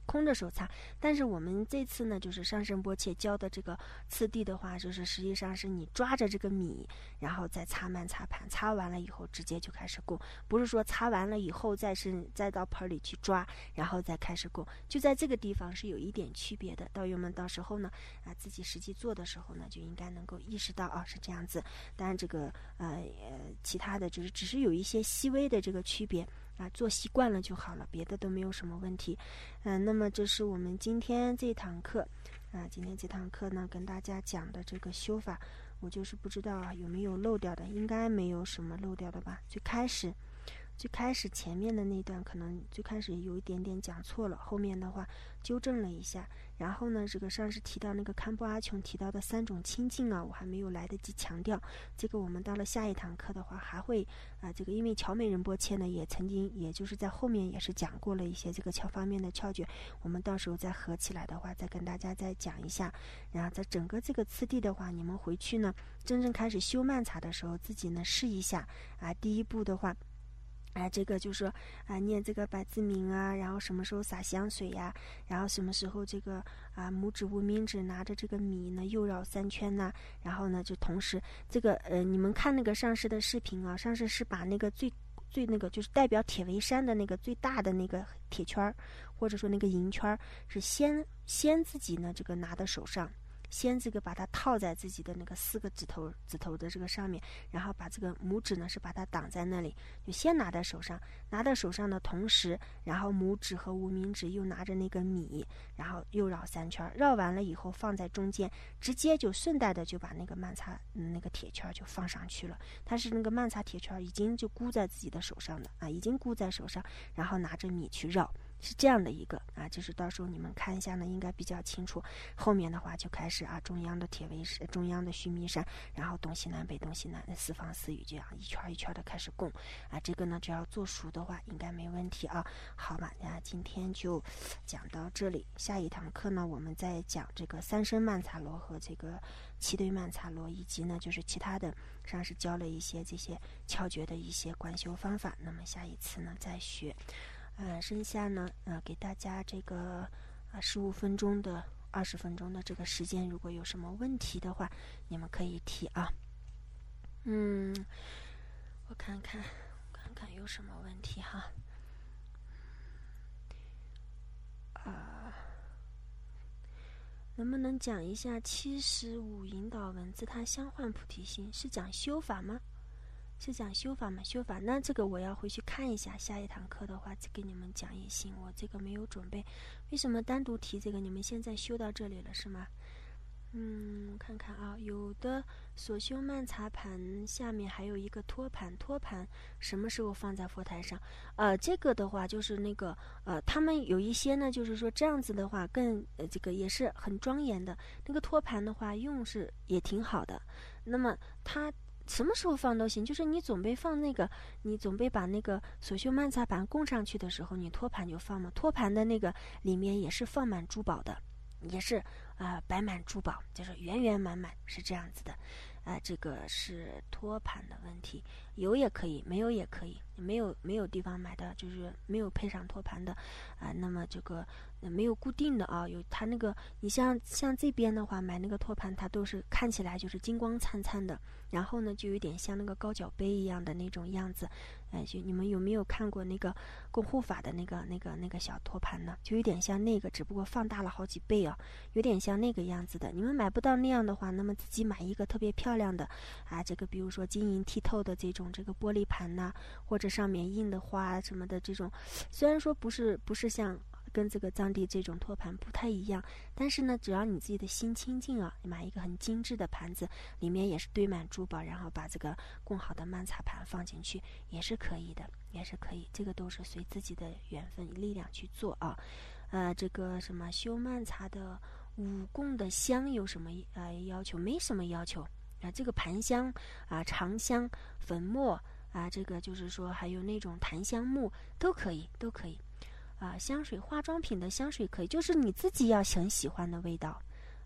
空着手擦。但是我们这次呢，就是上圣波切教的这个次第的话，就是实际上是你抓着这个米，然后再擦曼擦盘，擦完了以后直接就开始供，不是说擦完了以后再是再到盆里去抓，然后再开始供，就在这个地方是有一点区别的。道友们到时候呢啊自己实际做的时候呢，就应该能够意识到啊是这样子。当然这个呃呃其他的就是只是有一些细微的这个区别啊，做习惯了就好了，别的都没有什么问题。嗯、呃，那么这是我们今天这堂课啊，今天这堂课呢跟大家讲的这个修法，我就是不知道啊有没有漏掉的，应该没有什么漏掉的吧。最开始最开始前面的那段可能最开始有一点点讲错了，后面的话纠正了一下。然后呢，这个上次提到那个堪布阿琼提到的三种清净啊，我还没有来得及强调。这个我们到了下一堂课的话还会啊、呃，这个因为乔美仁波切呢也曾经也就是在后面也是讲过了一些这个窍方面的窍诀，我们到时候再合起来的话再跟大家再讲一下。然后在整个这个次第的话，你们回去呢真正开始修曼茶的时候自己呢试一下啊。第一步的话啊，这个就是说啊，念这个百字名啊，然后什么时候洒香水呀、啊，然后什么时候这个啊拇指无名指拿着这个米呢右绕三圈呐、啊，然后呢就同时这个呃，你们看那个上师的视频啊，上师是把那个最最那个就是代表铁围山的那个最大的那个铁圈或者说那个银圈是先先自己呢这个拿到手上。先这个把它套在自己的那个四个指头指头的这个上面，然后把这个拇指呢是把它挡在那里，就先拿在手上，拿在手上的同时，然后拇指和无名指又拿着那个米，然后又绕三圈，绕完了以后放在中间，直接就顺带的就把那个曼擦、嗯、那个铁圈就放上去了。它是那个曼擦铁圈已经就箍在自己的手上的啊，已经箍在手上，然后拿着米去绕。是这样的一个啊，就是到时候你们看一下呢，应该比较清楚。后面的话就开始啊，中央的铁围山，中央的须弥山，然后东西南北东西南四方四隅，这样一圈一圈的开始供啊。这个呢，只要做熟的话，应该没问题啊。好吧，那今天就讲到这里。下一堂课呢，我们再讲这个三声曼擦罗和这个七对曼擦罗，以及呢就是其他的，上是教了一些这些窍诀的一些观修方法。那么下一次呢再学。呃，剩下呢，呃，给大家这个呃十五分钟的、二十分钟的这个时间，如果有什么问题的话，你们可以提啊。嗯，我看看，看看有什么问题哈。啊、呃，能不能讲一下七十五引导文字它相换菩提心是讲修法吗？是讲修法吗？修法，那这个我要回去看一下。下一堂课的话，给你们讲也行。我这个没有准备，为什么单独提这个？你们现在修到这里了是吗？嗯，看看啊，有的所修曼茶盘下面还有一个托盘，托盘什么时候放在佛台上？呃，这个的话就是那个呃，他们有一些呢，就是说这样子的话更呃这个也是很庄严的。那个托盘的话用是也挺好的。那么它。什么时候放都行，就是你总备放那个，你总备把那个所修曼茶盘供上去的时候，你托盘就放嘛。托盘的那个里面也是放满珠宝的，也是啊、呃、摆满珠宝，就是圆圆满满，是这样子的。啊、呃，这个是托盘的问题，有也可以，没有也可以，没有没有地方买的，就是没有配上托盘的啊、呃。那么这个、呃、没有固定的啊，有它那个，你像像这边的话，买那个托盘，它都是看起来就是金光灿灿的，然后呢就有点像那个高脚杯一样的那种样子。哎、呃，就你们有没有看过那个供护法的那个那个那个小托盘呢？就有点像那个，只不过放大了好几倍啊，有点像那个样子的。你们买不到那样的话，那么自己买一个特别漂亮的啊，这个比如说晶莹剔透的这种这个玻璃盘呐、啊，或者上面印的花什么的这种，虽然说不是不是像跟这个藏地这种托盘不太一样，但是呢，只要你自己的心清净啊，买一个很精致的盘子，里面也是堆满珠宝，然后把这个供好的曼茶盘放进去，也是可以的，也是可以。这个都是随自己的缘分力量去做啊。呃，这个什么修曼茶的五供的香有什么呃要求？没什么要求啊。这个盘香啊、长香、粉末啊，这个就是说还有那种檀香木都可以，都可以。啊，香水化妆品的香水可以，就是你自己要很喜欢的味道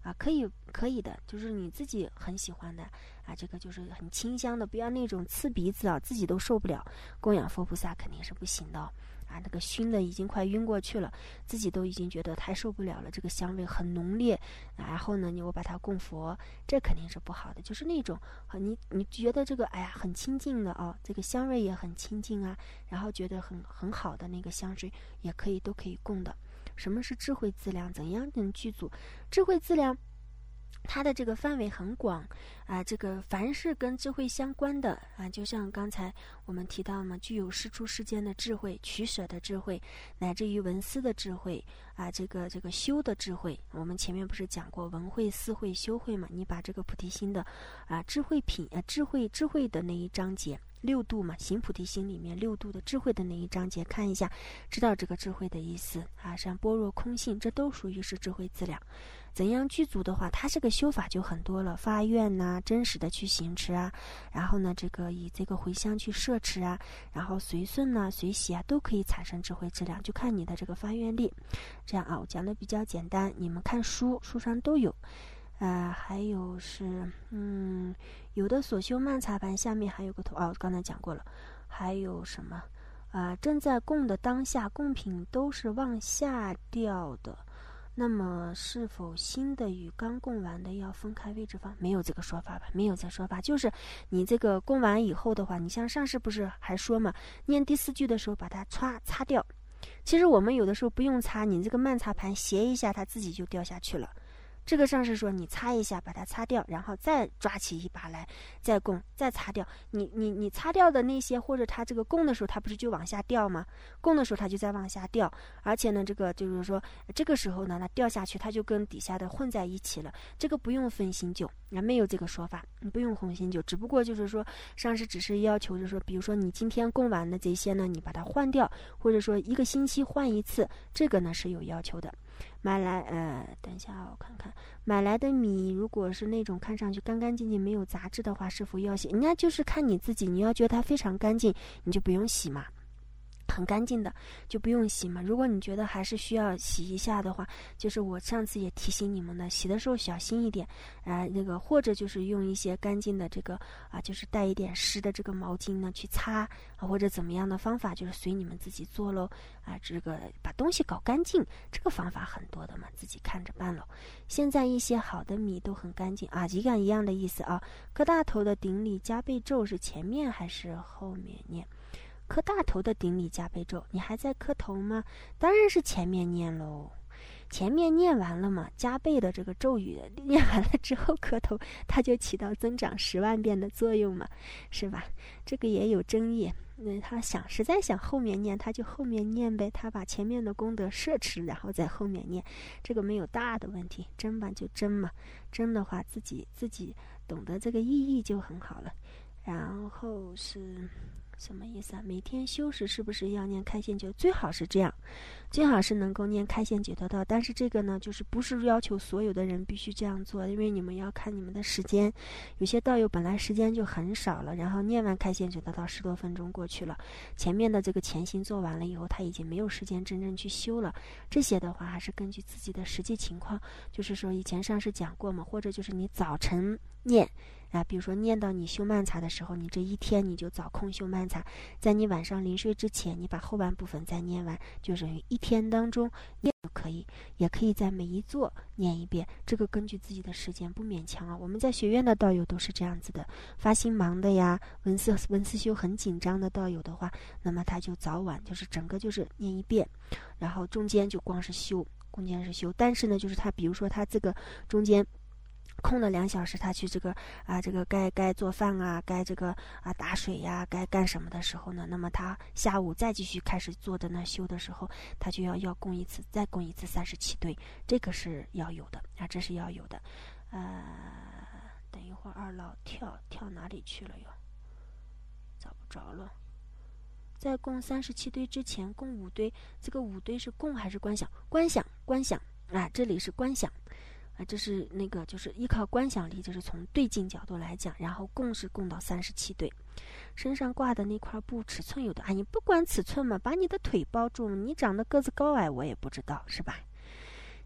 啊，可以可以的，就是你自己很喜欢的啊，这个就是很清香的，不要那种刺鼻子啊，自己都受不了，供养佛菩萨肯定是不行的哦。啊，那个熏的已经快晕过去了，自己都已经觉得太受不了了，这个香味很浓烈，啊、然后呢，你我把它供佛，这肯定是不好的。就是那种啊，你你觉得这个哎呀很清净的哦，这个香味也很清净啊，然后觉得很很好的那个香水也可以都可以供的。什么是智慧资粮？怎样能具足智慧资粮？它的这个范围很广啊，这个凡是跟智慧相关的啊，就像刚才我们提到嘛，具有世出世间的智慧、取舍的智慧，乃至于文思的智慧啊，这个这个修的智慧。我们前面不是讲过文慧、思慧、修慧嘛？你把这个菩提心的啊智慧品啊智慧智慧的那一章节。六度嘛，行菩提心里面六度的智慧的那一章节看一下，知道这个智慧的意思啊，像般若空性，这都属于是智慧资粮。怎样具足的话，它这个修法就很多了，发愿呐、啊，真实的去行持啊，然后呢，这个以这个回向去摄持啊，然后随顺呐、啊、随喜啊，都可以产生智慧资粮，就看你的这个发愿力。这样啊，我讲的比较简单，你们看书，书上都有。呃，还有是，嗯，有的所修曼茶盘下面还有个头，哦，刚才讲过了。还有什么？啊、呃，正在供的当下，供品都是往下掉的，那么是否新的与刚供完的要分开位置放？没有这个说法吧？没有这说法，就是你这个供完以后的话，你像上次不是还说嘛，念第四句的时候把它擦擦掉。其实我们有的时候不用擦，你这个曼茶盘斜一下，它自己就掉下去了。这个上是说你擦一下把它擦掉，然后再抓起一把来再供，再擦掉。你你你擦掉的那些，或者它这个供的时候它不是就往下掉吗？供的时候它就在往下掉，而且呢这个就是说这个时候呢它掉下去，它就跟底下的混在一起了。这个不用分新旧，没有这个说法，你不用分新旧，只不过就是说上师只是要求就是说，比如说你今天供完的这些呢，你把它换掉，或者说一个星期换一次，这个呢是有要求的。买来呃，等一下啊，我看看，买来的米如果是那种看上去干干净净没有杂质的话，是否要洗？人家就是看你自己，你要觉得它非常干净，你就不用洗嘛。很干净的就不用洗嘛。如果你觉得还是需要洗一下的话，就是我上次也提醒你们的，洗的时候小心一点啊、呃，那个或者就是用一些干净的这个啊，就是带一点湿的这个毛巾呢去擦啊，或者怎么样的方法，就是随你们自己做喽啊。这个把东西搞干净，这个方法很多的嘛，自己看着办喽。现在一些好的米都很干净啊，一样一样的意思啊。磕大头的顶礼加倍咒是前面还是后面念？磕大头的顶礼加倍咒，你还在磕头吗？当然是前面念喽，前面念完了嘛，加倍的这个咒语念完了之后磕头，它就起到增长十万遍的作用嘛，是吧？这个也有争议。那他想实在想后面念，他就后面念呗，他把前面的功德摄持，然后在后面念，这个没有大的问题。真吧就真嘛，真的话自己自己懂得这个意义就很好了。然后是什么意思啊？每天修时是不是要念开显解？最好是这样，最好是能够念开显解脱道。但是这个呢，就是不是要求所有的人必须这样做，因为你们要看你们的时间。有些道友本来时间就很少了，然后念完开显解脱道十多分钟过去了，前面的这个前行做完了以后，他已经没有时间真正去修了。这些的话还是根据自己的实际情况，就是说以前上师讲过嘛，或者就是你早晨念啊，比如说念到你修曼茶的时候，你这一天你就早空修曼茶，在你晚上临睡之前，你把后半部分再念完，就等于一天当中念就可以，也可以在每一座念一遍，这个根据自己的时间不勉强啊。我们在学院的道友都是这样子的，发心忙的呀，文思文思修很紧张的道友的话，那么他就早晚就是整个就是念一遍，然后中间就光是修，中间是修，但是呢，就是他比如说他这个中间空了两小时，他去这个啊，这个该该做饭啊，该这个啊打水呀、啊，该干什么的时候呢？那么他下午再继续开始做的那修的时候，他就要要供一次，再供一次三十七对，这个是要有的啊，这是要有的。呃，等一会儿二老跳跳哪里去了哟？找不着了。在供三十七堆之前，供五堆，这个五堆是供还是观想？观想，观想啊，这里是观想。啊，这是那个，就是依靠观想力，这是从对境角度来讲，然后供是供到三十七对。身上挂的那块布尺寸有的啊，你不管尺寸嘛，把你的腿包住，你长得个子高矮我也不知道，是吧？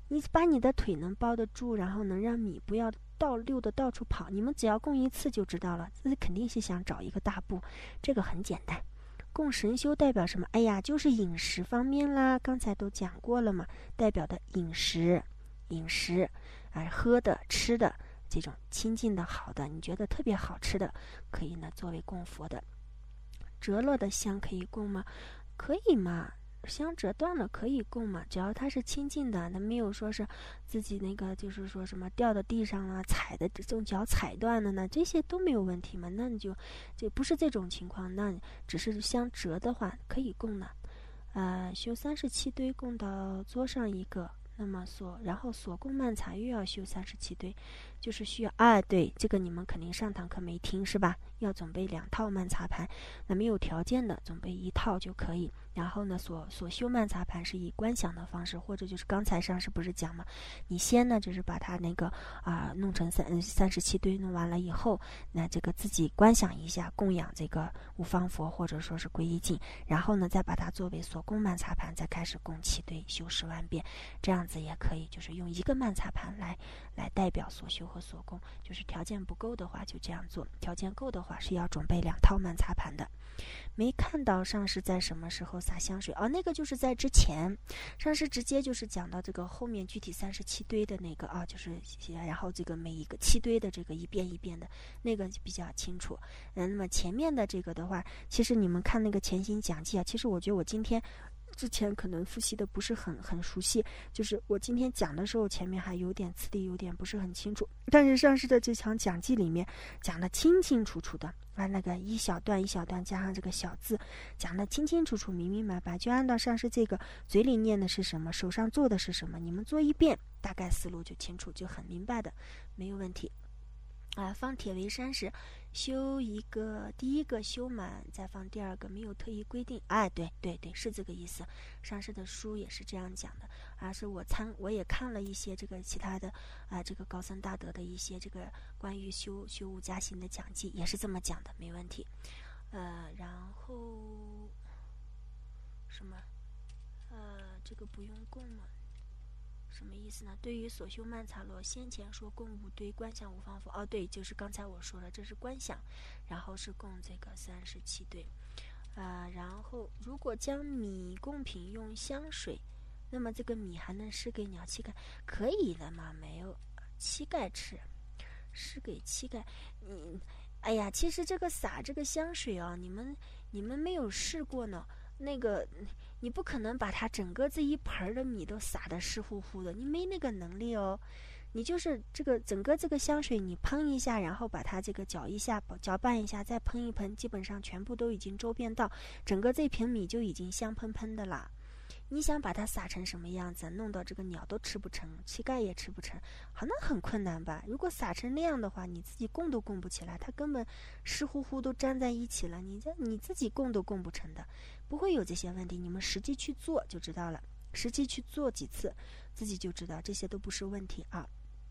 你把你的腿能包得住，然后能让米不要到溜的到处跑，你们只要供一次就知道了，自己肯定是想找一个大部，这个很简单。供神修代表什么？哎呀，就是饮食方面啦，刚才都讲过了嘛，代表的饮食，饮食，啊，喝的、吃的这种清净的好的，你觉得特别好吃的，可以呢作为供佛的。折了的香可以供吗？可以嘛，香折断了可以供嘛，只要它是清净的，它没有说是自己那个就是说什么掉到地上了、踩的这种脚踩断了呢，这些都没有问题嘛。那你就就不是这种情况，那只是香折的话可以供的。呃，修三十七堆供到桌上一个，那么所然后所供曼茶又要修三十七堆，就是需要啊，对，这个你们肯定上堂课没听是吧？要准备两套曼茶盘，那没有条件的准备一套就可以。然后呢，所所修曼茶盘是以观想的方式，或者就是刚才上师不是讲嘛，你先呢就是把它那个啊、呃、弄成三三十七堆，弄完了以后，那这个自己观想一下，供养这个五方佛或者说是皈依境，然后呢再把它作为所供曼茶盘，再开始供七堆，修十万遍，这样子也可以，就是用一个曼茶盘来来代表所修和所供。就是条件不够的话就这样做，条件够的话是要准备两套曼茶盘的。没看到上师在什么时候洒香水哦，那个就是在之前，上师直接就是讲到这个后面具体三十七堆的那个啊，就是然后这个每一个七堆的这个一遍一遍的那个比较清楚。嗯，那么前面的这个的话，其实你们看那个前行讲记啊，其实我觉得我今天之前可能复习的不是很很熟悉，就是我今天讲的时候前面还有点词力有点不是很清楚，但是上师的这场讲记里面讲的清清楚楚的，把那个一小段一小段加上这个小字讲的清清楚楚明明白白，就按照上师这个嘴里念的是什么，手上做的是什么，你们做一遍大概思路就清楚，就很明白的，没有问题。啊，放铁围山时，修一个第一个修满，再放第二个，没有特意规定。哎，对对对，是这个意思。上师的书也是这样讲的，而、啊、是我参我也看了一些这个其他的啊，这个高僧大德的一些这个关于修修无加行的讲记，也是这么讲的，没问题。呃，然后什么？呃，这个不用供了。什么意思呢？对于所修曼茶罗，先前说供五堆，观想五方佛。哦，对，就是刚才我说了，这是观想，然后是供这个三十七堆。啊、呃，然后如果将米供品用香水，那么这个米还能施给鸟乞丐？可以的嘛？没有乞丐吃，施给乞丐。嗯，哎呀，其实这个撒这个香水啊，你们你们没有试过呢。那个你不可能把它整个这一盆的米都撒得湿乎乎的，你没那个能力哦。你就是这个整个这个香水你喷一下，然后把它这个搅一下搅拌一下，再喷一喷，基本上全部都已经周遍到，整个这瓶米就已经香喷喷的啦。你想把它撒成什么样子，弄到这个鸟都吃不成，乞丐也吃不成，好，那很困难吧？如果撒成那样的话，你自己供都供不起来，它根本湿乎乎都粘在一起了，你这你自己供都供不成的，不会有这些问题。你们实际去做就知道了，实际去做几次，自己就知道这些都不是问题啊。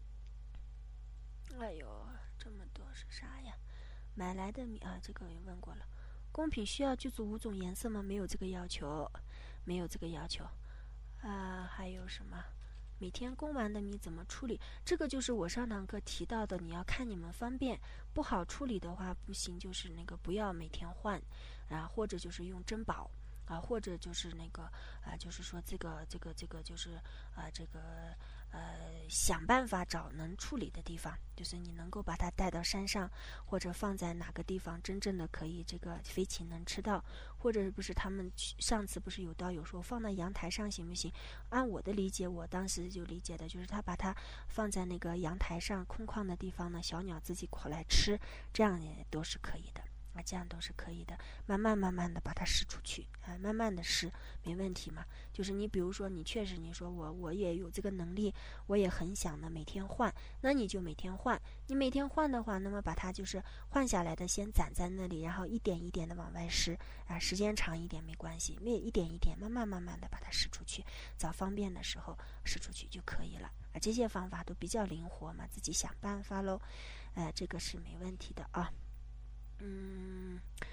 哎呦，这么多是啥呀？买来的米啊，这个我也问过了。供品需要具足五种颜色吗？没有这个要求，没有这个要求。啊、呃，还有什么？每天供完的米怎么处理？这个就是我上堂课提到的，你要看你们方便，不好处理的话不行，就是那个不要每天换，啊，或者就是用珍宝。啊，或者就是那个啊，就是说这个这个这个就是啊，这个呃，想办法找能处理的地方，就是你能够把它带到山上，或者放在哪个地方，真正的可以这个飞禽能吃到，或者不是他们上次不是有道友说放到阳台上行不行？按我的理解，我当时就理解的就是他把它放在那个阳台上空旷的地方呢，小鸟自己跑来吃，这样也都是可以的。啊，这样都是可以的，慢慢慢慢的把它施出去，啊，慢慢的施，没问题嘛。就是你比如说，你确实你说我我也有这个能力，我也很想呢每天换，那你就每天换。你每天换的话，那么把它就是换下来的先攒在那里，然后一点一点的往外施，啊，时间长一点没关系，没一点一点慢慢慢慢的把它施出去，找方便的时候施出去就可以了。啊，这些方法都比较灵活嘛，自己想办法喽。呃，这个是没问题的啊。嗯，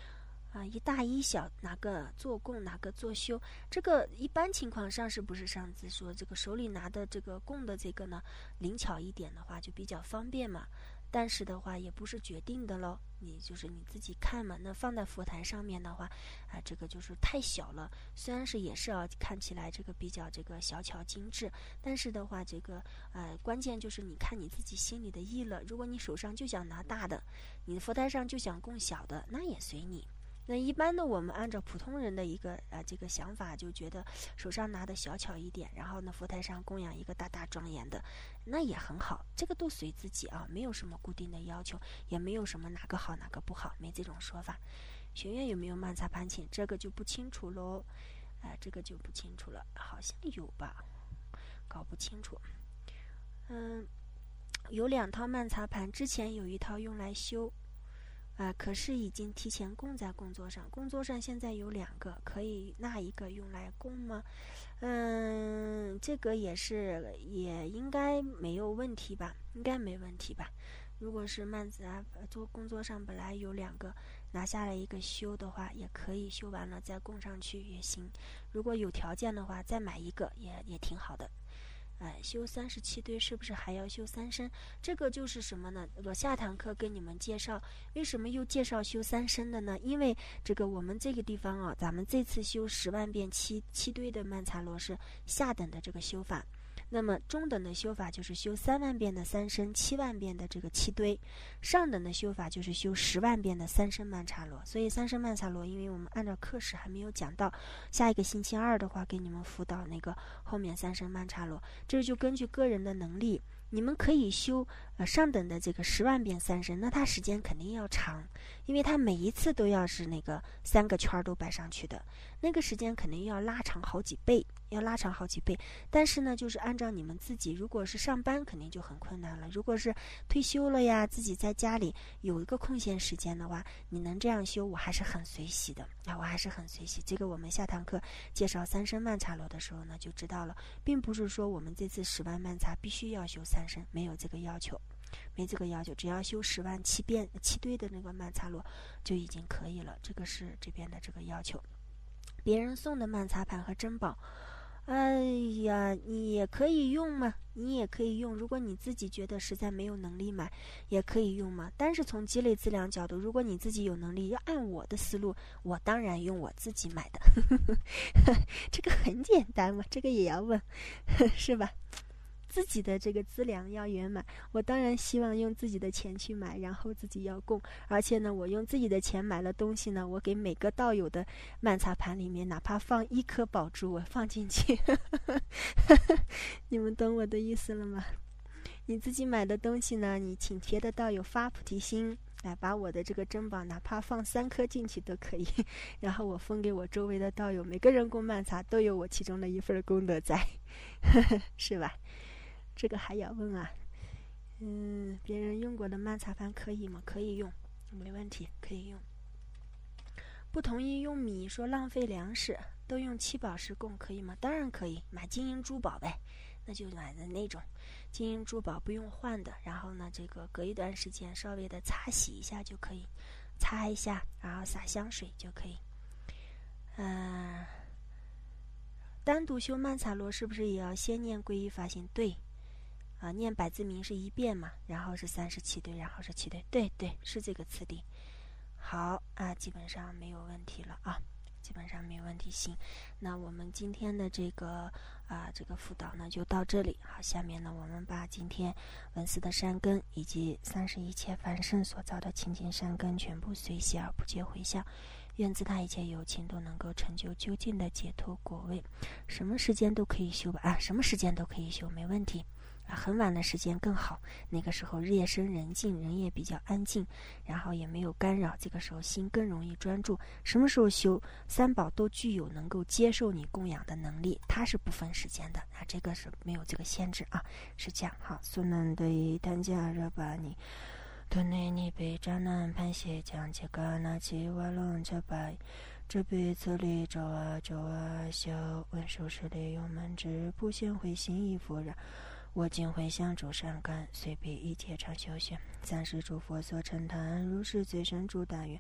啊，一大一小，哪个做供，哪个做修，这个一般情况上是不是上次说这个手里拿的这个供的这个呢，灵巧一点的话就比较方便嘛。但是的话也不是决定的咯，你就是你自己看嘛。那放在佛台上面的话，啊，这个就是太小了。虽然是也是啊，看起来这个比较这个小巧精致，但是的话，这个呃，关键就是你看你自己心里的意了。如果你手上就想拿大的，你的佛台上就想供小的，那也随你。那一般的我们按照普通人的一个呃这个想法，就觉得手上拿的小巧一点，然后呢佛台上供养一个大大庄严的，那也很好，这个都随自己啊，没有什么固定的要求，也没有什么哪个好哪个不好，没这种说法。学院有没有曼茶盘请，这个就不清楚喽，呃这个就不清楚了，好像有吧，搞不清楚。嗯，有两套曼茶盘，之前有一套用来修。啊，可是已经提前供在供桌上，供桌上现在有两个，可以那一个用来供吗？嗯，这个也是，也应该没有问题吧？应该没问题吧？如果是曼茶做工作上本来有两个，拿下来一个修的话，也可以修完了再供上去也行。如果有条件的话，再买一个也也挺好的。哎，修三十七堆是不是还要修三身？这个就是什么呢？我下堂课跟你们介绍，为什么又介绍修三身的呢？因为这个我们这个地方啊，咱们这次修十万遍七七堆的曼茶罗是下等的这个修法。那么中等的修法就是修三万遍的三身，七万遍的这个七堆；上等的修法就是修十万遍的三身曼茶罗。所以三身曼茶罗，因为我们按照课时还没有讲到，下一个星期二的话给你们辅导那个后面三身曼茶罗，这就根据个人的能力。你们可以修呃上等的这个十万遍三身，那它时间肯定要长，因为它每一次都要是那个三个圈都摆上去的，那个时间肯定要拉长好几倍，要拉长好几倍。但是呢，就是按照你们自己，如果是上班肯定就很困难了，如果是退休了呀，自己在家里有一个空闲时间的话，你能这样修，我还是很随喜的啊，我还是很随喜。这个我们下堂课介绍三身曼茶罗的时候呢，就知道了，并不是说我们这次十万曼茶必须要修三身，没有这个要求，没这个要求，只要修十万七遍七堆的那个曼茶罗就已经可以了，这个是这边的这个要求。别人送的曼茶盘和珍宝，哎呀，你也可以用嘛，你也可以用。如果你自己觉得实在没有能力买，也可以用嘛。但是从积累资粮角度，如果你自己有能力，要按我的思路，我当然用我自己买的。这个很简单嘛，这个也要问，是吧？自己的这个资粮要圆满，我当然希望用自己的钱去买，然后自己要供。而且呢，我用自己的钱买了东西呢，我给每个道友的曼茶盘里面，哪怕放一颗宝珠，我放进去。你们懂我的意思了吗？你自己买的东西呢，你请别的道友发菩提心，来把我的这个珍宝哪怕放三颗进去都可以，然后我分给我周围的道友，每个人供曼茶都有我其中的一份功德在，是吧？这个还要问啊？嗯，别人用过的曼茶盘可以吗？可以用，没问题，可以用。不同意用米，说浪费粮食，都用七宝石供可以吗？当然可以，买金银珠宝呗，那就买的那种金银珠宝不用换的，然后呢，这个隔一段时间稍微的擦洗一下就可以，擦一下，然后洒香水就可以。嗯、呃，单独修曼茶罗是不是也要先念皈依发心？对。啊，念百字明是一遍嘛，然后是三十七对，然后是七对，对对，是这个次第。好啊，基本上没有问题了啊，基本上没有问题。行，那我们今天的这个啊这个辅导呢就到这里。好，下面呢我们把今天文思的善根以及三十一切凡圣所造的清净善根全部随喜而不结回向。愿自他一切有情都能够成就究竟的解脱果位。什么时间都可以修吧？啊，什么时间都可以修，没问题。啊，很晚的时间更好，那个时候日夜深人静，人也比较安静，然后也没有干扰，这个时候心更容易专注。什么时候修，三宝都具有能够接受你供养的能力，它是不分时间的啊，这个是没有这个限制啊，是这样哈。苏南对单加热巴尼。托内尼被渣男潘谢将这个拿起瓦隆这白这辈子里找啊找啊小文殊师利用门之不显会心意佛然我今回向诸善感随彼一切常修学三世诸佛所称叹如是最深诸大愿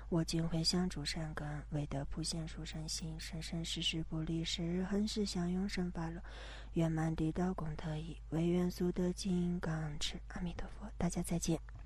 我今回向诸善根，为得普贤殊胜行，生生世世不离世，恒时享永生法乐，圆满地道功德已，唯愿速得金刚持。阿弥陀佛，大家再见。